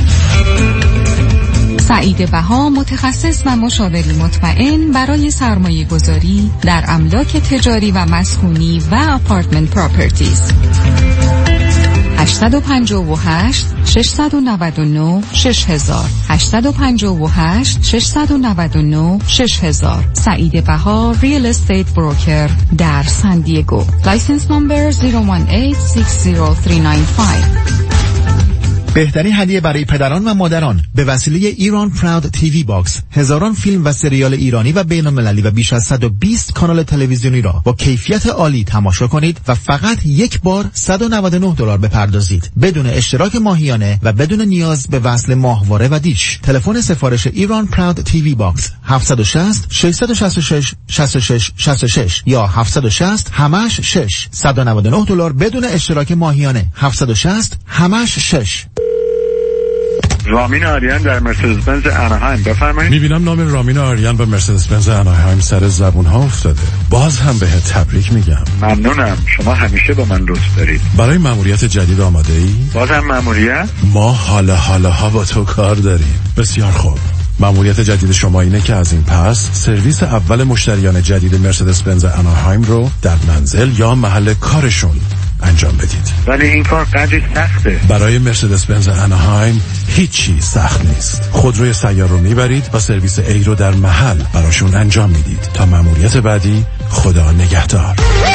سعید بها متخصص و مشاوری مطمئن برای سرمایه گذاری در املاک تجاری و مسکونی و آپارتمنت پراپرتیز. هشت پنج هشت شش نه نه شش هزار هشت پنج هشت شش نه نه شش هزار. سعید بها، ریل استیت بروکر در سان دیگو. لایسنس نمبر صفر یک هشت شش صفر سه نه پنج.
بهترین هدیه برای پدران و مادران به وسیله ایران پراود تیوی باکس، هزاران فیلم و سریال ایرانی و بین المللی و بیش از صد و بیست کانال تلویزیونی را با کیفیت عالی تماشا کنید و فقط یک بار صد و نود و نه دلار بپردازید بدون اشتراک ماهیانه و بدون نیاز به وصل ماهواره و دیش. تلفن سفارش ایران پراود تیوی باکس هفت شش صفر شش شش شش شش شش شش یا هفت شش صفر همش شش. صد و نود و نه دلار بدون اشتراک ماهیانه. هفت شش صفر همش شش.
رامین آریان در مرسدس بنز اناهایم، بفرمایید.
میبینم نام رامین آریان به مرسدس بنز اناهایم سر زبون ها افتاده. باز هم بهت تبریک میگم.
ممنونم، شما همیشه با من لطف دارید.
برای مأموریت جدید آماده ای؟
باز هم مأموریت؟
ما حالا حالا ها با تو کار داریم. بسیار خوب. مأموریت جدید شما اینه که از این پس سرویس اول مشتریان جدید مرسدس بنز اناهایم رو در منزل یا محل کارشون انجام بدید.
ولی این کار قدری سخته.
برای مرسدس بنز اناهایم هیچی سخت نیست. خودروی سیار رو میبرید و سرویس ای رو در محل براشون انجام میدید. تا مأموریت بعدی، خدا نگهدار.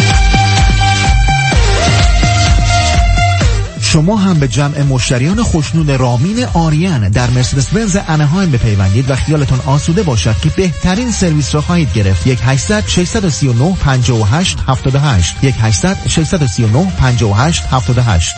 شما هم به جمع مشتریان خوشنود رامین آریان در مرسدس بنز اناهایم بپیوندید و خیالتون آسوده باشد که بهترین سرویس را خواهید گرفت. یک هشتصد شش سه نه پنج هشت هفت هشت یک هشتصد شش سه نه پنج هشت هفت هشت.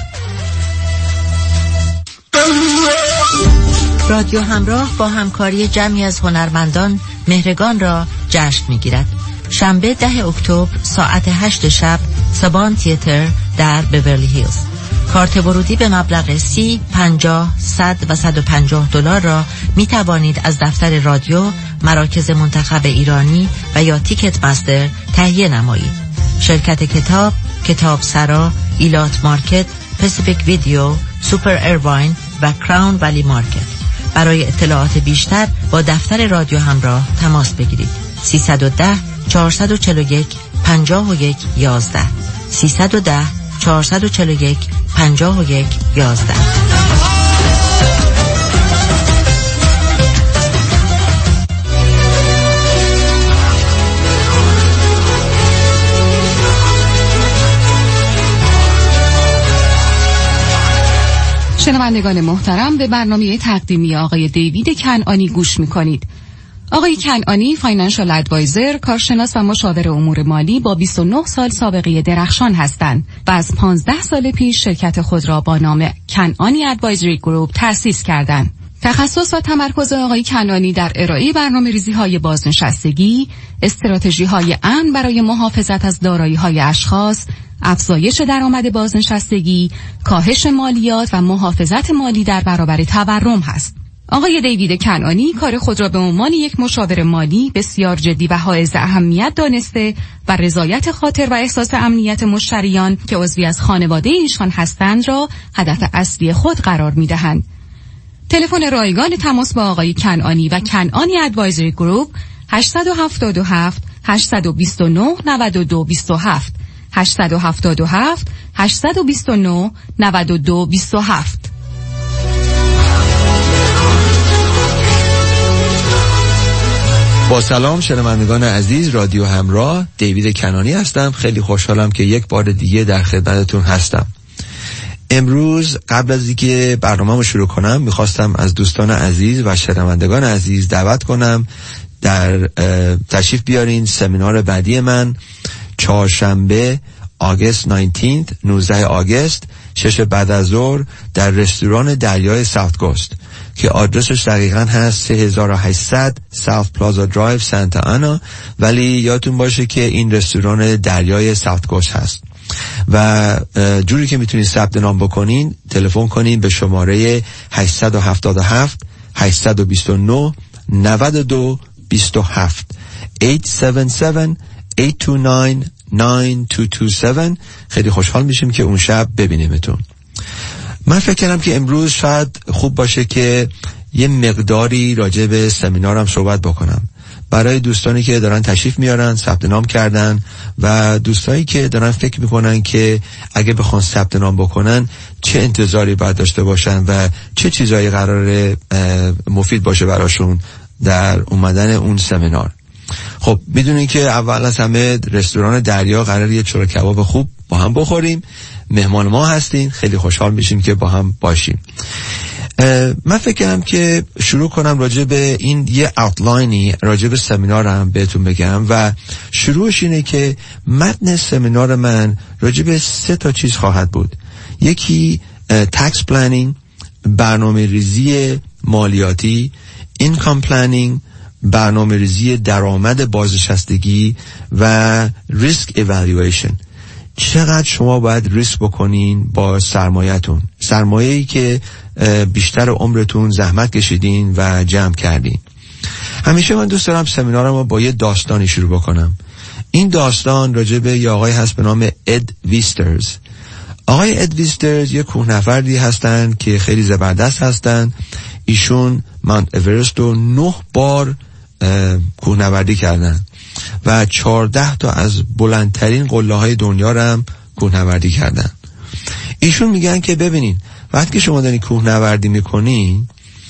رادیو همراه با همکاری جمعی از هنرمندان مهرگان را جشن می‌گیرد. شنبه ده اکتبر ساعت هشت شب سابان تئاتر در بیورلی هیلز. کارت ورودی به مبلغ سی، پنجاه، صد و صد و پنجاه دلار را می توانید از دفتر رادیو، مراکز منتخب ایرانی و یا تیکت مستر تهیه نمایید. شرکت کتاب، کتاب سرا، ایلات مارکت، پسیفیک ویدیو، سوپر ایرواین و کراون ولی مارکت. برای اطلاعات بیشتر با دفتر رادیو همراه تماس بگیرید. سیصد و ده چهارصد و چهل و یک پنجاه و یک یازده سیصد و ده چهارصد و چهل و یک پنجاه و یک یازده.
شنوندگان محترم، به برنامه تقدیمی آقای دیوید کنعانی گوش می‌کنید.
آقای کنعانی فاینانشال ادوایزر، کارشناس و مشاور امور مالی با بیست و نه سال سابقه درخشان هستند و از پانزده سال پیش شرکت خود را با نام کنعانی ادوایزری گروپ تأسیس کردند. تخصص و تمرکز آقای کنعانی در ارائه برنامه‌ریزی‌های بازنشستگی، استراتژی‌های امن برای محافظت از دارایی‌های اشخاص، افزایش درآمد بازنشستگی، کاهش مالیات و محافظت مالی در برابر تورم هست. آقای دیوید کنعانی کار خود را به عنوان یک مشاور مالی بسیار جدی و حائز اهمیت دانسته و رضایت خاطر و احساس امنیت مشتریان که عضوی از خانواده ایشان هستند را هدف اصلی خود قرار می‌دهند. تلفن رایگان تماس با آقای کنعانی و کنعانی ادوایزری گروپ هشت هفت هفت هشت دو نه نه دو دو هفت هشت هفت هفت هشت دو نه نه دو دو هفت.
با سلام شنوندگان عزیز رادیو همراه، دیوید کنعانی هستم. خیلی خوشحالم که یک بار دیگه در خدمتتون هستم. امروز قبل از اینکه برنامه‌مو شروع کنم میخواستم از دوستان عزیز و شنوندگان عزیز دعوت کنم در تشریف بیارین سمینار بعدی من چهارشنبه آگست نوزدهم نوزده آگست شش بعد از ظهر در رستوران دریای ساوت کوست که آدرسش دقیقاً هست سه هزار و هشتصد ساوت پلازا درایو سانتا آنا، ولی یادتون باشه که این رستوران دریای ساوت کوست هست. و جوری که میتونید ثبت نام بکنین تلفن کنین به شماره هشت هفت هفت هشت دو نه نه دو دو هفت هشت هفت هفت هشت دو نه نه دو دو هفت. خیلی خوشحال میشیم که اون شب ببینیمتون. من فکر کردم که امروز شاید خوب باشه که یه مقداری راجع به سمینارم صحبت بکنم برای دوستانی که دارن تشریف میارن ثبت نام کردن و دوستانی که دارن فکر میکنن که اگه بخوان ثبت نام بکنن چه انتظاری باید داشته باشن و چه چیزایی قراره مفید باشه براشون در اومدن اون سمینار. خب میدونین که اول از همه رستوران دریا قراره یه چلو کباب خوب با هم بخوریم. مهمان ما هستین، خیلی خوشحال میشیم که با هم باشیم. من فکر کنم که شروع کنم راجع به این یه اوتلاینی راجع به سمینارم بهتون بگم و شروعش اینه که متن سمینار من راجع به سه تا چیز خواهد بود. یکی تکس پلنینگ، برنامه ریزی مالیاتی، اینکام پلنینگ، برنامه ریزی درآمد بازنشستگی و ریسک ایوالویشن. چقدر شما باید ریسک بکنین با سرمایه‌تون، سرمایه‌ای که بیشتر عمرتون زحمت کشیدین و جمع کردین. همیشه من دوست دارم سمینارم رو با یه داستانی شروع بکنم. این داستان راجع به یه آقای هست به نام اد ویسترز. آقای اد ویسترز یه کوهنوردی هستن که خیلی زبردست هستن. ایشون ماونت اورست رو نه بار کوهنوردی کردن و چهارده تا از بلندترین قله های دنیا رو هم کوهنوردی کردن. ایشون میگن که ببینین وقتی که شما دارین کوهنوردی میکنین،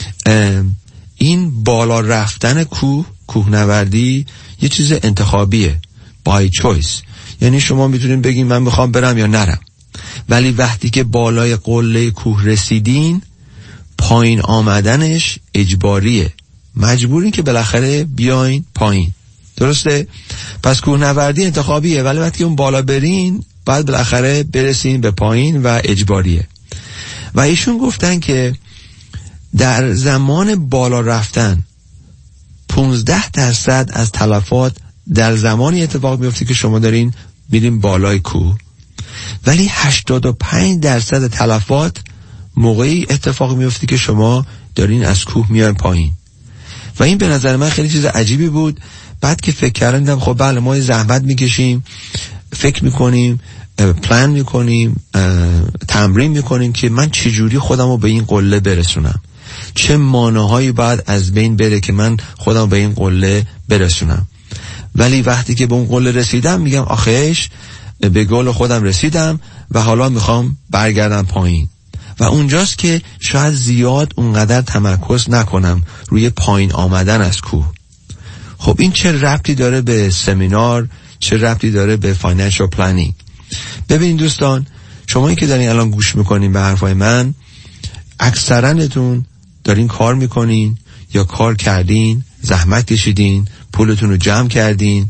این بالا رفتن کوه کوهنوردی یه چیز انتخابیه، by choice. یعنی شما میتونین بگین من میخوام برم یا نرم، ولی وقتی که بالای قله کوه رسیدین پایین آمدنش اجباریه، مجبورین که بالاخره بیاین پایین. درسته؟ پس کوهنوردی انتخابیه، ولی وقتی اون بالا برین بعد بالاخره برسین به پایین و اجباریه. و ایشون گفتن که در زمان بالا رفتن پانزده درصد از تلفات در زمانی اتفاق میفته که شما دارین میرین بالای کوه، ولی هشتاد و پنج درصد تلفات موقعی اتفاق میفته که شما دارین از کوه میاین پایین. و این به نظر من خیلی چیز عجیبی بود. بعد که فکر کردم خب بله ما زحمت میکشیم، فکر میکنیم، پلان میکنیم، تمرین میکنیم که من چجوری خودم رو به این قله برسونم، چه مانعهایی باید از بین بره که من خودم به این قله برسونم. ولی وقتی که به اون قله رسیدم میگم آخیش به گل خودم رسیدم و حالا میخوام برگردم پایین. و اونجاست که شاید زیاد اونقدر تمرکز نکنم روی پایین آمدن از کوه. خب این چه ربطی داره به سمینار، چه ربطی داره به فاینانشال پلنینگ؟ ببینید دوستان، شما این که دارین الان گوش میکنین به حرفای من، اکثرنتون دارین کار میکنین یا کار کردین زحمت کشیدین، پولتون رو جمع کردین،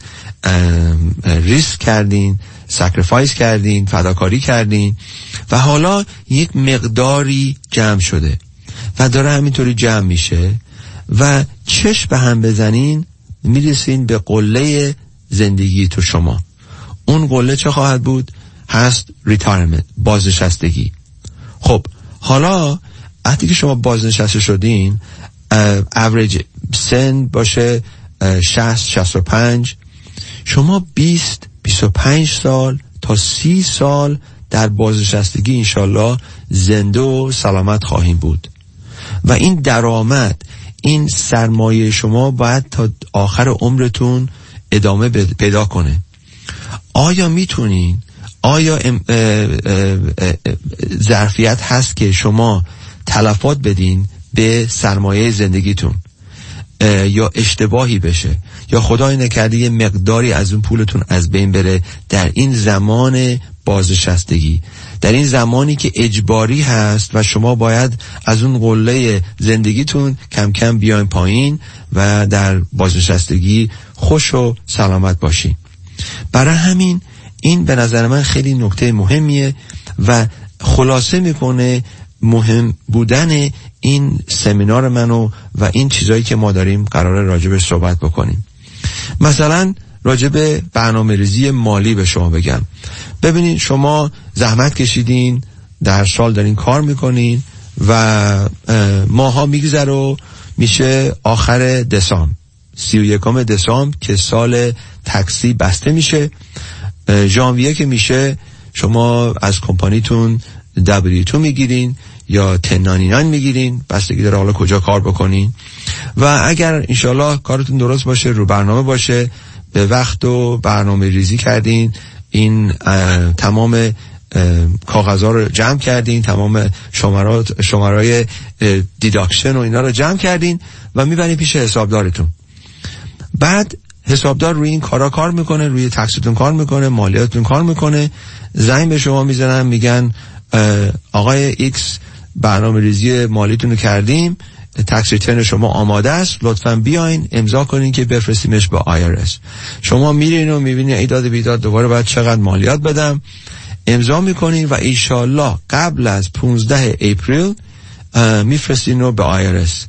ریسک کردین، ساکریفایس کردین، فداکاری کردین و حالا یک مقداری جمع شده و داره همینطوری جمع میشه و چشم به هم بزنین میرسین به قله زندگی تو شما. اون قله چه خواهد بود؟ هست ریتایرمنت، بازنشستگی. خب حالا وقتی که شما بازنشسته شدین، اوریج سن باشه شصت شصت و پنج، شما بیست بیست و پنج سال تا سی سال در بازنشستگی انشالله زنده و سلامت خواهیم بود و این درآمد، این سرمایه شما باید تا آخر عمرتون ادامه پیدا کنه. آیا میتونین، آیا ام اه اه اه ظرفیت هست که شما تلفات بدین به سرمایه زندگیتون یا اشتباهی بشه یا خدای نکرده یه مقداری از اون پولتون از بین بره در این زمان بازنشستگی، در این زمانی که اجباری هست و شما باید از اون قله زندگیتون کم کم بیاین پایین و در بازنشستگی خوش و سلامت باشین. برای همین این به نظر من خیلی نکته مهمیه و خلاصه میکنه مهم بودن این سمینار منو و این چیزایی که ما داریم قراره راجبش صحبت بکنیم. مثلا راجب برنامه‌ریزی مالی به شما بگم. ببینید شما زحمت کشیدین، در سال دارین کار میکنین و ماها میگذره و میشه آخر دسامبر، سی و یکم دسامبر که سال تکسی بسته میشه. ژانویه که میشه شما از کمپانیتون دبلیو تو میگیرین یا ده نود و نه میگیرین، بستگی داره حالا کجا کار بکنین و اگر انشالله کارتون درست باشه، رو برنامه باشه، به وقت و برنامه ریزی کردین، این تمام کاغذها رو جمع کردین، تمام شمارات شمارای دیداکشن و اینا رو جمع کردین و میبرین پیش حسابدارتون. بعد حسابدار روی این کارا کار میکنه، روی تکستون کار میکنه، مالیاتتون کار میکنه، زنگ به شما میزنن میگن آقای ایکس برنامه ریزی مالیتون رو کردیم، تکس ریترن شما آماده است، لطفاً بیاین امضا کنین که بفرستیمش به آی آر اس. شما میرین و میبینین ایداد بیداد دوباره باید چقدر مالیات بدم، امضا میکنین و انشالله قبل از پانزده اپریل میفرستین رو به آی آر اس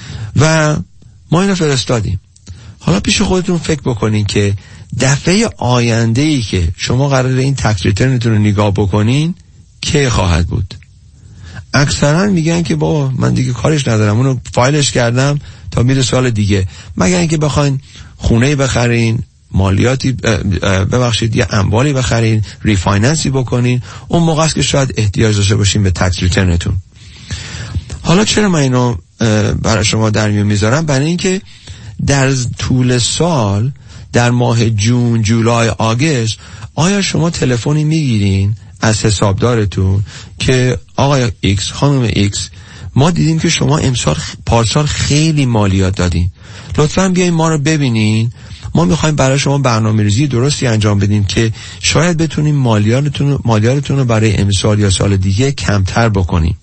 و ما اینو فرستادیم. حالا پیش خودتون فکر بکنین که دفعه آینده ای که شما قراره این تکس ریترنتون رو نگاه بکنین کی خواهد بود؟ اکثرا میگن که بابا من دیگه کارش ندارم، اونو فایلش کردم تا میره سال دیگه، مگر اینکه بخواین خونه بخرین، مالیاتی ببخشید یه اموالی بخرین، ریفایننسی بکنین، اون موقع است که شاید احتیاج داشته باشین به تکس ریترنتون. حالا چرا من اینو برای شما در میون میذارم؟ برای اینکه در طول سال، در ماه جون، جولای، آگوست، آیا شما تلفنی میگیرین از حسابدارتون که آقای ایکس، خانم ایکس، ما دیدیم که شما امسال پارسال خیلی مالیات دادین، لطفاً بیاین ما رو ببینین، ما میخوایم برای شما برنامه‌ریزی درستی انجام بدیم که شاید بتونیم مالیاتتون مالیاتتون رو برای امسال یا سال دیگه کمتر بکنیم.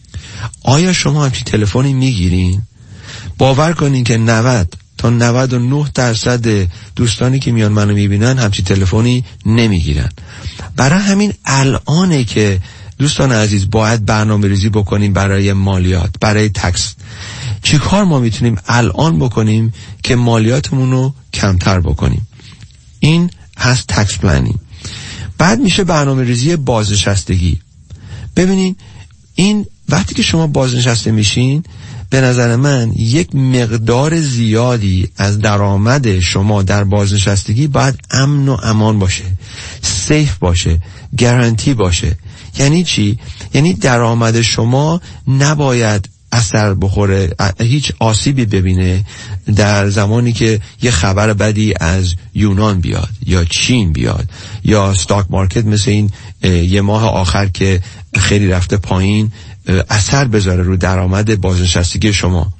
آیا شما همچین تلفنی میگیرین؟ باور کنین که نود تا نود و نه درصد دوستانی که میان منو میبینن همچین تلفنی نمیگیرن. برای همین الانه که دوستان عزیز باید برنامه ریزی بکنیم برای مالیات، برای تکس. چی کار ما میتونیم الان بکنیم که مالیاتمون رو کمتر بکنیم؟ این هست تکس پلنینگ. بعد میشه برنامه ریزی بازنشستگی. ببینین این وقتی که شما بازنشسته میشین، به نظر من یک مقدار زیادی از درآمد شما در بازنشستگی باید امن و امان باشه، سیف باشه، گارانتی باشه. یعنی چی؟ یعنی درآمد شما نباید اثر بخوره، هیچ آسیبی ببینه در زمانی که یه خبر بدی از یونان بیاد یا چین بیاد یا ستاک مارکت مثل این یه ماه آخر که خیلی رفته پایین اثر بذاره رو درآمد بازنشستگی شما.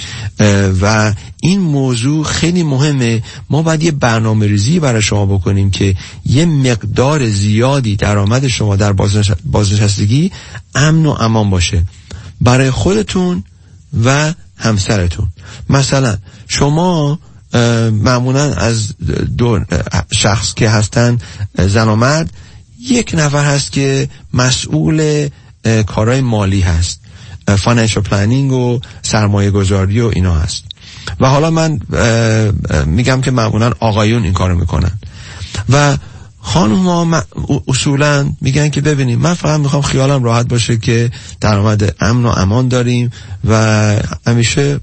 و این موضوع خیلی مهمه. ما باید یه برنامه ریزی برای شما بکنیم که یه مقدار زیادی درآمد شما در بازنشستگی امن و امان باشه برای خودتون و همسرتون. مثلا شما معمولا از دو شخص که هستن زن و مرد، یک نفر هست که مسئول کارهای مالی هست، فاینانشال پلنینگ و سرمایه گذاری و اینا هست. و حالا من میگم که معمولا آقایون این کارو میکنن و خانم ها اصولا میگن که ببینیم من فقط میخوام خیالم راحت باشه که درآمد امن و امان داریم و همیشه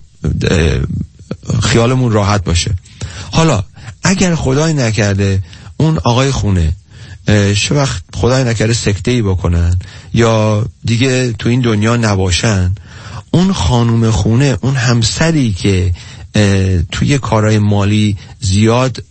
خیالمون راحت باشه. حالا اگر خدای نکرده اون آقای خونه چه وقت خدای نکرده سکته‌ای بکنن یا دیگه تو این دنیا نباشن، اون خانم خونه، اون همسری که توی کارهای مالی زیاد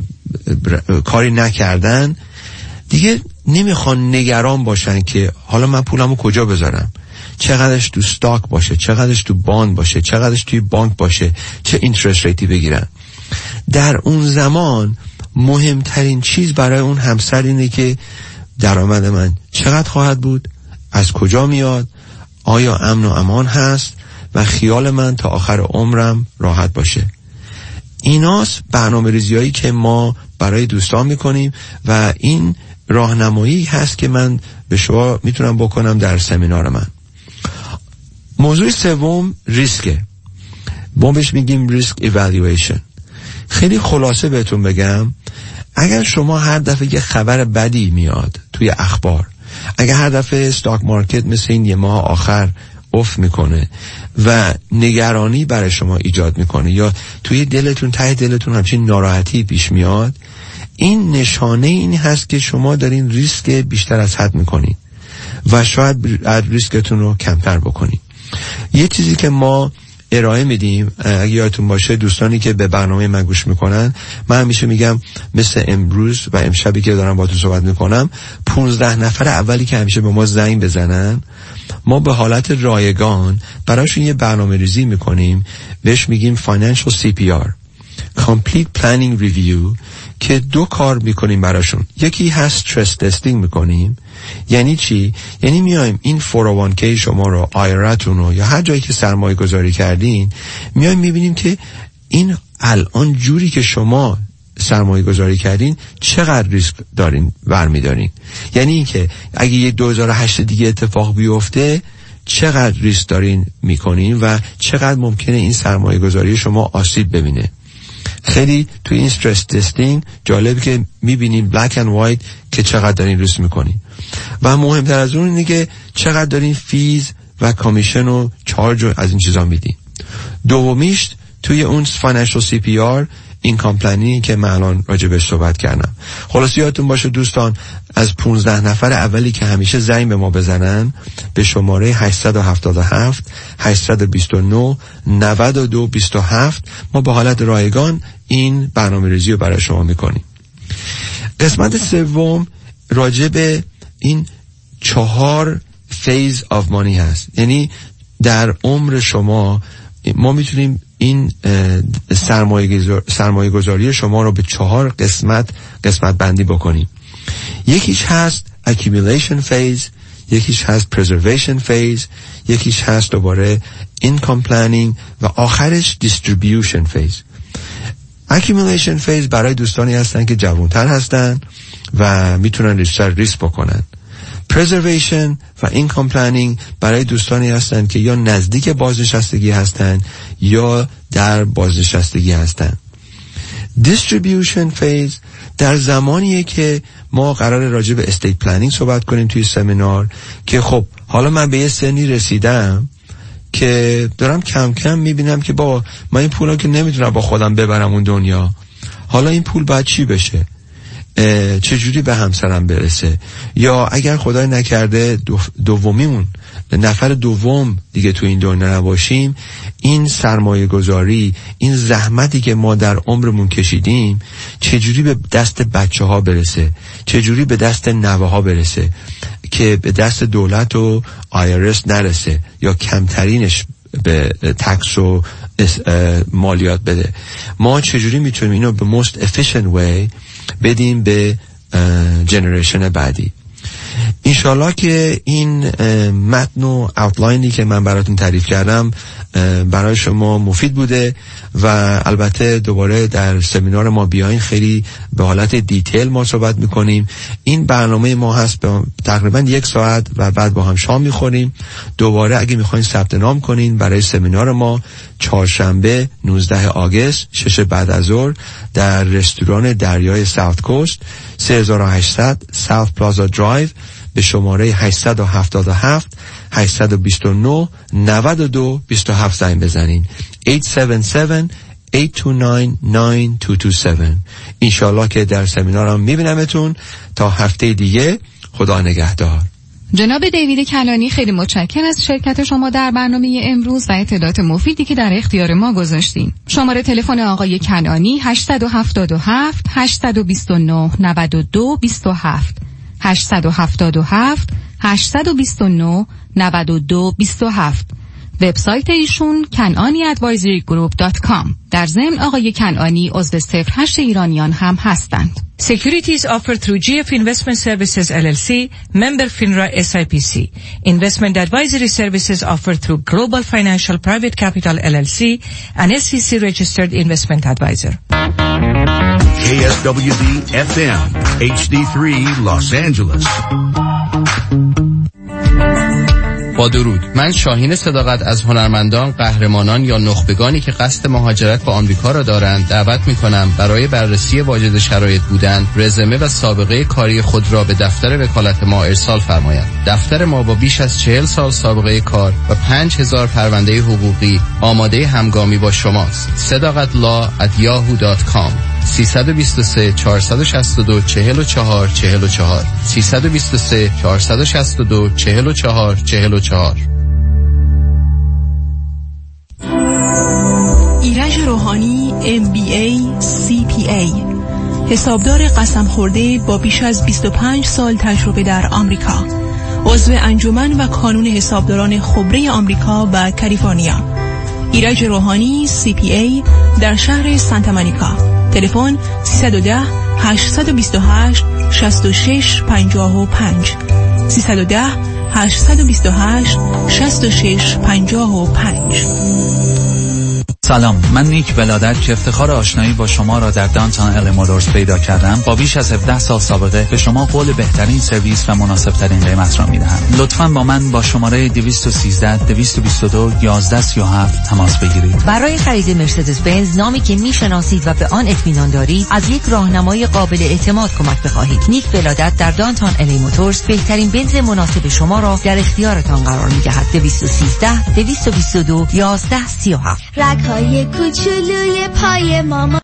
کاری نکردن، دیگه نمیخوان نگران باشن که حالا من پولمو کجا بذارم، چقدرش تو استاک باشه، چقدرش تو باند باشه، چقدرش توی بانک باشه، چه اینترست ریتی بگیرن. در اون زمان مهمترین چیز برای اون همسر اینه که درآمد من چقدر خواهد بود، از کجا میاد، آیا امن و امان هست و خیال من تا آخر عمرم راحت باشه. ایناست برنامه ریزیایی که ما برای دوستان میکنیم و این راهنمایی هست که من به شما میتونم بکنم در سمینار من. موضوع سوم ریسکه. ما بهش میگیم ریسک ایوالویشن. خیلی خلاصه بهتون بگم، اگر شما هر دفعه یه خبر بدی میاد توی اخبار، اگر هر دفعه استاک مارکت مثل این یه ماه آخر افت میکنه و نگرانی برای شما ایجاد میکنه یا توی دلتون ته دلتون همچین ناراحتی پیش میاد، این نشانه این هست که شما دارین ریسک بیشتر از حد میکنین و شاید ریسکتون رو کمتر بکنین. یه چیزی که ما ارائه میدیم، اگه یادتون باشه دوستانی که به برنامه من گوش میکنن، من همیشه میگم مثل امروز و امشبی که دارم با تو صحبت میکنم، پونزده نفر اولی که همیشه به ما زنگ بزنن، ما به حالت رایگان براشون یه برنامه ریزی میکنیم، بهش میگیم Financial سی پی آر Complete Planning Review، که دو کار میکنیم براشون. یکی هست Stress Testing میکنیم. یعنی چی؟ یعنی میایم این فور او وان کی شما رو، آیراتون رو، یا هر جایی که سرمایه گذاری کردین، میایم میبینیم که این الان جوری که شما سرمایه گذاری کردین چقدر ریسک دارین برمیدارین. یعنی این که اگه یه دو هزار و هشت دیگه اتفاق بیفته چقدر ریسک دارین میکنین و چقدر ممکنه این سرمایه گذاری شما آسیب ببینه. خیلی تو این استرس تستینگ جالبه که میبینین بلک اند وایت که چقدر دارین ریسک میکنین و مهمتر از اون اینه که چقدر دارین فیز و کامیشن و چارج و از این چیزا میدین. دومیش توی اون فاینانشال سی پی آر اینکام پلنینگ که من الان راجع بهش صحبت کردم. خلاص یادتون باشه دوستان، از پونزده نفر اولی که همیشه زنگ به ما بزنن به شماره هشت هفت هفت هشت دو نه نه دو دو هفت ما به حالت رایگان این برنامه ریزی رو برای شما میکنیم. قسمت سوم راجع به این چهار فیز آف مانی هست. یعنی در عمر شما ما میتونیم این سرمایه گذاری شما رو به چهار قسمت قسمت بندی بکنیم. یکیش هست accumulation phase، یکیش هست preservation phase، یکیش هست دوباره income planning و آخرش distribution phase. accumulation phase برای دوستانی هستن که جوانتر هستن و میتونن بیشتر ریسک بکنن. preservation و income planning برای دوستانی هستن که یا نزدیک بازنشستگی هستن یا در بازنشستگی هستن. distribution phase در زمانیه که ما قرار راجع به estate planning صحبت کنیم توی سمینار، که خب حالا من به یه سنی رسیدم که دارم کم کم میبینم که بابا من این پولا که نمیتونم با خودم ببرم اون دنیا، حالا این پول باید چی بشه، چجوری به همسرم برسه، یا اگر خدای نکرده دومیمون نفر دوم دیگه تو این دنیا نباشیم، این سرمایه گذاری، این زحمتی که ما در عمرمون کشیدیم چجوری به دست بچه ها برسه، چجوری به دست نوه ها برسه که به دست دولت و آی آر اس نرسه یا کمترینش به تکس و مالیات بده. ما چجوری میتونیم اینو به most efficient way بدیم به جنریشن بعدی. انشالله که این متن و اوتلاینی که من براتون تعریف کردم برای شما مفید بوده و البته دوباره در سمینار ما بیاین خیلی به حالت دیتیل ما صحبت میکنیم. این برنامه ما هست به تقریبا یک ساعت و بعد با هم شام میخوریم. دوباره اگه میخواین ثبت نام کنین برای سمینار ما چهارشنبه نوزده آگوست شش بعد از ظهر در رستوران دریای ساوت کوست سه هزار و هشتصد ساوت پلازا درایو به شماره هشت هفت هفت هشت دو نه نه دو دو هفت زنگ بزنین. هشت هفت هفت هشت دو نه نه دو دو هفت. انشالله که در سمینارم میبینمتون. تا هفته دیگه، خدا نگهدار.
جناب دیوید کنانی خیلی متشکرم از شرکت شما در برنامه امروز و اطلاعات مفیدی که در اختیار ما گذاشتین. شماره تلفن آقای کنانی هشت هفت هفت هشت دو نه نه دو دو هفت هشت هفت هفت هشت دو نه نه دو دو هفت. وبسایت ایشون کنانی ادوایزری گروپ دات کام. در ضمن آقای کنانی عضو صفر هشت ایرانیان هم هستند.
Securities offered through G F Investment Services L L C, member FINRA S I P C. Investment advisory services offered through Global Financial Private Capital L L C, an S E C registered investment advisor.
K S W D F M H D three Los Angeles.
با درود، من شاهین صداقت از هنرمندان، قهرمانان یا نخبگانی که قصد مهاجرت به آمریکا را دارند دعوت می‌کنم برای بررسی واجد شرایط بودن، رزومه و سابقه کاری خود را به دفتر وکالت ما ارسال فرمایند. دفتر ما با بیش از چهل سال سابقه کار و پنج هزار پرونده حقوقی آماده همگامی با شماست. صداقت لا ات یاهو دات کام. سه دو سه چهار شش دو چهار چهار چهار چهار سه دو سه چهار شش دو چهار چهار چهار چهار.
ایرج روحانی ام بی ای سی پی ای، حسابدار قسم خورده با بیش از بیست و پنج سال تجربه در آمریکا، عضو انجمن و کانون حسابداران خبره آمریکا و کالیفرنیا. ایرج روحانی سی پی ای در شهر سانتا مونیکا. تلفن سیصد و ده هشتصد و بیست و هشت شصت و شش پنجاه و پنج سیصد و ده هشتصد و بیست و هشت شصت و شش پنجاه و پنج.
سلام، من نیک ولادت که افتخار آشنایی با شما را در دانتان ال مودرز پیدا کردم با بیش از هفده سال سابقه به شما قول بهترین سرویس و مناسب ترین قیمت را میدهم. لطفاً با من با شماره دویست و سیزده دویست و بیست و دو یازده سی و هفت تماس بگیرید.
برای خرید مرسدس بنز، نامی که میشناسید و به آن اطمینان دارید، از یک راهنمای قابل اعتماد کمک بخواهید. نیک ولادت در دانتان ال مودرز بهترین بنز مناسب شما را در اختیارتان قرار میدهد. دویست و سیزده دویست و بیست و دو یازده سی و هفت.
رگ‌های کوچولوی پای ماما.